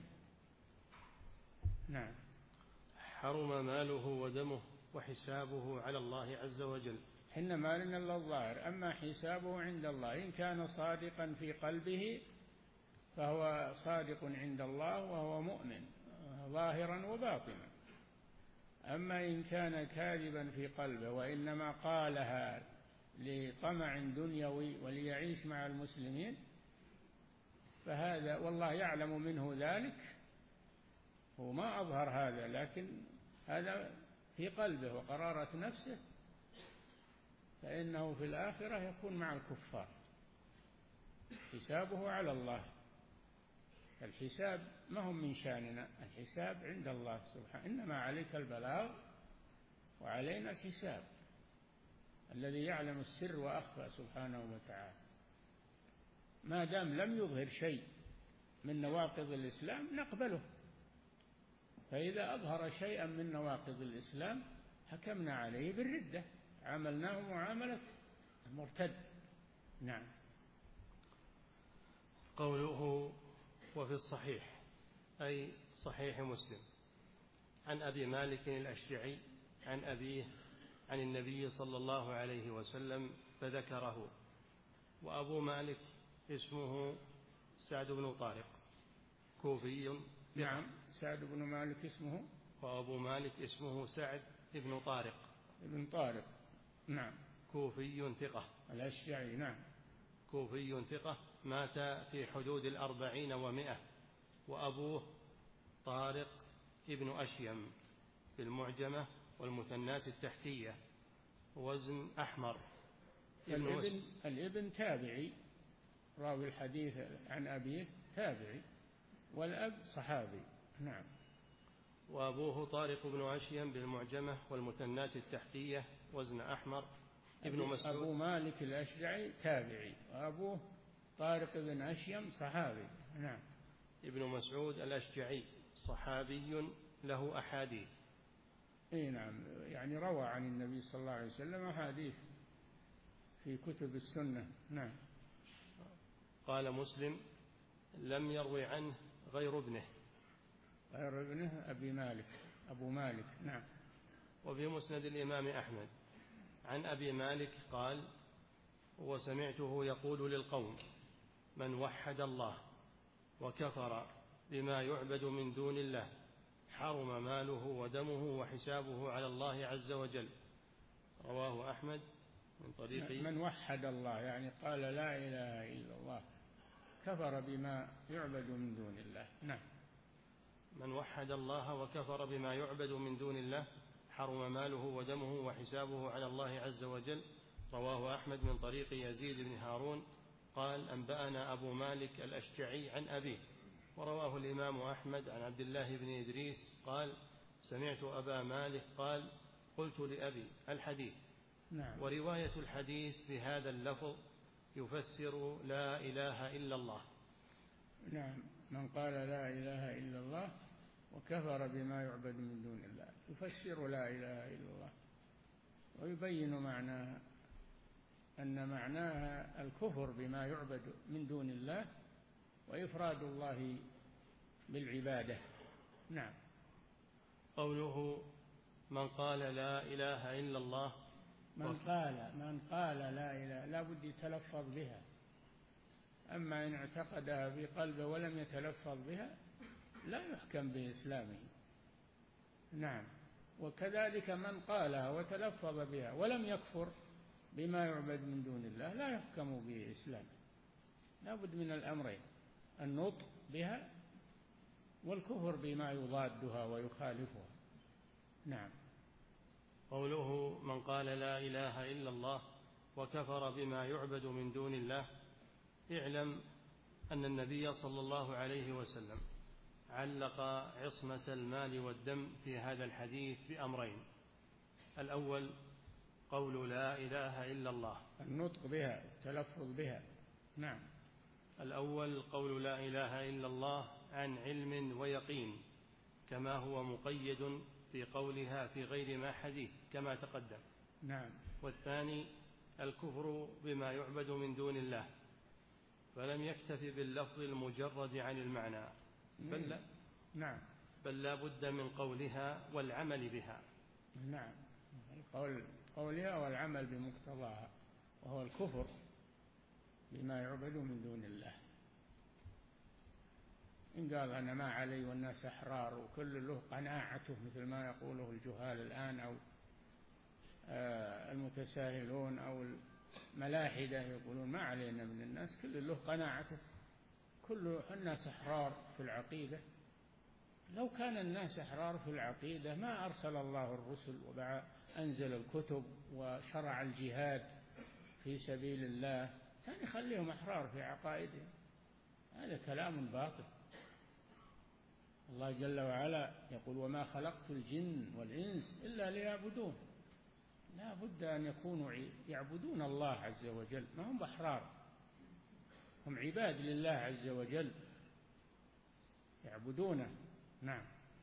نعم. حرم ماله ودمه وحسابه على الله عز وجل. حين مالنا إلا الظاهر، أما حسابه عند الله. إن كان صادقا في قلبه فهو صادق عند الله وهو مؤمن ظاهرا وباطنا. أما إن كان كاذبا في قلبه وإنما قالها لطمع دنيوي وليعيش مع المسلمين فهذا، والله يعلم منه ذلك، هو ما أظهر هذا، لكن هذا في قلبه وقرارة نفسه، فإنه في الآخرة يكون مع الكفار. حسابه على الله. الحساب ما هم من شأننا، الحساب عند الله سبحانه. إنما عليك البلاغ وعلينا الحساب. الذي يعلم السر وأخفى سبحانه وتعالى. ما دام لم يظهر شيء من نواقض الإسلام نقبله، فإذا أظهر شيئا من نواقض الإسلام حكمنا عليه بالردة، عاملناه معاملة المرتد. نعم. قوله وفي الصحيح أي صحيح مسلم عن أبي مالك الأشجعي عن أبيه عن النبي صلى الله عليه وسلم فذكره. وأبو مالك اسمه سعد بن طارق كوفي. نعم، سعد بن مالك اسمه، وأبو مالك اسمه سعد بن طارق ابن طارق. نعم. كوفي ثقة الأشجعي. نعم. كوفي ثقة مات في حدود 40 و100. وأبوه طارق ابن أشيم بالمعجمة والمثنات التحتية وزن أحمر. الابن تابعي، راوي الحديث عن أبيه تابعي، والأب صحابي. نعم. وأبوه طارق بن أشيم بالمعجمة والمثنات التحتية وزن أحمر. ابن مسعود. أبو مالك الأشجعي تابعي، وأبوه طارق بن أشيم صحابي. نعم. ابن مسعود الأشجعي صحابي له أحاديث. اي نعم، يعني روى عن النبي صلى الله عليه وسلم أحاديث في كتب السنة. نعم. قال مسلم لم يروي عنه غير ابنه. غير ابنه أبو مالك. نعم. وفي مسند الإمام أحمد عن أبي مالك قال وسمعته يقول للقوم من وحد الله وكفر بما يعبد من دون الله حرم ماله ودمه وحسابه على الله عز وجل. رواه أحمد من طريق. من وحد الله يعني قال لا إله إلا الله كفر بما يعبد من دون الله. نعم. من وحد الله وكفر بما يعبد من دون الله حرم ماله ودمه وحسابه على الله عز وجل. رواه أحمد من طريق يزيد بن هارون قال أنبأنا أبو مالك الأشجعي عن أبيه. ورواه الإمام أحمد عن عبد الله بن إدريس قال سمعت أبا مالك قال قلت لأبي الحديث. نعم. ورواية الحديث بهذا اللفظ يفسر لا إله إلا الله. نعم. من قال لا إله إلا الله وكفر بما يعبد من دون الله يفسر لا إله إلا الله ويبين معناها، أن معناها الكفر بما يعبد من دون الله وإفراد الله بالعبادة. نعم. قوله من قال لا إله إلا الله. من قال لا إله لا بد يتلفظ بها، أما إن اعتقدها في قلبه ولم يتلفظ بها لا يحكم بإسلامه. نعم. وكذلك من قالها وتلفظ بها ولم يكفر بما يعبد من دون الله لا يحكم بإسلامه. لا بد من الأمرين، النطق بها والكفر بما يضادها ويخالفها. نعم. قوله من قال لا إله إلا الله وكفر بما يعبد من دون الله. اعلم أن النبي صلى الله عليه وسلم علق عصمة المال والدم في هذا الحديث بأمرين. الأول قول لا إله إلا الله، النطق بها التلفظ بها. نعم. الأول قول لا إله إلا الله عن علم ويقين كما هو مقيد في قولها في غير ما حديث كما تقدم. نعم. والثاني الكفر بما يعبد من دون الله، فلم يكتف باللفظ المجرد عن المعنى، بل لا بد من قولها والعمل بها. نعم، قولها والعمل بمقتضاها، وهو الكفر بما يعبد من دون الله. إن قال أنا ما علي والناس أحرار وكل له قناعته مثل ما يقوله الجهال الآن أو المتساهلون أو الملاحدة يقولون ما علينا من الناس، كل له قناعته، كل الناس أحرار في العقيدة. لو كان الناس أحرار في العقيدة ما أرسل الله الرسل وأنزل الكتب وشرع الجهاد في سبيل الله، كان يخليهم أحرار في عقائدهم. هذا كلام باطل. الله جل وعلا يقول وما خلقت الجن والإنس إلا ليعبدون. لا بد أن يكونوا يعبدون الله عز وجل، ما هم بأحرار، هم عباد لله عز وجل يعبدونه. نعم.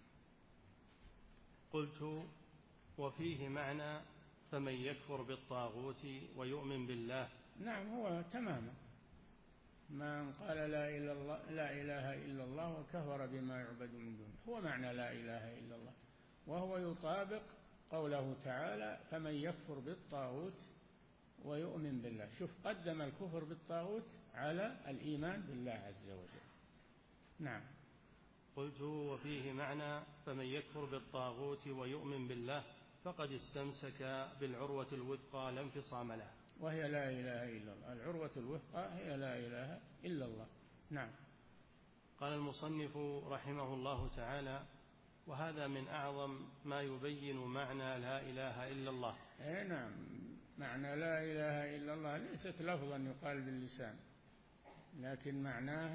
قلت وفيه معنى فمن يكفر بالطاغوت ويؤمن بالله. نعم، هو تماما من قال لا إله إلا الله وكفر بما يعبد من دونه، هو معنى لا إله إلا الله، وهو يطابق قوله تعالى فمن يكفر بالطاغوت ويؤمن بالله. شوف، قدم الكفر بالطاغوت على الإيمان بالله عز وجل. نعم. قلت وفيه معنى فمن يكفر بالطاغوت ويؤمن بالله فقد استمسك بالعروة الوثقى لا انفصام لها، وهي لا إله إلا الله. العروة الوثقى هي لا إله إلا الله. نعم. قال المصنف رحمه الله تعالى وهذا من أعظم ما يبين معنى لا إله إلا الله. نعم، معنى لا إله إلا الله ليست لفظا يقال باللسان، لكن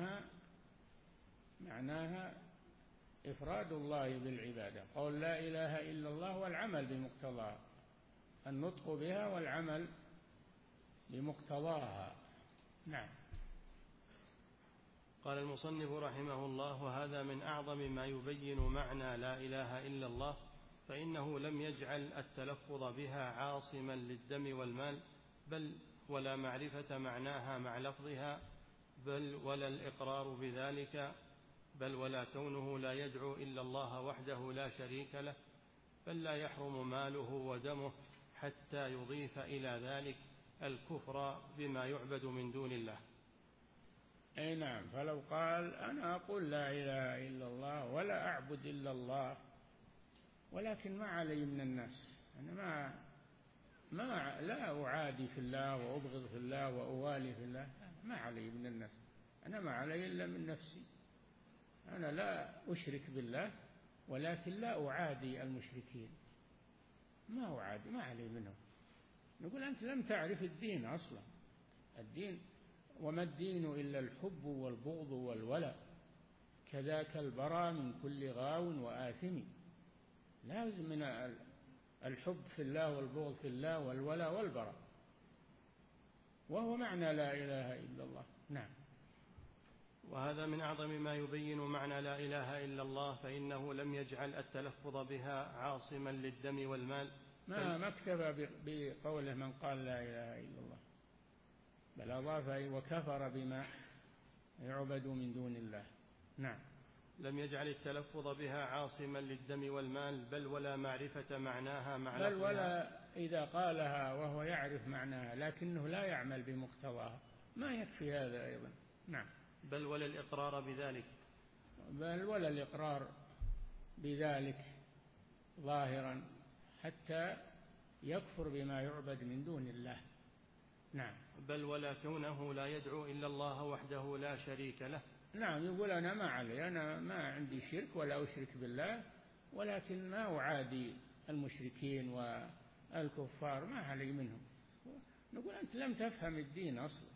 معناها إفراد الله بالعبادة. قول لا إله إلا الله والعمل بمقتضاها، النطق بها والعمل بمقتضاها. نعم. قال المصنف رحمه الله وهذا من أعظم ما يبين معنى لا إله إلا الله، فإنه لم يجعل التلفظ بها عاصما للدم والمال، بل ولا معرفة معناها مع لفظها، بل ولا الإقرار بذلك، بل ولا كونه لا يدعو إلا الله وحده لا شريك له، بل لا يحرم ماله ودمه حتى يضيف إلى ذلك الكفر بما يعبد من دون الله. أي نعم. فلو قال أنا أقول لا إله إلا الله ولا أعبد إلا الله ولكن ما علي من الناس، أنا لا أعادي في الله وأبغض في الله وأوالي في الله، ما علي من الناس، أنا ما علي إلا من نفسي، أنا لا أشرك بالله ولكن لا أعادي المشركين، ما أعادي، ما علي منهم. نقول أنت لم تعرف الدين أصلا. الدين وما الدين إلا الحب والبغض والولاء، كذاك البراء من كل غاو وآثم. لازم من الحب في الله والبغض في الله والولاء والبراء، وهو معنى لا إله إلا الله. نعم. وهذا من أعظم ما يبين معنى لا إله إلا الله، فإنه لم يجعل التلفظ بها عاصما للدم والمال، ما اكتفى بقوله من قال لا إله إلا الله، بل أضاف وكفر بما يعبد من دون الله. نعم. لم يجعل التلفظ بها عاصما للدم والمال، بل ولا معرفة معناها مع بل ولا إذا قالها وهو يعرف معناها لكنه لا يعمل بمقتضاها ما يكفي هذا أيضا. نعم. بل ولا الإقرار بذلك، بل ولا الإقرار بذلك ظاهرا حتى يكفر بما يعبد من دون الله. نعم. بل ولا كونه لا يدعو إلا الله وحده لا شريك له. نعم، يقول أنا ما علي، أنا ما عندي شرك ولا أشرك بالله، ولكن ما أعادي المشركين والكفار، ما علي منهم. نقول أنت لم تفهم الدين أصلا.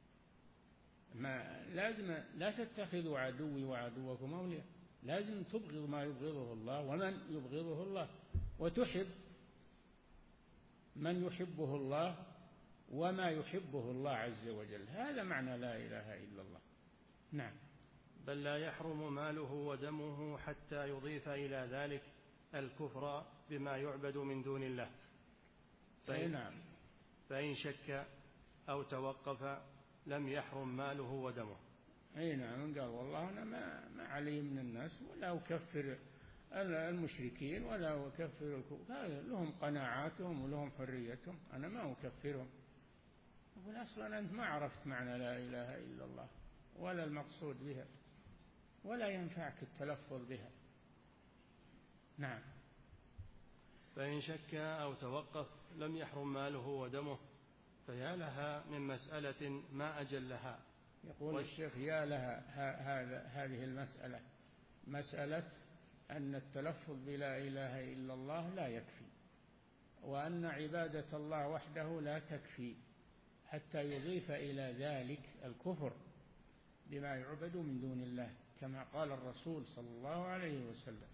ما لازم لا تتخذوا عدوي وعدوكم أولياء، لازم تبغض ما يبغضه الله ومن يبغضه الله، وتحب من يحبه الله وما يحبه الله عز وجل. هذا معنى لا إله إلا الله. نعم. بل لا يحرم ماله ودمه حتى يضيف إلى ذلك الكفر بما يعبد من دون الله. نعم. فإن شك أو توقف لم يحرم ماله ودمه. أي نعم. قال والله أنا ما علي من الناس ولا أكفر المشركين ولا أكفر الكفار، لهم قناعاتهم ولهم حريتهم، أنا ما أكفرهم. يقول أصلا أنت ما عرفت معنى لا إله إلا الله ولا المقصود بها، ولا ينفعك التلفظ بها. نعم. فإن شك أو توقف لم يحرم ماله ودمه، فيا لها من مسألة ما أجلها. يقول الشيخ يا لها هذه المسألة، مسألة أن التلفظ بلا إله إلا الله لا يكفي، وأن عبادة الله وحده لا تكفي حتى يضيف إلى ذلك الكفر بما يعبد من دون الله، كما قال الرسول صلى الله عليه وسلم.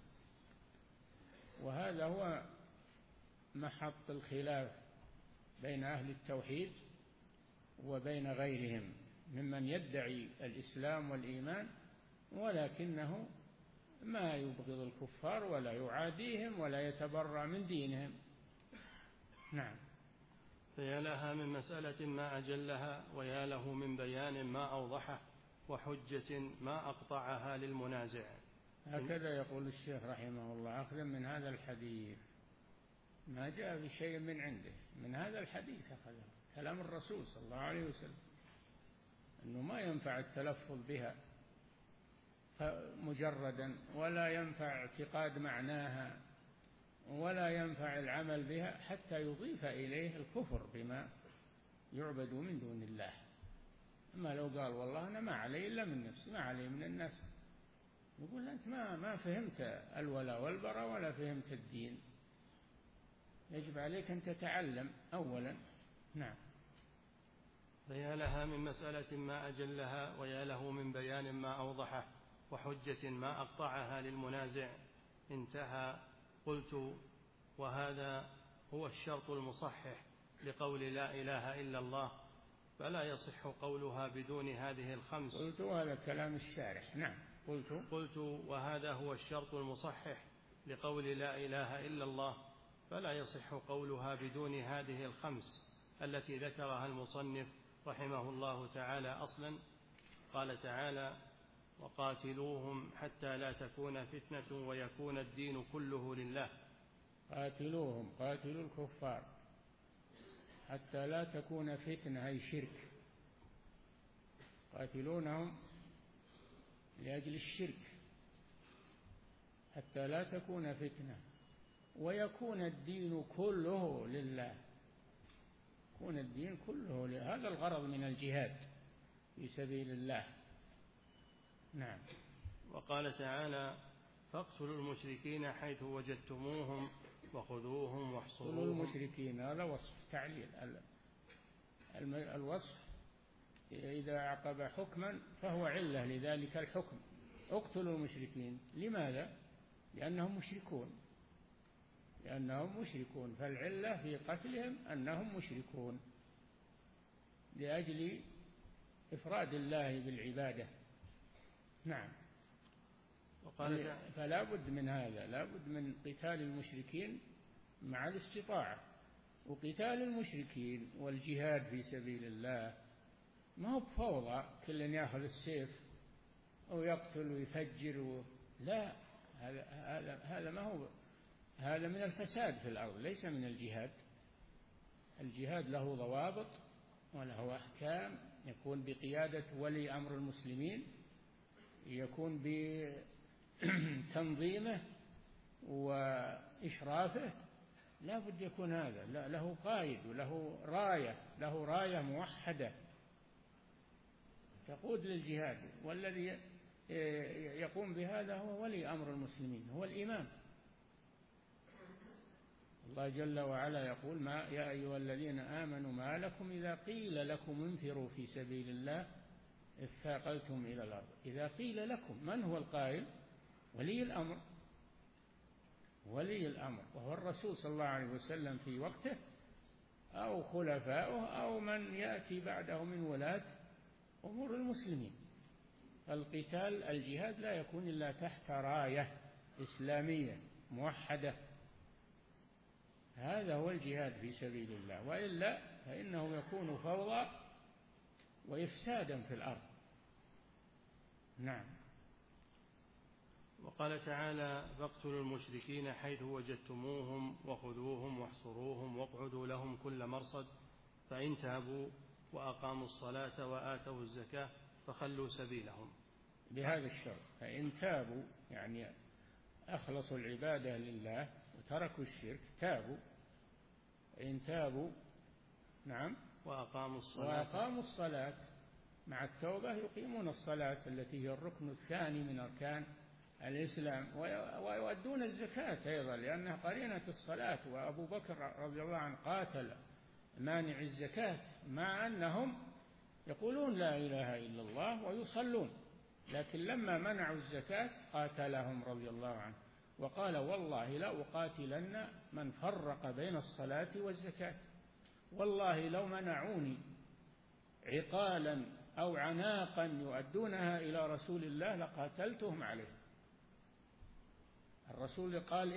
وهذا هو محط الخلاف بين أهل التوحيد وبين غيرهم ممن يدعي الإسلام والإيمان ولكنه ما يبغض الكفار ولا يعاديهم ولا يتبرأ من دينهم. نعم. فيا لها من مسألة ما أجلها، ويا له من بيان ما أوضحه، وحجة ما أقطعها للمنازع. هكذا يقول الشيخ رحمه الله، أخذا من هذا الحديث، ما جاء بشيء من عنده، من هذا الحديث أخذه كلام الرسول صلى الله عليه وسلم، أنه ما ينفع التلفظ بها مجردا، ولا ينفع اعتقاد معناها، ولا ينفع العمل بها حتى يضيف إليه الكفر بما يعبد من دون الله. أما لو قال والله أنا ما علي إلا من نفسي، ما علي من الناس، يقول أنت ما فهمت الولاء والبراء ولا فهمت الدين، يجب عليك أن تتعلم أولا. نعم. فيا لها من مسألة ما أجلها، ويا له من بيان ما أوضحه، وحجة ما أقطعها للمنازع. انتهى. قلت وهذا هو الشرط المصحح لقول لا إله إلا الله، فلا يصح قولها بدون هذه الخمس. قلت وهذا كلام الشارح. نعم. قلت وهذا هو الشرط المصحح لقول لا إله إلا الله، فلا يصح قولها بدون هذه الخمس التي ذكرها المصنف رحمه الله تعالى. أصلا قال تعالى وقاتلوهم حتى لا تكون فتنة ويكون الدين كله لله. قاتلوهم، قاتلوا الكفار حتى لا تكون فتنة أي شرك، قاتلونهم لأجل الشرك حتى لا تكون فتنة ويكون الدين كله لله، يكون الدين كله لله. هذا الغرض من الجهاد في سبيل الله. نعم. وقال تعالى فاقتلوا المشركين حيث وجدتموهم وخذوهم واحصروهم. المشركين هذا وصف تعليل، الوصف إذا عقب حكما فهو علة لذلك الحكم. اقتلوا المشركين، لماذا؟ لأنهم مشركون، فالعلة في قتلهم أنهم مشركون لأجل إفراد الله بالعبادة. نعم. فلا بد من هذا، لا بد من قتال المشركين مع الاستطاعة. وقتال المشركين والجهاد في سبيل الله ما هو بفوضى كل يأخذ السيف أو يقتل ويفجر، لا، هذا ما هو، هذا من الفساد في الأرض، ليس من الجهاد. الجهاد له ضوابط وله أحكام، يكون بقيادة ولي أمر المسلمين، يكون بتنظيمه وإشرافه، لا بد يكون هذا له قائد وله راية موحدة تقود للجهاد، والذي يقوم بهذا هو ولي أمر المسلمين، هو الإمام. الله جل وعلا يقول يا أيها الذين آمنوا ما لكم إذا قيل لكم انفروا في سبيل الله اثاقلتم إلى الأرض. إذا قيل لكم، من هو القائل؟ ولي الأمر وهو الرسول صلى الله عليه وسلم في وقته أو خلفاؤه أو من يأتي بعده من ولاة أمور المسلمين. القتال الجهاد لا يكون إلا تحت راية إسلامية موحدة، هذا هو الجهاد في سبيل الله، وإلا فإنه يكون فوضى وإفسادا في الأرض. نعم. وقال تعالى: فاقتلوا المشركين حيث وجدتموهم وخذوهم واحصروهم واقعدوا لهم كل مرصد فإن تابوا وأقاموا الصلاة وآتوا الزكاة فخلوا سبيلهم. بهذا الشرط، فإن تابوا يعني أخلصوا العبادة لله وتركوا الشرك، تابوا. إن تابوا نعم وأقاموا الصلاة، مع التوبة يقيمون الصلاة التي هي الركن الثاني من أركان الإسلام، ويؤدون الزكاة أيضا لأنها قرينة الصلاة. وأبو بكر رضي الله عنه قاتل مانع الزكاة مع أنهم يقولون لا إله إلا الله ويصلون، لكن لما منعوا الزكاة قاتلهم رضي الله عنه وقال: والله لا أقاتلن من فرق بين الصلاة والزكاة، والله لو منعوني عقالا أو عناقا يؤدونها إلى رسول الله لقاتلتهم عليه. الرسول قال: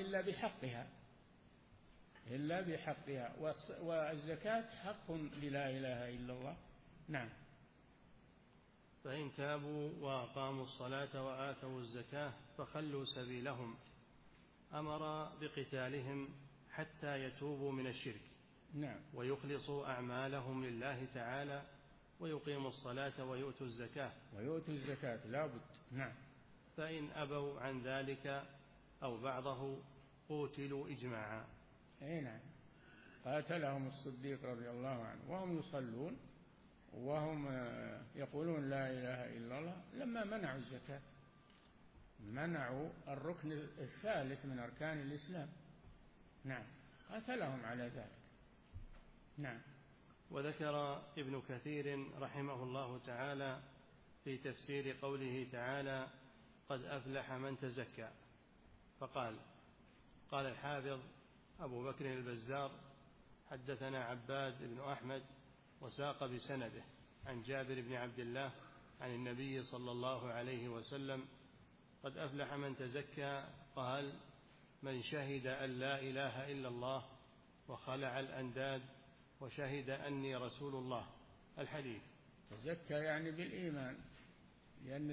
إلا بحقها، والزكاة حق للا إله إلا الله. نعم. فإن تابوا وأقاموا الصلاة وآتوا الزكاة فخلوا سبيلهم، أمر بقتالهم حتى يتوبوا من الشرك. نعم. ويخلصوا أعمالهم لله تعالى ويقيموا الصلاة ويؤتوا الزكاة لا بد. نعم. فإن أبوا عن ذلك أو بعضه قوتلوا إجماعا. أي نعم. قاتلهم الصديق رضي الله عنه وهم يصلون وهم يقولون لا إله إلا الله لما منعوا الزكاة، منعوا الركن الثالث من أركان الإسلام. نعم. قاتلهم على ذلك. نعم. وذكر ابن كثير رحمه الله تعالى في تفسير قوله تعالى: قد أفلح من تزكى، فقال: قال الحافظ أبو بكر البزار: حدثنا عباد بن أحمد وساق بسنده عن جابر بن عبد الله عن النبي صلى الله عليه وسلم: قد أفلح من تزكى، قال: من شهد أن لا إله إلا الله وخلع الأنداد وشهد أني رسول الله. الحديث. تزكى يعني بالإيمان، لأن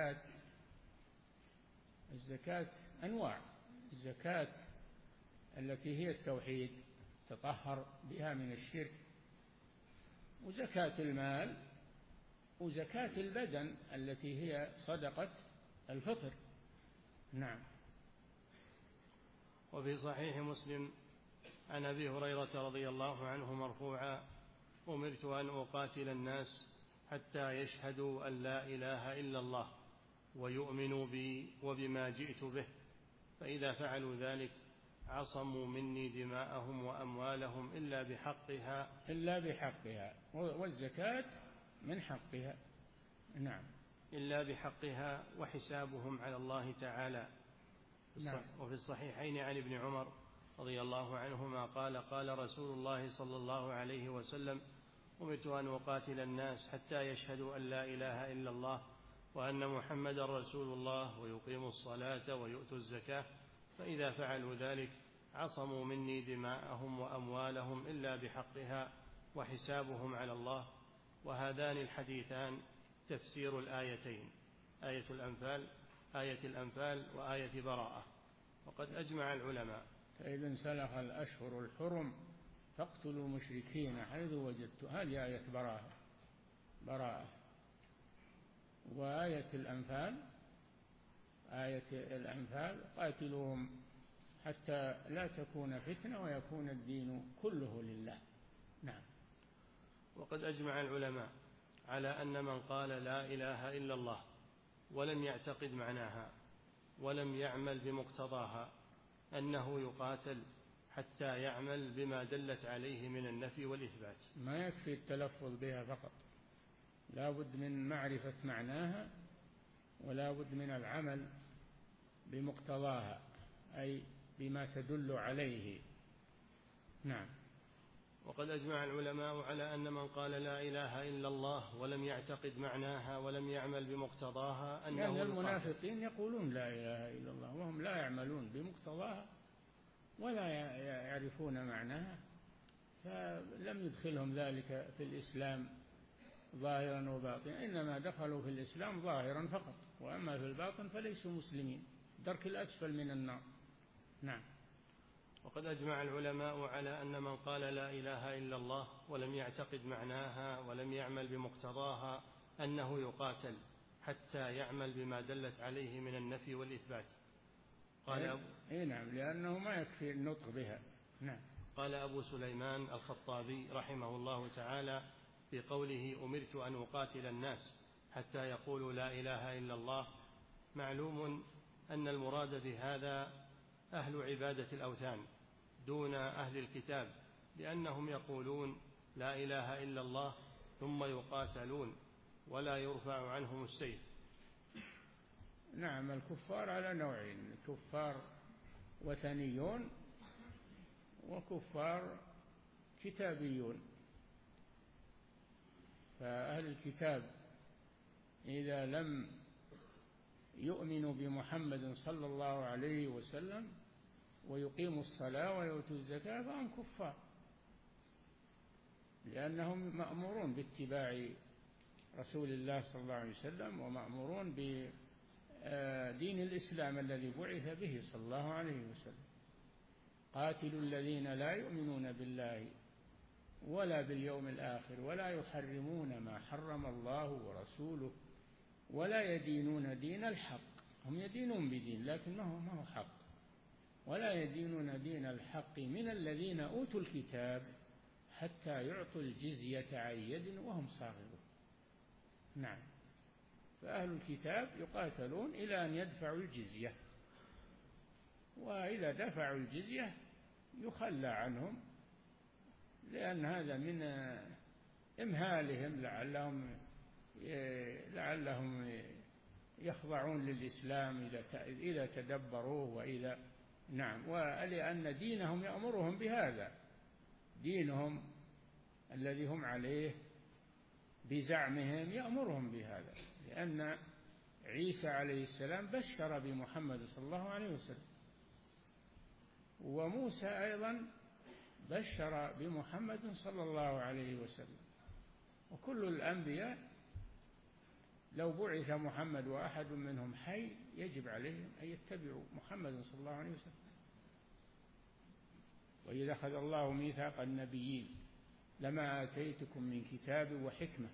الزكاة أنواع: الزكاة التي هي التوحيد تطهر بها من الشرك، وزكاة المال، وزكاة البدن التي هي صدقة الفطر. نعم. وفي صحيح مسلم عن أبي هريرة رضي الله عنه مرفوعا: أمرت أن أقاتل الناس حتى يشهدوا أن لا إله إلا الله ويؤمنوا بي وبما جئت به، فإذا فعلوا ذلك عصموا مني دماءهم وأموالهم إلا بحقها والزكاة من حقها. نعم. إلا بحقها وحسابهم على الله تعالى. نعم. وفي الصحيحين عن ابن عمر رضي الله عنهما قال: قال رسول الله صلى الله عليه وسلم: أمرت أن أقاتل الناس حتى يشهدوا أن لا إله إلا الله وأن محمدا رسول الله ويقيموا الصلاة ويؤتوا الزكاة، فإذا فعلوا ذلك عصموا مني دماءهم وأموالهم إلا بحقها وحسابهم على الله. وهذان الحديثان تفسير الآيتين: آية الأنفال وآية براءة. وقد أجمع العلماء: فإذا انسلخ الأشهر الحرم فاقتلوا المشركين حيث وجدتم، هذه آية براءة. وآية الأنفال قاتلوهم حتى لا تكون فتنة ويكون الدين كله لله. نعم. وقد أجمع العلماء على أن من قال لا إله إلا الله ولم يعتقد معناها ولم يعمل بمقتضاها أنه يقاتل حتى يعمل بما دلت عليه من النفي والإثبات. ما يكفي التلفظ بها فقط، لا بد من معرفة معناها ولا بد من العمل بمقتضاها، أي بما تدل عليه. نعم. وقد أجمع العلماء على أن من قال لا إله إلا الله ولم يعتقد معناها ولم يعمل بمقتضاها أنه لأن المنافقين يقولون لا إله إلا الله وهم لا يعملون بمقتضاها ولا يعرفون معناها، فلم يدخلهم ذلك في الإسلام ظاهرا وباطنا، إنما دخلوا في الإسلام ظاهرا فقط، وأما في الباطن فليسوا مسلمين، درك الأسفل من النار. نعم. وقد أجمع العلماء على أن من قال لا إله إلا الله ولم يعتقد معناها ولم يعمل بمقتضاها أنه يقاتل حتى يعمل بما دلت عليه من النفي والإثبات. قال نعم، لأنه ما يكفي النطق بها. نعم. قال أبو سليمان الخطابي رحمه الله تعالى في قوله أمرت أن أقاتل الناس حتى يقولوا لا إله إلا الله: معلوم أن المراد بهذا أهل عبادة الأوثان دون أهل الكتاب، لأنهم يقولون لا إله إلا الله ثم يقاتلون ولا يرفع عنهم السيف. نعم، الكفار على نوعين: كفار وثنيون وكفار كتابيون. فأهل الكتاب إذا لم يؤمنوا بمحمد صلى الله عليه وسلم ويقيموا الصلاة ويؤتوا الزكاة فهم كفار، لأنهم مأمورون باتباع رسول الله صلى الله عليه وسلم ومأمورون بدين الإسلام الذي بعث به صلى الله عليه وسلم. قاتلوا الذين لا يؤمنون بالله ولا باليوم الآخر ولا يحرمون ما حرم الله ورسوله ولا يدينون دين الحق. هم يدينون بدين لكن ما هو حق، ولا يدينون دين الحق من الذين أوتوا الكتاب حتى يعطوا الجزية عن يد وهم صاغرون. نعم. فأهل الكتاب يقاتلون إلى أن يدفعوا الجزية، وإذا دفعوا الجزية يخلى عنهم، لأن هذا من إمهالهم لعلهم يخضعون للإسلام إذا تدبروه وإذا نعم، ولأن دينهم يأمرهم بهذا، دينهم الذي هم عليه بزعمهم يأمرهم بهذا، لأن عيسى عليه السلام بشر بمحمد صلى الله عليه وسلم، وموسى أيضا بشر بمحمد صلى الله عليه وسلم، وكل الأنبياء لو بعث محمد وأحد منهم حي يجب عليهم أن يتبعوا محمد صلى الله عليه وسلم. وإذا أخذ الله ميثاق النبيين لما آتيتكم من كتاب وحكمة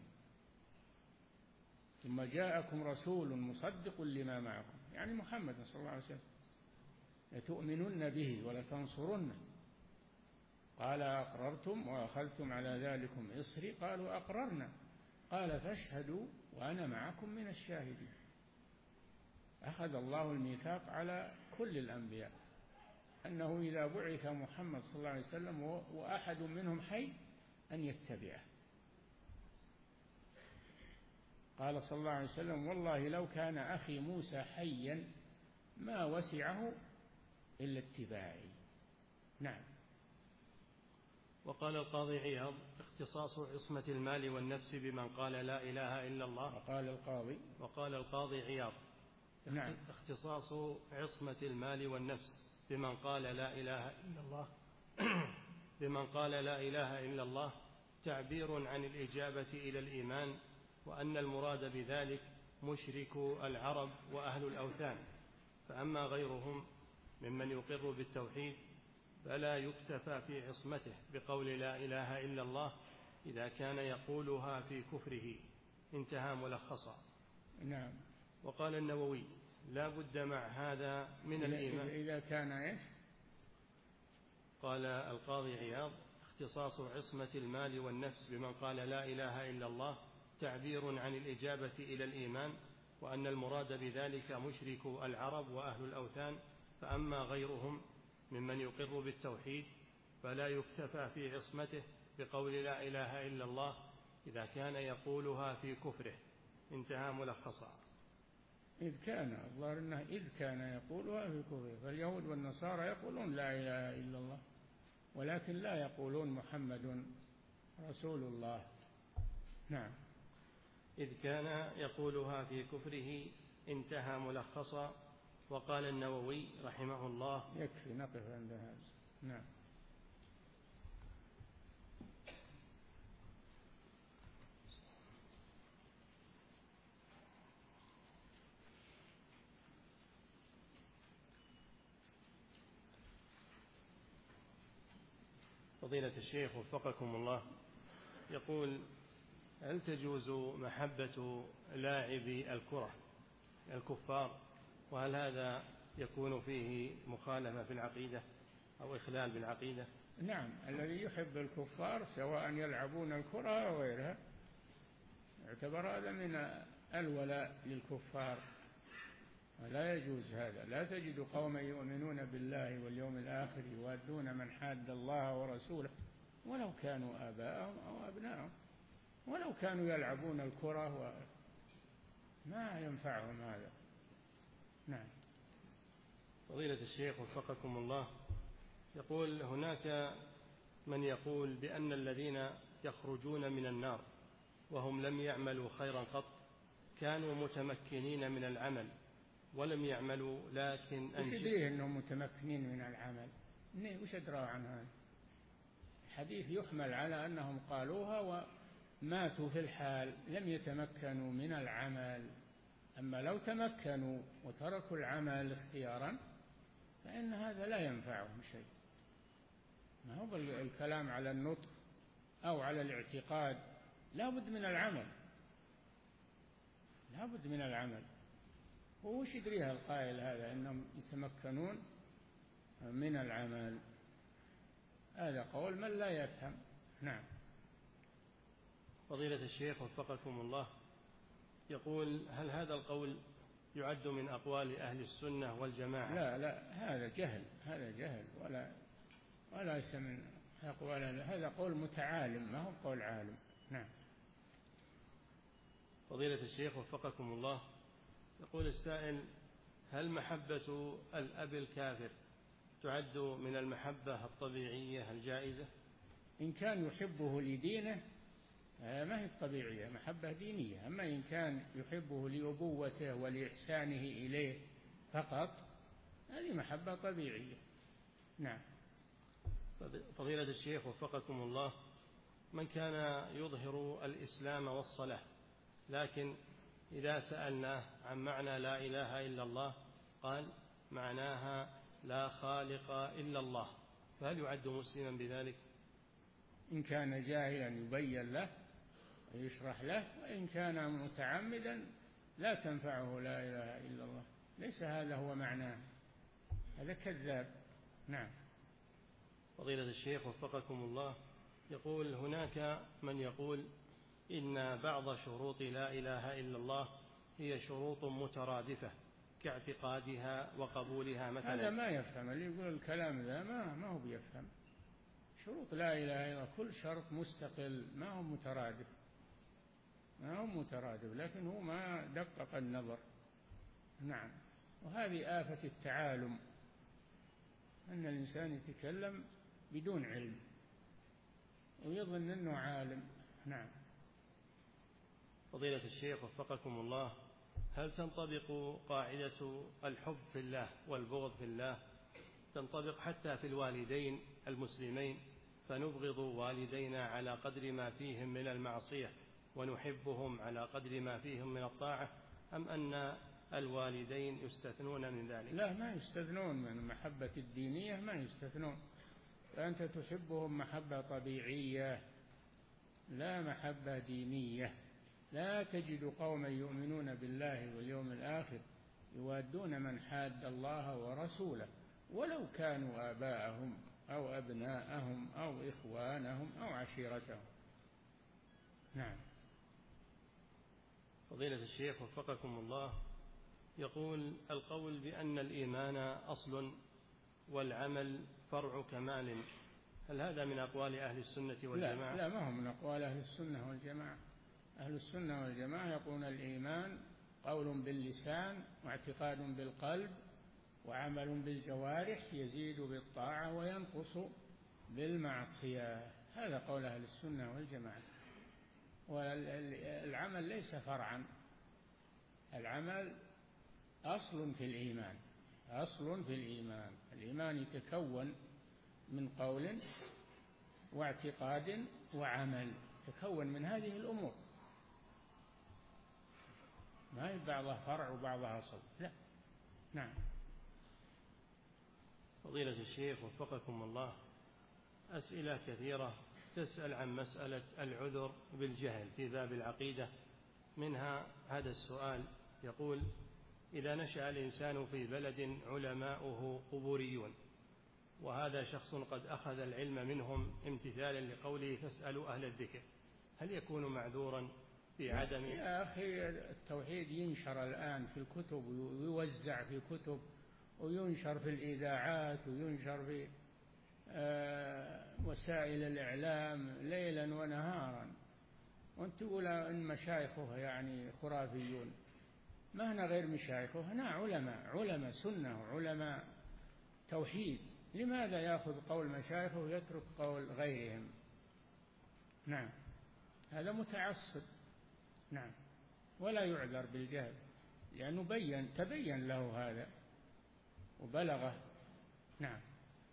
ثم جاءكم رسول مصدق لما معكم، يعني محمد صلى الله عليه وسلم، لتؤمنن به ولتنصرنه. قال أقررتم وأخذتم على ذلكم إصري؟ قالوا أقررنا. قال فاشهدوا وأنا معكم من الشاهدين. أخذ الله الميثاق على كل الأنبياء أنه إذا بعث محمد صلى الله عليه وسلم وأحد منهم حي أن يتبعه. قال صلى الله عليه وسلم والله لو كان أخي موسى حيا ما وسعه إلا اتباعي. نعم. وقال القاضي عياض اختصاص عصمة المال والنفس بمن قال لا إله إلا الله. وقال القاضي عياض نعم، اختصاص عصمة المال والنفس بمن قال لا إله إلا الله بمن قال لا إله إلا الله تعبير عن الإجابة إلى الإيمان، وأن المراد بذلك مشرك العرب وأهل الأوثان، فأما غيرهم ممن يقر بالتوحيد فلا يكتفى في عصمته بقول لا إله إلا الله إذا كان يقولها في كفره. انتهى ملخصا. نعم. وقال النووي لا بد مع هذا من الإيمان. إذا كان إيش؟ قال القاضي عياض اختصاص عصمة المال والنفس بمن قال لا إله إلا الله تعبير عن الإجابة إلى الإيمان، وأن المراد بذلك مشرك العرب وأهل الأوثان، فأما غيرهم ممن يقر بالتوحيد فلا يكتفى في عصمته بقول لا إله إلا الله إذا كان يقولها في كفره. انتهى ملخصا. الظاهر أنه إذ كان يقولها في كفره، فاليهود والنصارى يقولون لا إله إلا الله ولكن لا يقولون محمد رسول الله. نعم. إذ كان يقولها في كفره انتهى ملخصا. وقال النووي رحمه الله. يكفي نقف عند هذا. نعم. فضيلة الشيخ وفقكم الله، يقول: هل تجوز محبة لاعبي الكرة الكفار؟ وهل هذا يكون فيه مخالفة في العقيدة أو إخلال بالعقيدة؟ نعم، الذي يحب الكفار سواء يلعبون الكرة أو غيرها يعتبر هذا من الولاء للكفار، ولا يجوز هذا. لا تجد قوما يؤمنون بالله واليوم الآخر يوادون من حاد الله ورسوله ولو كانوا آباءهم أو أبناءهم، ولو كانوا يلعبون الكرة ما ينفعهم هذا. نعم. فضيلة الشيخ وفقكم الله، يقول: هناك من يقول بأن الذين يخرجون من النار وهم لم يعملوا خيرا قط كانوا متمكنين من العمل ولم يعملوا، لكن وش يدريه أنهم متمكنين من العمل؟ وش أدرى عن هذا؟ الحديث يحمل على أنهم قالوها وماتوا في الحال لم يتمكنوا من العمل. أما لو تمكنوا وتركوا العمل اختيارا فإن هذا لا ينفعهم شيء. ما هو الكلام على النطق أو على الاعتقاد، لا بد من العمل، لا بد من العمل. وش يدريها القائل هذا أنهم يتمكنون من العمل؟ هذا قول من لا يفهم. نعم. فضيلة الشيخ وفقكم الله، يقول: هل هذا القول يعد من أقوال أهل السنة والجماعة؟ لا، هذا جهل، هذا جهل ولا ليس من أقوال. هذا قول متعالم، ما هو قول عالم. نعم. فضيلة الشيخ وفقكم الله، يقول السائل: هل محبة الأب الكافر تعد من المحبة الطبيعية الجائزة؟ إن كان يحبه لدينه ما هي الطبيعية، محبة دينية. أما إن كان يحبه لأبوته ولإحسانه إليه فقط هذه محبة طبيعية. نعم. فضيلة الشيخ وفقكم الله، من كان يظهر الإسلام والصلاة لكن إذا سألناه عن معنى لا إله إلا الله قال معناها لا خالق إلا الله، فهل يعد مسلما بذلك؟ إن كان جاهلا يبين له ويشرح له، وإن كان متعمدا لا تنفعه لا إله إلا الله، ليس هذا هو معناه، هذا كذاب. نعم. فضيلة الشيخ وفقكم الله، يقول: هناك من يقول إن بعض شروط لا إله إلا الله هي شروط مترادفة كاعتقادها وقبولها مثلا. هذا ما يفهم، اللي يقول الكلام ذا ما هو بيفهم. شروط لا إله إلا الله كل شرط مستقل، ما هو مترادف، ما هو مترادف، لكن هو ما دقق النظر. نعم. وهذه آفة التعالم، أن الإنسان يتكلم بدون علم ويظن أنه عالم. نعم. فضيلة الشيخ وفقكم الله، هل تنطبق قاعدة الحب في الله والبغض في الله تنطبق حتى في الوالدين المسلمين، فنبغض والدينا على قدر ما فيهم من المعصية ونحبهم على قدر ما فيهم من الطاعة، أم أن الوالدين يستثنون من ذلك؟ لا، ما يستثنون من المحبة الدينية، ما يستثنون. فأنت تحبهم محبة طبيعية لا محبة دينية. لا تجد قوما يؤمنون بالله واليوم الآخر يوادون من حاد الله ورسوله ولو كانوا آباءهم أو أبناءهم أو إخوانهم أو عشيرتهم. نعم. فضيلة الشيخ وفقكم الله، يقول: القول بأن الإيمان أصل والعمل فرع كمال، هل هذا من أقوال أهل السنة والجماعة؟ لا، ما هو من أقوال أهل السنة والجماعة. أهل السنة والجماعة يقولون الإيمان قول باللسان واعتقاد بالقلب وعمل بالجوارح، يزيد بالطاعة وينقص بالمعصية. هذا قول أهل السنة والجماعة. والعمل ليس فرعا، العمل أصل في الإيمان، أصل في الإيمان. الإيمان يتكون من قول واعتقاد وعمل، تكون من هذه الأمور، ما هي بعضها فرع وبعضها أصل، لا. نعم. فضيلة الشيخ وفقكم الله، أسئلة كثيرة تسأل عن مسألة العذر بالجهل في باب العقيدة. منها هذا السؤال يقول: إذا نشأ الإنسان في بلد علماؤه قبوريون، وهذا شخص قد أخذ العلم منهم امتثالا لقوله فاسألوا أهل الذكر، هل يكون معذورا في عدم؟ يا أخي، التوحيد ينشر الآن في الكتب ويوزع في كتب وينشر في الإذاعات وينشر في وسائل الإعلام ليلا ونهارا، وأنت تقول إن مشايخه يعني خرافيون. ما هنا غير مشايخه، هنا علماء سنة وعلماء توحيد، لماذا يأخذ قول مشايخه ويترك قول غيرهم؟ نعم، هذا متعصب. نعم، ولا يعذر بالجهل، لأنه تبين له هذا وبلغه. نعم.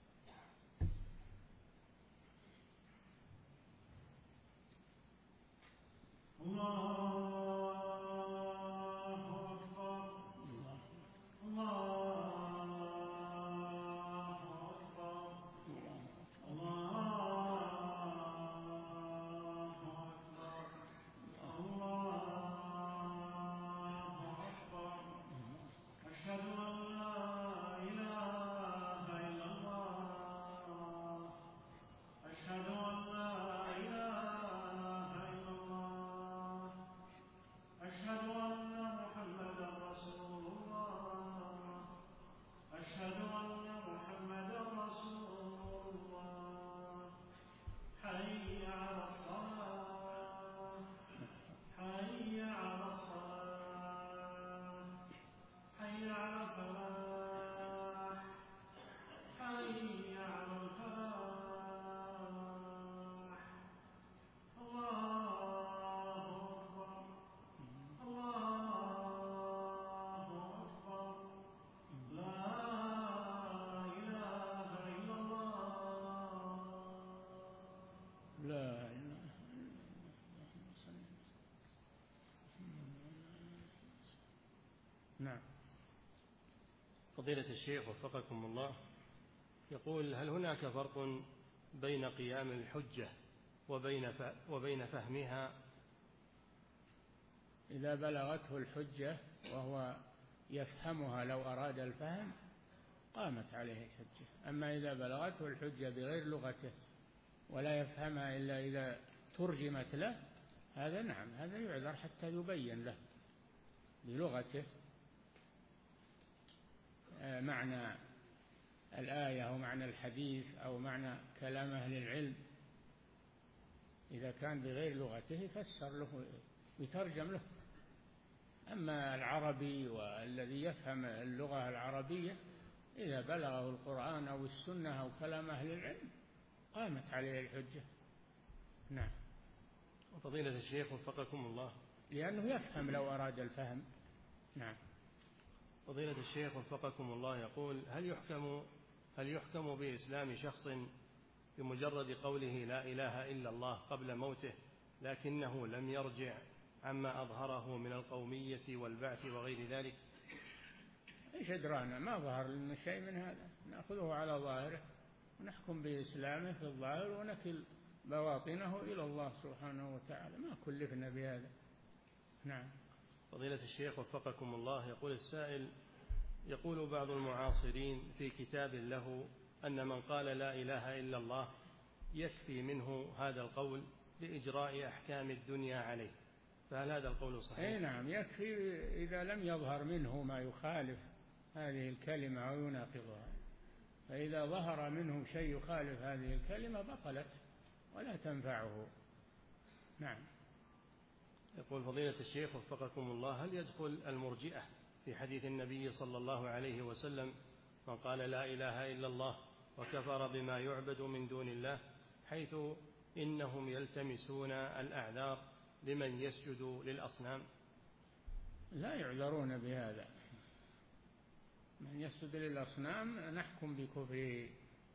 الله أكبر. الله أكبر. الله أكبر. الله أكبر. أشهد أن لا إله إلا الله. أشهد أن لا إله إلا الله. أشهد أن محمدا رسول الله. أشهد أن محمدا رسول الله. حي على الصلاة. حي على الصلاة. حي على الفلاح. حي على الفلاح. الله أكبر. الله أكبر. لا إله إلا الله. لا إله إلا الله. نعم. فضيلة الشيخ وفقكم الله، يقول: هل هناك فرق بين قيام الحجة وبين فهمها؟ إذا بلغته الحجة وهو يفهمها لو أراد الفهم قامت عليه الحجة. أما إذا بلغته الحجة بغير لغته ولا يفهمها إلا إذا ترجمت له، هذا نعم، هذا يعذر حتى يبين له بلغته معنى الآية أو معنى الحديث أو معنى كلام أهل العلم. إذا كان بغير لغته يفسر له ويترجم له. أما العربي والذي يفهم اللغة العربية إذا بلغه القرآن أو السنة أو كلام أهل العلم قامت عليه الحجة. نعم. فضيلة الشيخ وفقكم الله، لأنه يفهم لو أراد الفهم. نعم. فضيلة الشيخ وفقكم الله، يقول: هل يحكم بإسلام شخص بمجرد قوله لا إله إلا الله قبل موته لكنه لم يرجع عما أظهره من القومية والبعث وغير ذلك؟ إيش أدرانا، ما ظهر لنا شيء من هذا، نأخذه على ظاهره ونحكم بإسلامه في الظاهر ونكل بواطنه إلى الله سبحانه وتعالى، ما كلفنا بهذا. نعم. فضيلة الشيخ وفقكم الله، يقول السائل: يقول بعض المعاصرين في كتاب له أن من قال لا إله إلا الله يكفي منه هذا القول لإجراء أحكام الدنيا عليه، فهل هذا القول صحيح؟ أي نعم، يكفي إذا لم يظهر منه ما يخالف هذه الكلمة أو يناقضها. فإذا ظهر منه شيء يخالف هذه الكلمة بطلت ولا تنفعه. نعم. يقول فضيلة الشيخ وفقكم الله: هل يدخل المرجئة في حديث النبي صلى الله عليه وسلم من قال لا إله إلا الله وكفر بما يعبد من دون الله، حيث إنهم يلتمسون الأعذار لمن يسجد للأصنام؟ لا يعذرون بهذا. من يسجد للأصنام نحكم بكفره،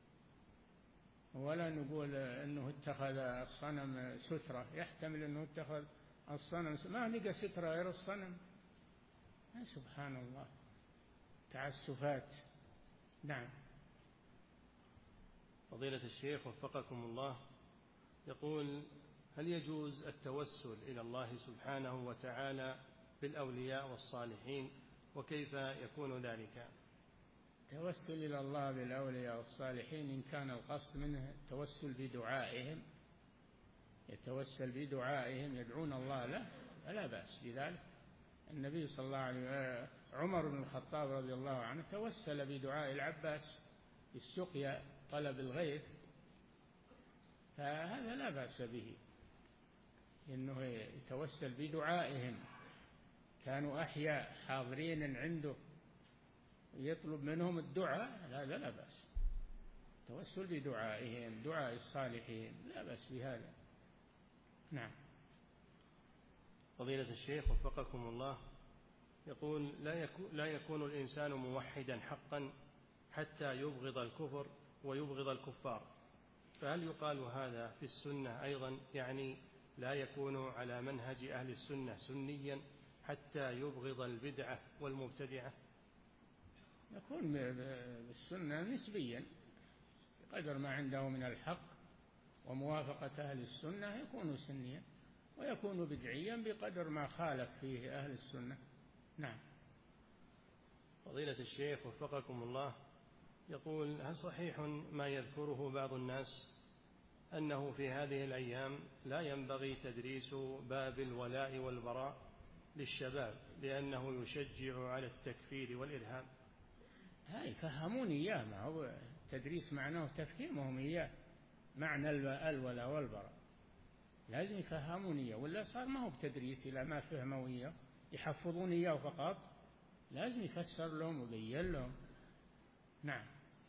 ولا نقول أنه اتخذ الصنم سترة. يحتمل أنه اتخذ الصنم، ما لقى سترة غير الصنم. سبحان الله، تعسفات. نعم. فضيلة الشيخ وفقكم الله، يقول: هل يجوز التوسل إلى الله سبحانه وتعالى بالأولياء والصالحين، وكيف يكون ذلك؟ التوسل إلى الله بالأولياء والصالحين إن كان القصد منه التوسل بدعائهم، يتوسل بدعائهم، يدعون الله له، فلا بأس بذلك. النبي صلى الله عليه وسلم، عمر بن الخطاب رضي الله عنه توسل بدعاء العباس بالسقيا، طلب الغيث، فهذا لا بأس به، إنه يتوسل بدعائهم، كانوا أحياء حاضرين عنده يطلب منهم الدعاء، هذا لا بأس. توسل بدعائهم، دعاء الصالحين، لا بأس بهذا. نعم. فضيلة الشيخ وفقكم الله، يقول: لا يكون الإنسان موحدا حقا حتى يبغض الكفر ويبغض الكفار، فهل يقال هذا في السنة أيضا؟ يعني لا يكون على منهج أهل السنة سنيا حتى يبغض البدعة والمبتدعة؟ يكون بالسنة نسبيا، بقدر ما عنده من الحق وموافقة أهل السنة يكون سنيا، ويكون بدعيا بقدر ما خالف فيه أهل السنة. نعم. فضيلة الشيخ وفقكم الله، يقول: هل صحيح ما يذكره بعض الناس أنه في هذه الأيام لا ينبغي تدريس باب الولاء والبراء للشباب لأنه يشجع على التكفير والإرهاب؟ هاي فهموني إياه، ما هو التدريس معناه تفهيمهم إياه، معنى الولاء والبراء لازم يفهموني إياه، ولا صار ما هو بتدريس إلى ما فهموا إياه، يحفظون إياه فقط، لازم يفسر لهم ويبين لهم. نعم.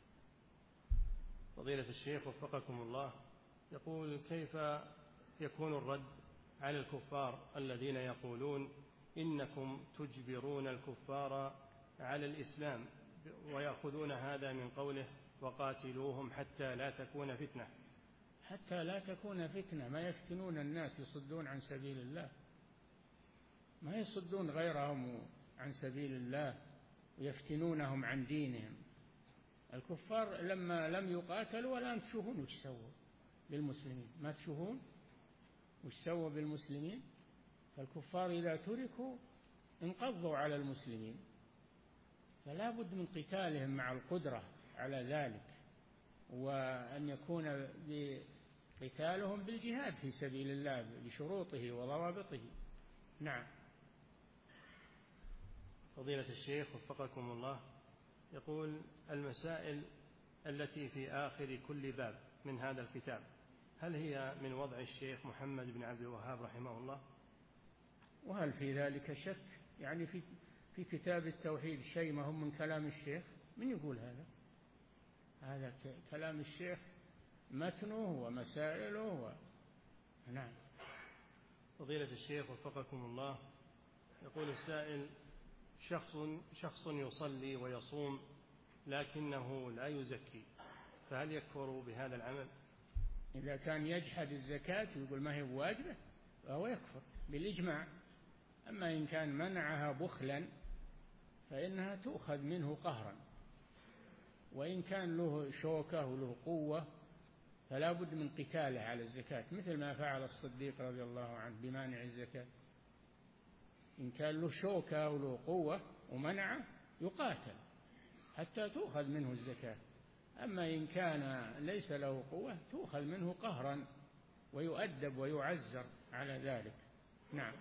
فضيلة الشيخ وفقكم الله، يقول: كيف يكون الرد على الكفار الذين يقولون إنكم تجبرون الكفار على الإسلام، ويأخذون هذا من قوله: وقاتلوهم حتى لا تكون فتنة؟ حتى لا تكون فتنة، ما يفتنون الناس، يصدون عن سبيل الله، ما يصدون غيرهم عن سبيل الله ويفتنونهم عن دينهم. الكفار لما لم يقاتلوا ولا تشوفون وش سووا بالمسلمين، ما تشوفون وش سووا بالمسلمين. فالكفار إذا تركوا انقضوا على المسلمين، فلا بد من قتالهم مع القدرة على ذلك، وأن يكون بقتالهم بالجهاد في سبيل الله بشروطه وضوابطه. نعم. فضيلة الشيخ وفقكم الله، يقول: المسائل التي في آخر كل باب من هذا الكتاب هل هي من وضع الشيخ محمد بن عبد الوهاب رحمه الله؟ وهل في ذلك شك؟ يعني في كتاب التوحيد شيء ما هم من كلام الشيخ؟ من يقول هذا؟ هذا كلام الشيخ، متنه ومسائله نعم. فضيلة الشيخ وفقكم الله، يقول السائل: شخص يصلي ويصوم لكنه لا يزكي، فهل يكفر بهذا العمل؟ إذا كان يجحد الزكاة ويقول ما هي واجبة فهو يكفر بالإجماع. أما إن كان منعها بخلا فإنها تؤخذ منه قهرا، وإن كان له شوكة وله قوة فلا بد من قتاله على الزكاة، مثل ما فعل الصديق رضي الله عنه بمانع الزكاة. إن كان له شوكة وله قوة ومنعه يقاتل حتى تؤخذ منه الزكاة. أما إن كان ليس له قوة تؤخذ منه قهرا ويؤدب ويعزر على ذلك. نعم.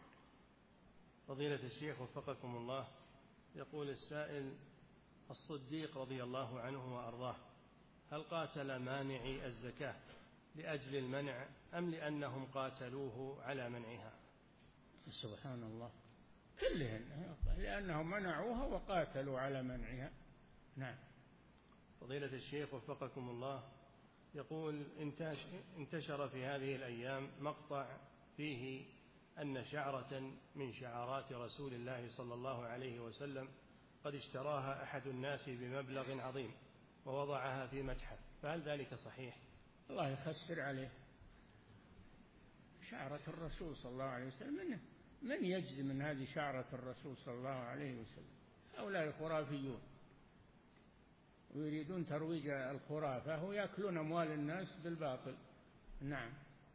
فضيلة الشيخ وفقكم الله، يقول السائل: الصديق رضي الله عنه وأرضاه هل قاتل مانعي الزكاة لأجل المنع أم لأنهم قاتلوه على منعها؟ سبحان الله، كلهن، لأنهم منعوها وقاتلوا على منعها. نعم. فضيلة الشيخ وفقكم الله، يقول: انتشر في هذه الأيام مقطع فيه أن شعرة من شعارات رسول الله صلى الله عليه وسلم قد اشتراها أحد الناس بمبلغ عظيم ووضعها في متحف، فهل ذلك صحيح؟ الله يخسر عليه. شعرة الرسول صلى الله عليه وسلم، من يجزم من هذه شعرة الرسول صلى الله عليه وسلم؟ هؤلاء خرافيون ويريدون ترويج الخرافة ويأكلون أموال الناس بالباطل. نعم.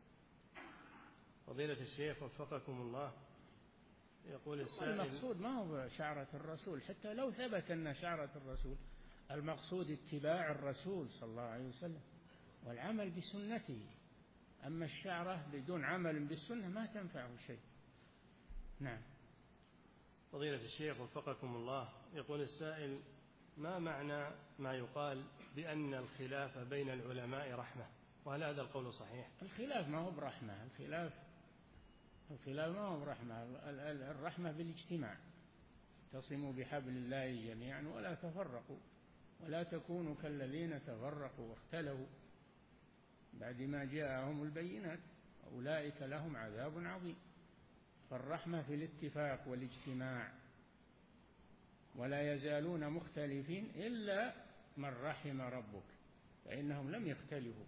فضيلة الشيخ وفقكم الله، يقول السائل: المقصود ما هو شعرة الرسول، حتى لو ثبت أن شعرة الرسول، المقصود اتباع الرسول صلى الله عليه وسلم والعمل بسنته. أما الشعرة بدون عمل بالسنة ما تنفعه شيء. نعم. فضيلة الشيخ وفقكم الله، يقول السائل: ما معنى ما يقال بأن الخلاف بين العلماء رحمة، وهل هذا القول صحيح؟ الخلاف ما هو برحمة، الخلاف ما هو برحمة. الرحمة بالاجتماع. اعتصموا بحبل الله جميعا ولا تفرقوا ولا تكونوا كالذين تفرقوا واختلفوا بعد ما جاءهم البينات أولئك لهم عذاب عظيم. فالرحمة في الاتفاق والاجتماع، ولا يزالون مختلفين إلا من رحم ربك فإنهم لم يختلفوا.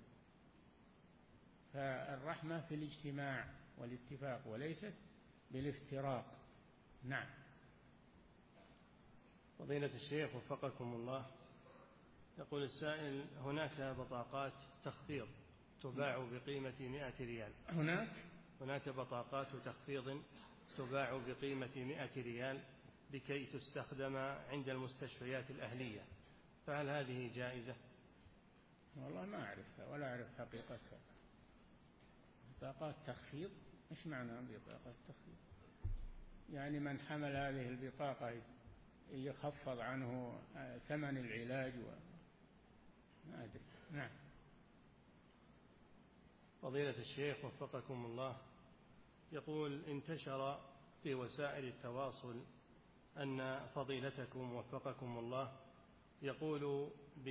فالرحمة في الاجتماع والاتفاق وليست بالافتراق. نعم. فضيلة الشيخ وفقكم الله، يقول السائل: هناك بطاقات تخفيض تباع بقيمة 100 ريال. هناك بطاقات تخفيض تباع بقيمة 100 ريال لكي تستخدم عند المستشفيات الأهلية، فهل هذه جائزة؟ والله ما أعرفها ولا أعرف حقيقتها. بطاقات تخفيض، إيش معنى بطاقة تخفيض؟ يعني من حمل هذه البطاقة يخفض عنه ثمن العلاج ما أدري. نعم. فضيلة الشيخ وفقكم الله، يقول: انتشر في وسائل التواصل أن فضيلتكم وفقكم الله يقول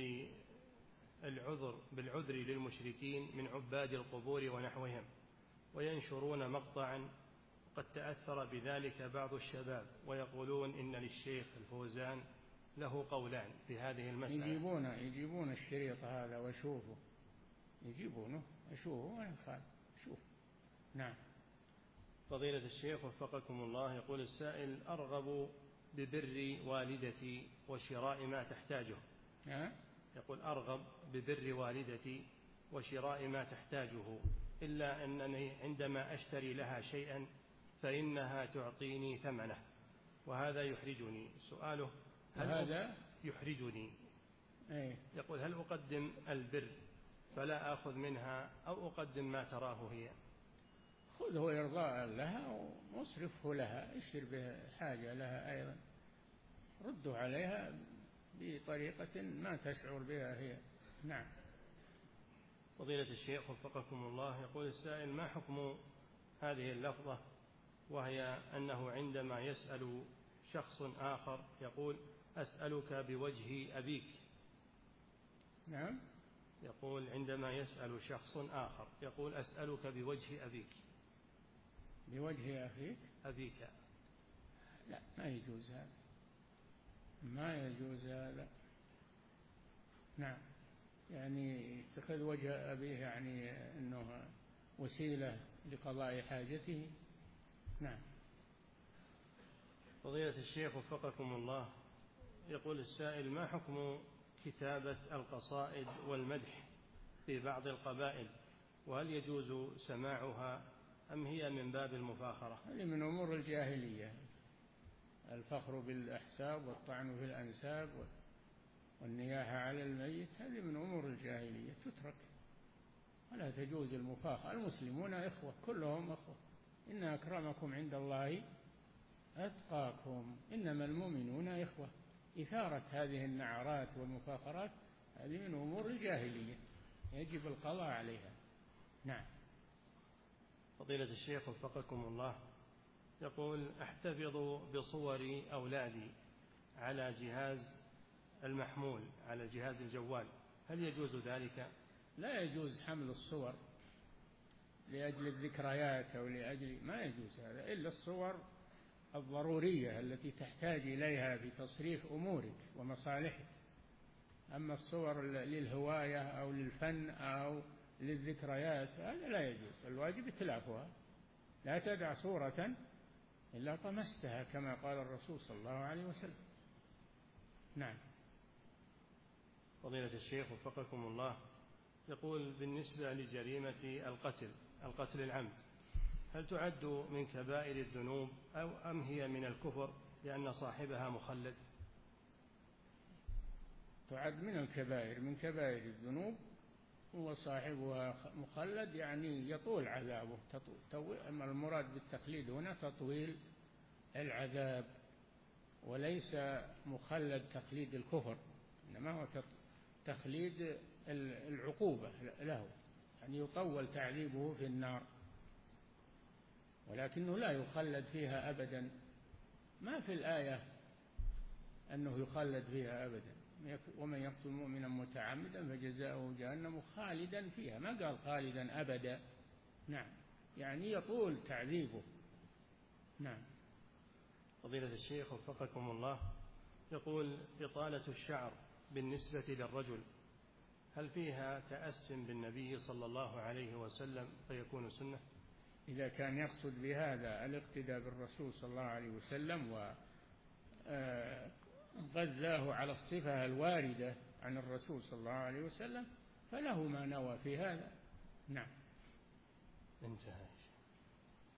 بالعذر للمشركين من عباد القبور ونحوهم، وينشرون مقطعا قد تأثر بذلك بعض الشباب ويقولون إن للشيخ الفوزان له قولان في هذه المسألة. يجيبون الشريط هذا وشوفوا، يجيبونه أشوفه ولا خال شوف. نعم. فضيلة الشيخ وفقكم الله، يقول السائل: أرغب ببر والدتي وشراء ما تحتاجه. يقول: أرغب ببر والدتي وشراء ما تحتاجه، إلا أنني عندما أشتري لها شيئا فإنها تعطيني ثمنه، وهذا يحرجني. سؤاله: هذا يحرجني. يقول: هل أقدم البر فلا أخذ منها أو أقدم ما تراه هي؟ خذه إرضاء لها ومصرفه لها، اشتر به حاجة لها أيضا، رده عليها بطريقة ما تشعر بها هي. نعم. فضيلة الشيخ وفقكم الله، يقول السائل: ما حكم هذه اللفظة وهي أنه عندما يسأل شخص آخر يقول: أسألك بوجه أبيك؟ نعم. يقول: عندما يسأل شخص آخر يقول: أسألك بوجه أبيك. بوجه أخيك؟ أبيك. لا، ما يجوز هذا، ما يجوز هذا. نعم. يعني اتخذ وجه أبيه يعني أنه وسيلة لقضاء حاجته. نعم. فضيلة الشيخ وفقكم الله، يقول السائل: ما حكم كتابة القصائد والمدح في بعض القبائل، وهل يجوز سماعها أم هي من باب المفاخرة؟ هذه من أمور الجاهلية، الفخر بالأحساب والطعن في الأنساب والنياحة على الميت، هذه من أمور الجاهلية تترك، ولا تجوز المفاخرة. المسلمون إخوة، كلهم إخوة، إن أكرمكم عند الله أتقاكم، إنما المؤمنون إخوة. إثارة هذه النعرات والمفاخرات هذه من أمور الجاهلية يجب القضاء عليها. نعم. فضيلة الشيخ وفقكم الله، يقول: أحتفظ بصور أولادي على جهاز المحمول على جهاز الجوال هل يجوز ذلك؟ لا يجوز حمل الصور لأجل الذكريات أو لأجل، ما يجوز هذا إلا الصور الضرورية التي تحتاج إليها في تصريف أمورك ومصالحك. أما الصور للهواية أو للفن أو للذكريات هذا لا يجوز، الواجب إتلافها. لا تدع صورة إلا طمستها كما قال الرسول صلى الله عليه وسلم. نعم. فضيلة الشيخ وفقكم الله، يقول بالنسبة لجريمة القتل العمد هل تعد من كبائر الذنوب أم هي من الكفر لأن صاحبها مخلد؟ تعد من الكبائر، من كبائر الذنوب، وصاحبها مخلد يعني يطول عذابه. أما المراد بالتخليد هنا تطويل العذاب، وليس مخلد تخليد الكفر، إنما هو تخليد العقوبة له، يعني يطول تعذيبه في النار، ولكنه لا يخلد فيها أبدا. ما في الآية أنه يخلد فيها أبدا. ومن يقتل مؤمنا متعمدا فجزاؤه جهنم خالدا فيها، ما قال خالدا أبدا. نعم، يعني يطول تعذيبه. نعم. فضيلة الشيخ وفقكم الله، يقول إطالة الشعر بالنسبة للرجل هل فيها تأس بالنبي صلى الله عليه وسلم فيكون سنة؟ إذا كان يقصد بهذا الاقتداء بالرسول صلى الله عليه وسلم وغذاه على الصفة الواردة عن الرسول صلى الله عليه وسلم فله ما نوى في هذا. نعم. انتهى.